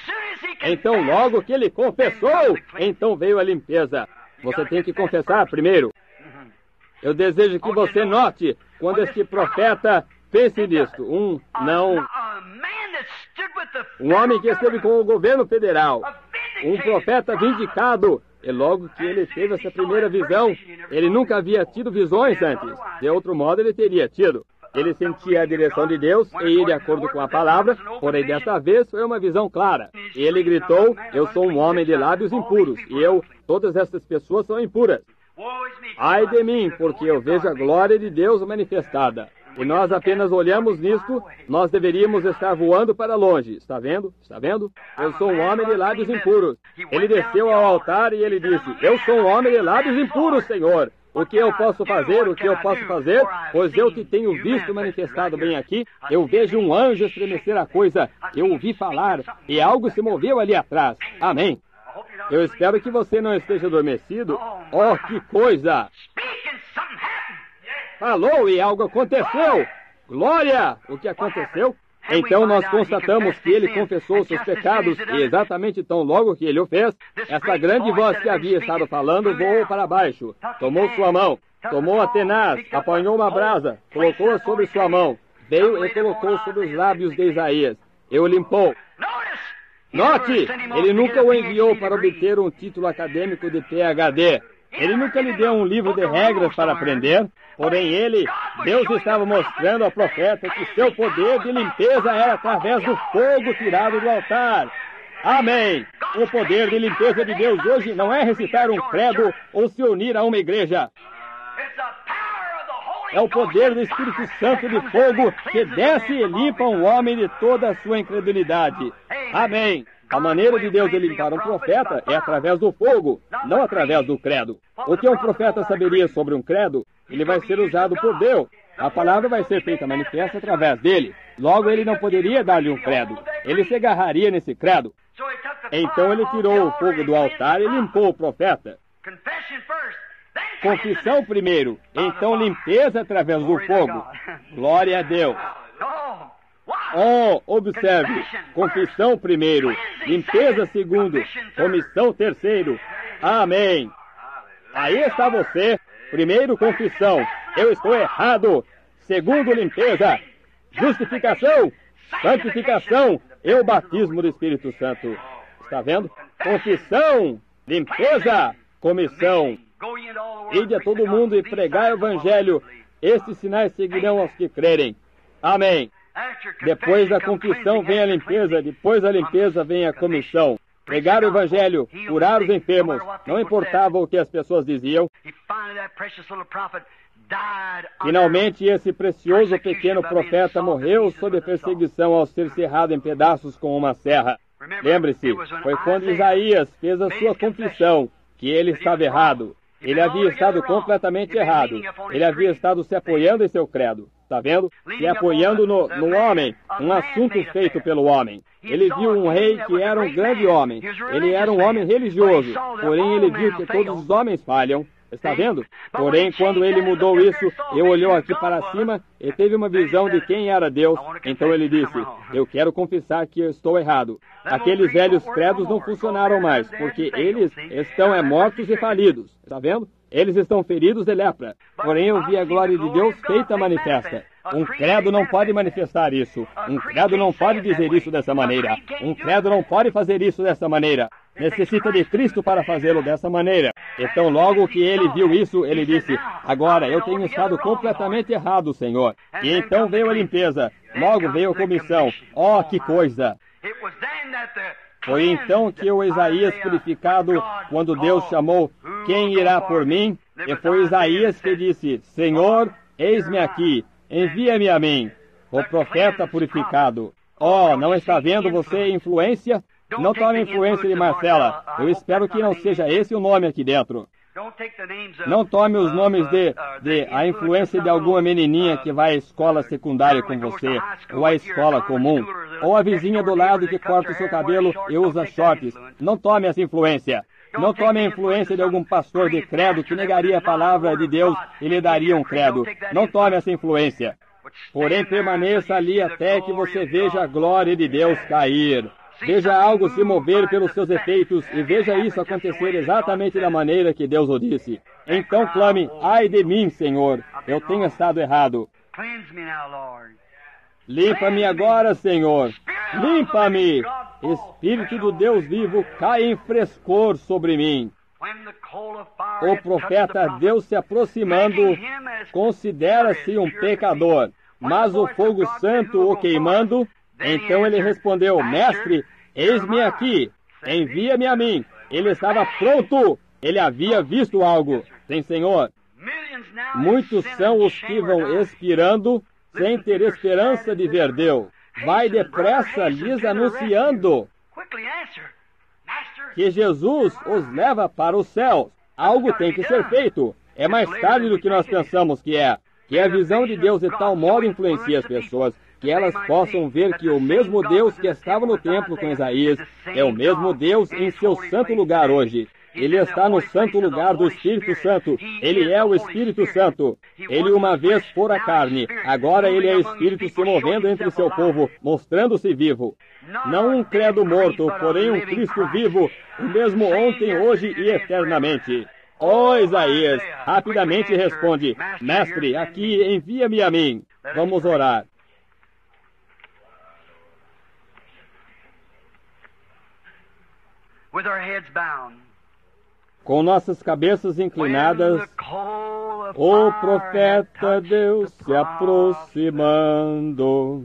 Então, logo que ele confessou, então veio a limpeza. Você tem que confessar primeiro. Eu desejo que você note, quando este profeta, pense nisto, um, não, um homem que esteve com o governo federal, um profeta vindicado, e logo que ele teve essa primeira visão, ele nunca havia tido visões antes. De outro modo, ele teria tido. Ele sentia a direção de Deus e ia de acordo com a palavra, porém desta vez foi uma visão clara. Ele gritou, eu sou um homem de lábios impuros, e eu, todas essas pessoas são impuras. Ai de mim, porque eu vejo a glória de Deus manifestada. E nós apenas olhamos nisto, nós deveríamos estar voando para longe. Está vendo? Está vendo? Eu sou um homem de lábios impuros. Ele desceu ao altar e ele disse, eu sou um homem de lábios impuros, Senhor. O que eu posso fazer? O que eu posso fazer? Pois eu que tenho visto manifestado bem aqui, eu vejo um anjo estremecer a coisa, eu ouvi falar, e algo se moveu ali atrás. Amém. Eu espero que você não esteja adormecido. Oh, que coisa! Falou e algo aconteceu. Glória! O que aconteceu? Então nós constatamos que ele confessou seus pecados e exatamente tão logo que ele o fez, essa grande voz que havia estado falando voou para baixo, tomou sua mão, tomou a tenaz, apanhou uma brasa, colocou-a sobre sua mão, veio e colocou sobre os lábios de Isaías, e o limpou. Note, ele nunca o enviou para obter um título acadêmico de P H D. Ele nunca lhe deu um livro de regras para aprender, porém ele, Deus estava mostrando ao profeta que seu poder de limpeza era através do fogo tirado do altar. Amém! O poder de limpeza de Deus hoje não é recitar um credo ou se unir a uma igreja. É o poder do Espírito Santo de fogo que desce e limpa um homem de toda a sua incredulidade. Amém! A maneira de Deus de limpar um profeta é através do fogo, não através do credo. O que um profeta saberia sobre um credo? Ele vai ser usado por Deus. A palavra vai ser feita manifesta através dele. Logo, ele não poderia dar-lhe um credo. Ele se agarraria nesse credo. Então ele tirou o fogo do altar e limpou o profeta. Confissão primeiro, então limpeza através do fogo. Glória a Deus. Oh, observe, confissão primeiro, limpeza segundo, comissão terceiro. Amém. Aí está você. Primeiro, confissão. Eu estou errado. Segundo, limpeza. Justificação. Santificação. E o batismo do Espírito Santo. Está vendo? Confissão. Limpeza. Comissão. Ide a todo mundo e pregai o Evangelho. Estes sinais seguirão aos que crerem. Amém. Depois da confissão vem a limpeza, depois da limpeza vem a comissão. Pregar o Evangelho, curar os enfermos, não importava o que as pessoas diziam. Finalmente, esse precioso pequeno profeta morreu sob perseguição ao ser serrado em pedaços com uma serra. Lembre-se, foi quando Isaías fez a sua confissão que ele estava errado. Ele havia estado completamente errado. Ele havia estado se apoiando em seu credo. Está vendo? Se apoiando no, no homem, um assunto feito pelo homem. Ele viu um rei que era um grande homem. Ele era um homem religioso. Porém, ele viu que todos os homens falham. Está vendo? Porém, quando ele mudou isso, ele olhou aqui para cima e teve uma visão de quem era Deus. Então ele disse, eu quero confessar que eu estou errado. Aqueles velhos credos não funcionaram mais, porque eles estão é, mortos e falidos. Está vendo? Eles estão feridos de lepra. Porém, eu vi a glória de Deus feita manifesta. Um credo não pode manifestar isso. Um credo não pode dizer isso dessa maneira. Um credo não pode fazer isso dessa maneira. Necessita de Cristo para fazê-lo dessa maneira. Então, logo que ele viu isso, ele disse, agora eu tenho estado completamente errado, Senhor. E então veio a limpeza. Logo veio a comissão. Oh, que coisa! Foi então que o Isaías purificado, quando Deus chamou, quem irá por mim? E foi Isaías que disse, Senhor, eis-me aqui, envia-me a mim, o profeta purificado. Oh, não está vendo você influência? Não tome influência de Marcela. Eu espero que não seja esse o nome aqui dentro. Não tome os nomes de, de a influência de alguma menininha que vai à escola secundária com você, ou à escola comum, ou a vizinha do lado que corta o seu cabelo e usa shorts. Não tome essa influência. Não tome a influência de algum pastor de credo que negaria a palavra de Deus e lhe daria um credo. Não tome essa influência. Porém, permaneça ali até que você veja a glória de Deus cair. Veja algo se mover pelos seus efeitos e veja isso acontecer exatamente da maneira que Deus o disse. Então clame, ai de mim, Senhor, eu tenho estado errado. Limpa-me agora, Senhor. Limpa-me. Espírito do Deus vivo, cai em frescor sobre mim. O profeta, Deus se aproximando, considera-se um pecador, mas o fogo santo o queimando. Então ele respondeu, Mestre, eis-me aqui, envia-me a mim. Ele estava pronto, ele havia visto algo. Sim, Senhor. Muitos são os que vão expirando, sem ter esperança de ver Deus. Vai depressa lhes anunciando que Jesus os leva para os céus. Algo tem que ser feito. É mais tarde do que nós pensamos que é. Que a visão de Deus de tal modo influencia as pessoas, que elas possam ver que o mesmo Deus que estava no templo com Isaías é o mesmo Deus em seu santo lugar hoje. Ele está no santo lugar do Espírito Santo. Ele é o Espírito Santo. Ele uma vez fora carne. Agora ele é Espírito se movendo entre seu povo, mostrando-se vivo. Não um credo morto, porém um Cristo vivo, o mesmo ontem, hoje e eternamente. Ó Isaías, rapidamente responde, Mestre, aqui envia-me a mim. Vamos orar. With our heads bound. Com nossas cabeças inclinadas, o profeta Deus se aproximando,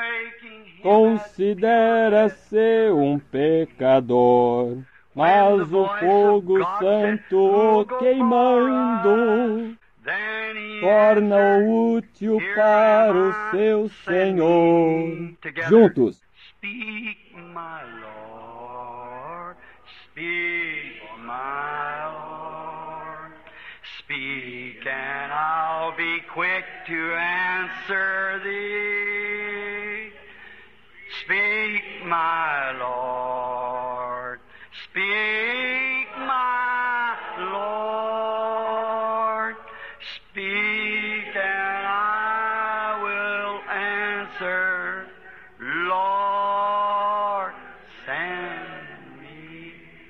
considera-se um pecador, mas o fogo santo o queimando, torna-o útil para o seu Senhor. Juntos. Speak, my Lord, speak, my Lord, speak, and I'll be quick to answer thee. Speak, my Lord, speak, my Lord, speak, and I will answer, Lord, send me.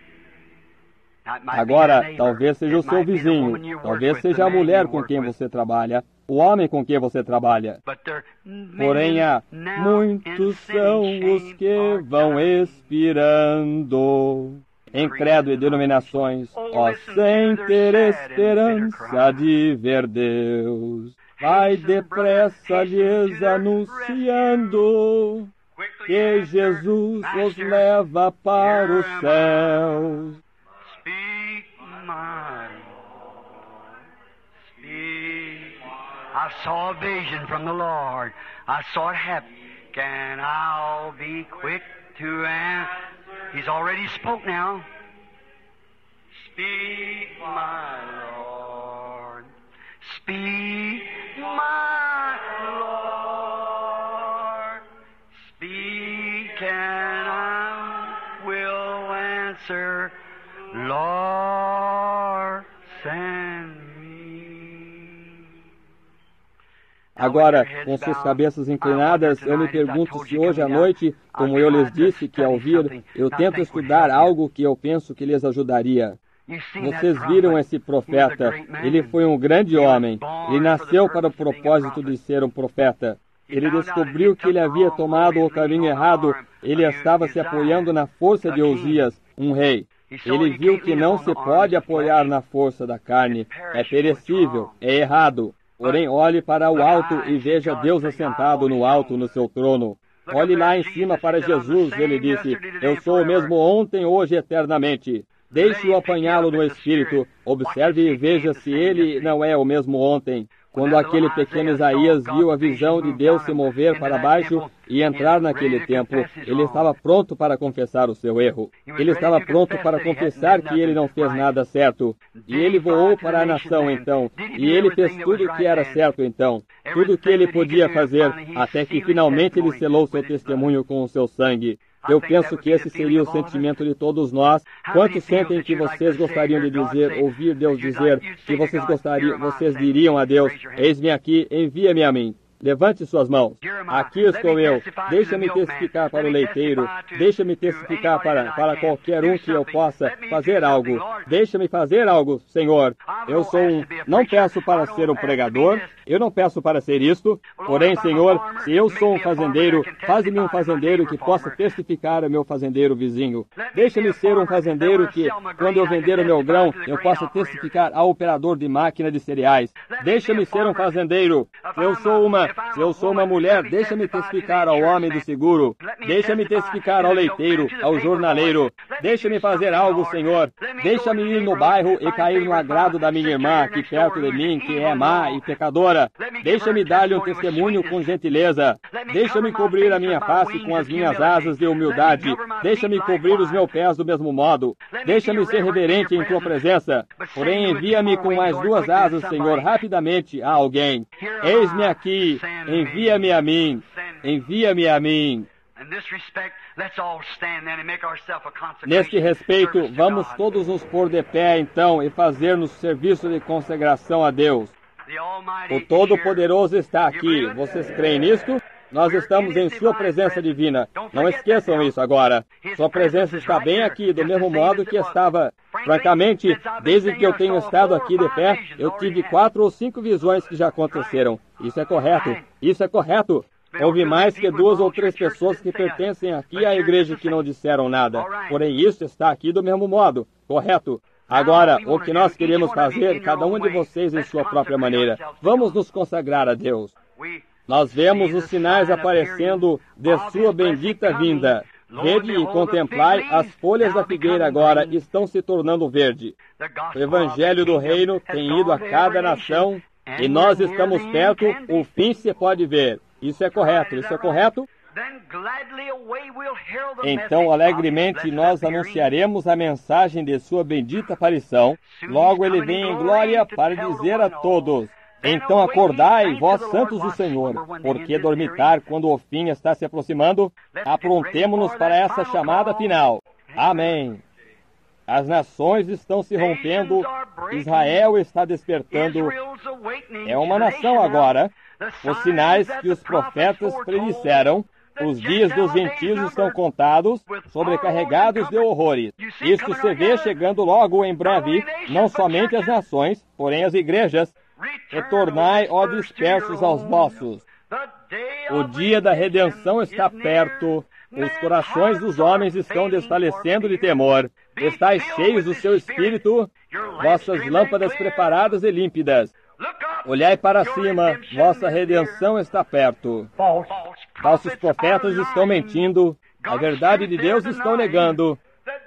Agora, talvez seja o seu vizinho, talvez seja a mulher com quem você trabalha, o homem com quem você trabalha. Porém, há muitos são os que vão expirando, em credo e denominações, ó, sem ter esperança de ver Deus. Vai depressa lhes anunciando que Jesus os leva para os céus. Speak, my Lord, speak. I saw a vision from the Lord. I saw it happen, and I'll be quick to answer. He's already spoke now. Speak, my Lord. Speak, my Lord. Speak, and I will answer, Lord, send me. Agora, com suas cabeças inclinadas, eu me pergunto se hoje à noite, como eu lhes disse que ao vir, eu tento estudar algo que eu penso que lhes ajudaria. Vocês viram esse profeta. Ele foi um grande homem. Ele nasceu para o propósito de ser um profeta. Ele descobriu que ele havia tomado o caminho errado. Ele estava se apoiando na força de Uzias, um rei. Ele viu que não se pode apoiar na força da carne. É perecível, é errado. Porém, olhe para o alto e veja Deus assentado no alto no seu trono. Olhe lá em cima para Jesus, ele disse, eu sou o mesmo ontem, hoje e eternamente. Deixe-o apanhá-lo no Espírito. Observe e veja se ele não é o mesmo ontem. Quando aquele pequeno Isaías viu a visão de Deus se mover para baixo e entrar naquele templo, ele estava pronto para confessar o seu erro. Ele estava pronto para confessar que ele não fez nada certo. E ele voou para a nação então. E ele fez tudo o que era certo então. Tudo o que ele podia fazer, até que finalmente ele selou seu testemunho com o seu sangue. Eu penso que esse seria o sentimento de todos nós. Quantos sentem que vocês gostariam de dizer, ouvir Deus dizer, que vocês gostariam, vocês diriam a Deus, eis-me aqui, envia-me a mim. Levante suas mãos. Aqui estou eu. Deixa-me testificar para o leiteiro. Deixa-me testificar para, para qualquer um que eu possa fazer algo. Deixa-me fazer algo, Senhor. Eu sou um... Não peço para ser um pregador. Eu não peço para ser isto. Porém, Senhor, se eu sou um fazendeiro, faz-me um fazendeiro que possa testificar ao meu fazendeiro vizinho. Deixa-me ser um fazendeiro que, quando eu vender o meu grão, eu possa testificar ao operador de máquina de cereais. Deixa-me ser um fazendeiro. Se eu sou uma, se eu sou uma mulher, deixa-me testificar ao homem do seguro. Deixa-me testificar ao leiteiro, ao jornaleiro. Deixa-me fazer algo, Senhor. Deixa-me ir no bairro e cair no agrado da minha irmã aqui perto de mim, que é má e pecadora. Deixa-me dar-lhe um testemunho com gentileza. Deixa-me cobrir a minha face com as minhas asas de humildade. Deixa-me cobrir os meus pés do mesmo modo. Deixa-me ser reverente em tua presença. Porém, envia-me com mais duas asas, Senhor, rapidamente a alguém. Eis-me aqui. Envia-me a mim. Envia-me a mim. Neste respeito, vamos todos nos pôr de pé, então, e fazer-nos serviço de consagração a Deus. O Todo-Poderoso está aqui. Vocês creem nisto? Nós estamos em Sua presença divina. Não esqueçam isso agora. Sua presença está bem aqui, do mesmo modo que estava. Francamente, desde que eu tenho estado aqui de pé, eu tive quatro ou cinco visões que já aconteceram. Isso é correto. Isso é correto. Houve mais que duas ou três pessoas que pertencem aqui à igreja que não disseram nada. Porém, isso está aqui do mesmo modo. Correto. Agora, o que nós queremos fazer, cada um de vocês em sua própria maneira. Vamos nos consagrar a Deus. Nós vemos os sinais aparecendo de sua bendita vinda. Vede e contemplai, as folhas da figueira agora estão se tornando verde. O Evangelho do Reino tem ido a cada nação e nós estamos perto, o fim se pode ver. Isso é correto, isso é correto? Então, alegremente, nós anunciaremos a mensagem de sua bendita aparição. Logo ele vem em glória para dizer a todos: então acordai, vós santos do Senhor, porque dormitar quando o fim está se aproximando? Aprontemo-nos para essa chamada final. Amém. As nações estão se rompendo, Israel está despertando. É uma nação agora. Os sinais que os profetas predisseram, os dias dos gentios estão contados, sobrecarregados de horrores. Isto se vê chegando logo em breve, não somente as nações, porém as igrejas. Retornai, ó dispersos, aos vossos. O dia da redenção está perto. Os corações dos homens estão desfalecendo de temor. Estais cheios do seu espírito, vossas lâmpadas preparadas e límpidas. Olhai para cima, vossa redenção está perto. Falsos profetas estão mentindo, a verdade de Deus estão negando.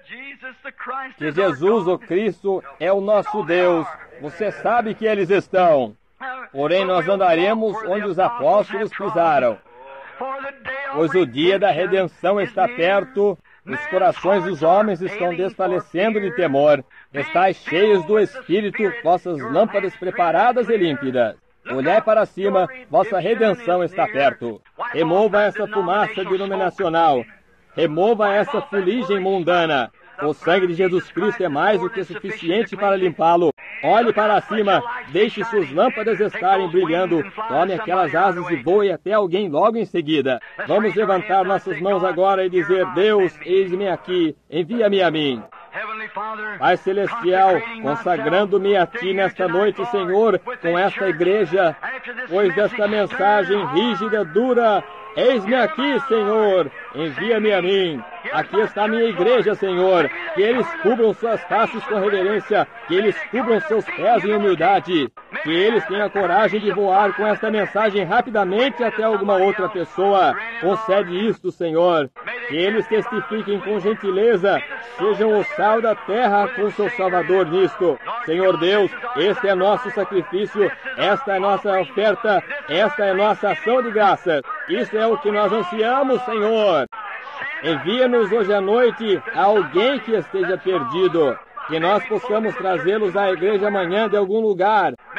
Que Jesus, o Cristo, é o nosso Deus. Você sabe que eles estão. Porém, nós andaremos onde os apóstolos pisaram. Pois o dia da redenção está perto, os corações dos homens estão desfalecendo de temor. Estais cheios do Espírito, vossas lâmpadas preparadas e límpidas. Olhai para cima, vossa redenção está perto. Remova essa fumaça denominacional. Remova essa fuligem mundana. O sangue de Jesus Cristo é mais do que suficiente para limpá-lo. Olhe para cima, deixe suas lâmpadas estarem brilhando. Tome aquelas asas e voe até alguém logo em seguida. Vamos levantar nossas mãos agora e dizer: Deus, eis-me aqui, envia-me a mim. Pai Celestial, consagrando-me a Ti nesta noite, Senhor, com esta igreja, pois desta mensagem rígida, dura, eis-me aqui, Senhor, envia-me a mim. Aqui está a minha igreja, Senhor, que eles cubram suas faces com reverência, que eles cubram seus pés em humildade, que eles tenham coragem de voar com esta mensagem rapidamente até alguma outra pessoa. Concede isto, Senhor, que eles testifiquem com gentileza, sejam o sal da terra com seu Salvador nisto. Senhor Deus, este é nosso sacrifício, esta é nossa oferta, esta é nossa ação de graças. Isso é o que nós ansiamos, Senhor. Envia-nos hoje à noite a alguém que esteja perdido, que nós possamos trazê-los à igreja amanhã de algum lugar,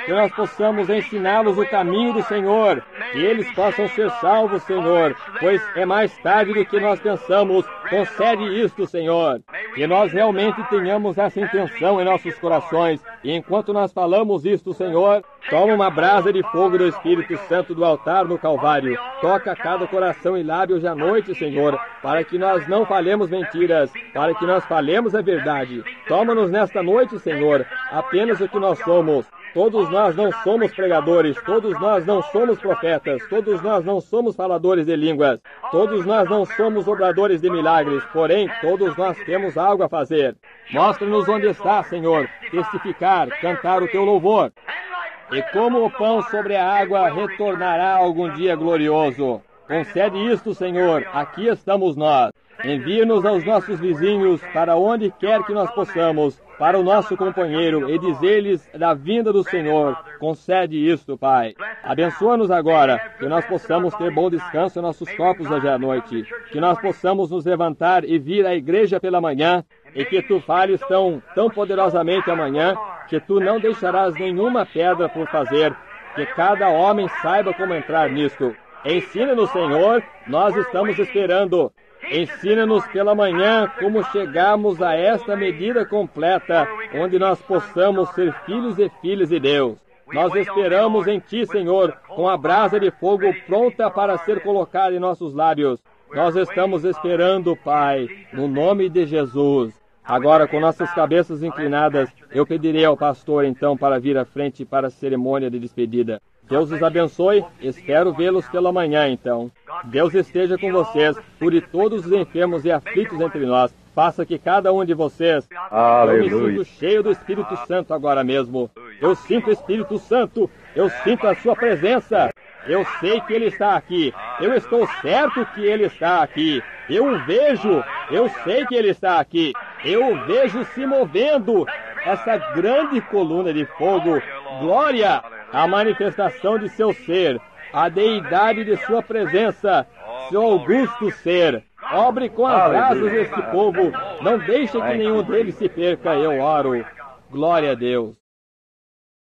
que nós possamos ensiná-los o caminho do Senhor, que eles possam ser salvos, Senhor, pois é mais tarde do que nós pensamos. Concede isto, Senhor, que nós realmente tenhamos essa intenção em nossos corações, e enquanto nós falamos isto, Senhor, toma uma brasa de fogo do Espírito Santo do altar no Calvário, toca cada coração e lábio hoje à noite, Senhor, para que nós não falemos mentiras, para que nós falemos a verdade. Toma-nos nesta noite, Senhor, apenas o que nós somos. Todos nós não somos pregadores, todos nós não somos profetas, todos nós não somos faladores de línguas, todos nós não somos obradores de milagres, porém, todos nós temos algo a fazer. Mostra-nos onde está, Senhor, testificar, cantar o teu louvor. E como o pão sobre a água retornará algum dia glorioso. Concede isto, Senhor, aqui estamos nós. Envia-nos aos nossos vizinhos, para onde quer que nós possamos, para o nosso companheiro, e dizer-lhes da vinda do Senhor. Concede isto, Pai. Abençoa-nos agora, que nós possamos ter bom descanso em nossos corpos hoje à noite, que nós possamos nos levantar e vir à igreja pela manhã, e que Tu fales tão, tão poderosamente amanhã, que Tu não deixarás nenhuma pedra por fazer, que cada homem saiba como entrar nisto. Ensina-nos, Senhor, nós estamos esperando. Ensina-nos pela manhã como chegarmos a esta medida completa, onde nós possamos ser filhos e filhas de Deus. Nós esperamos em Ti, Senhor, com a brasa de fogo pronta para ser colocada em nossos lábios. Nós estamos esperando, Pai, no nome de Jesus. Agora, com nossas cabeças inclinadas, eu pedirei ao pastor, então, para vir à frente para a cerimônia de despedida. Deus os abençoe, espero vê-los pela manhã, então. Deus esteja com vocês, cure todos os enfermos e aflitos entre nós. Faça que cada um de vocês... Aleluia. Eu me sinto cheio do Espírito Santo agora mesmo. Eu sinto o Espírito Santo, eu sinto a sua presença. Eu sei que Ele está aqui, eu estou certo que Ele está aqui. Eu o vejo, eu sei que Ele está aqui. Eu o vejo se movendo, essa grande coluna de fogo. Glória! A manifestação de seu ser, a deidade de sua presença, seu augusto ser. Obre com as asas deste povo, não deixe que nenhum deles se perca, eu oro. Glória a Deus.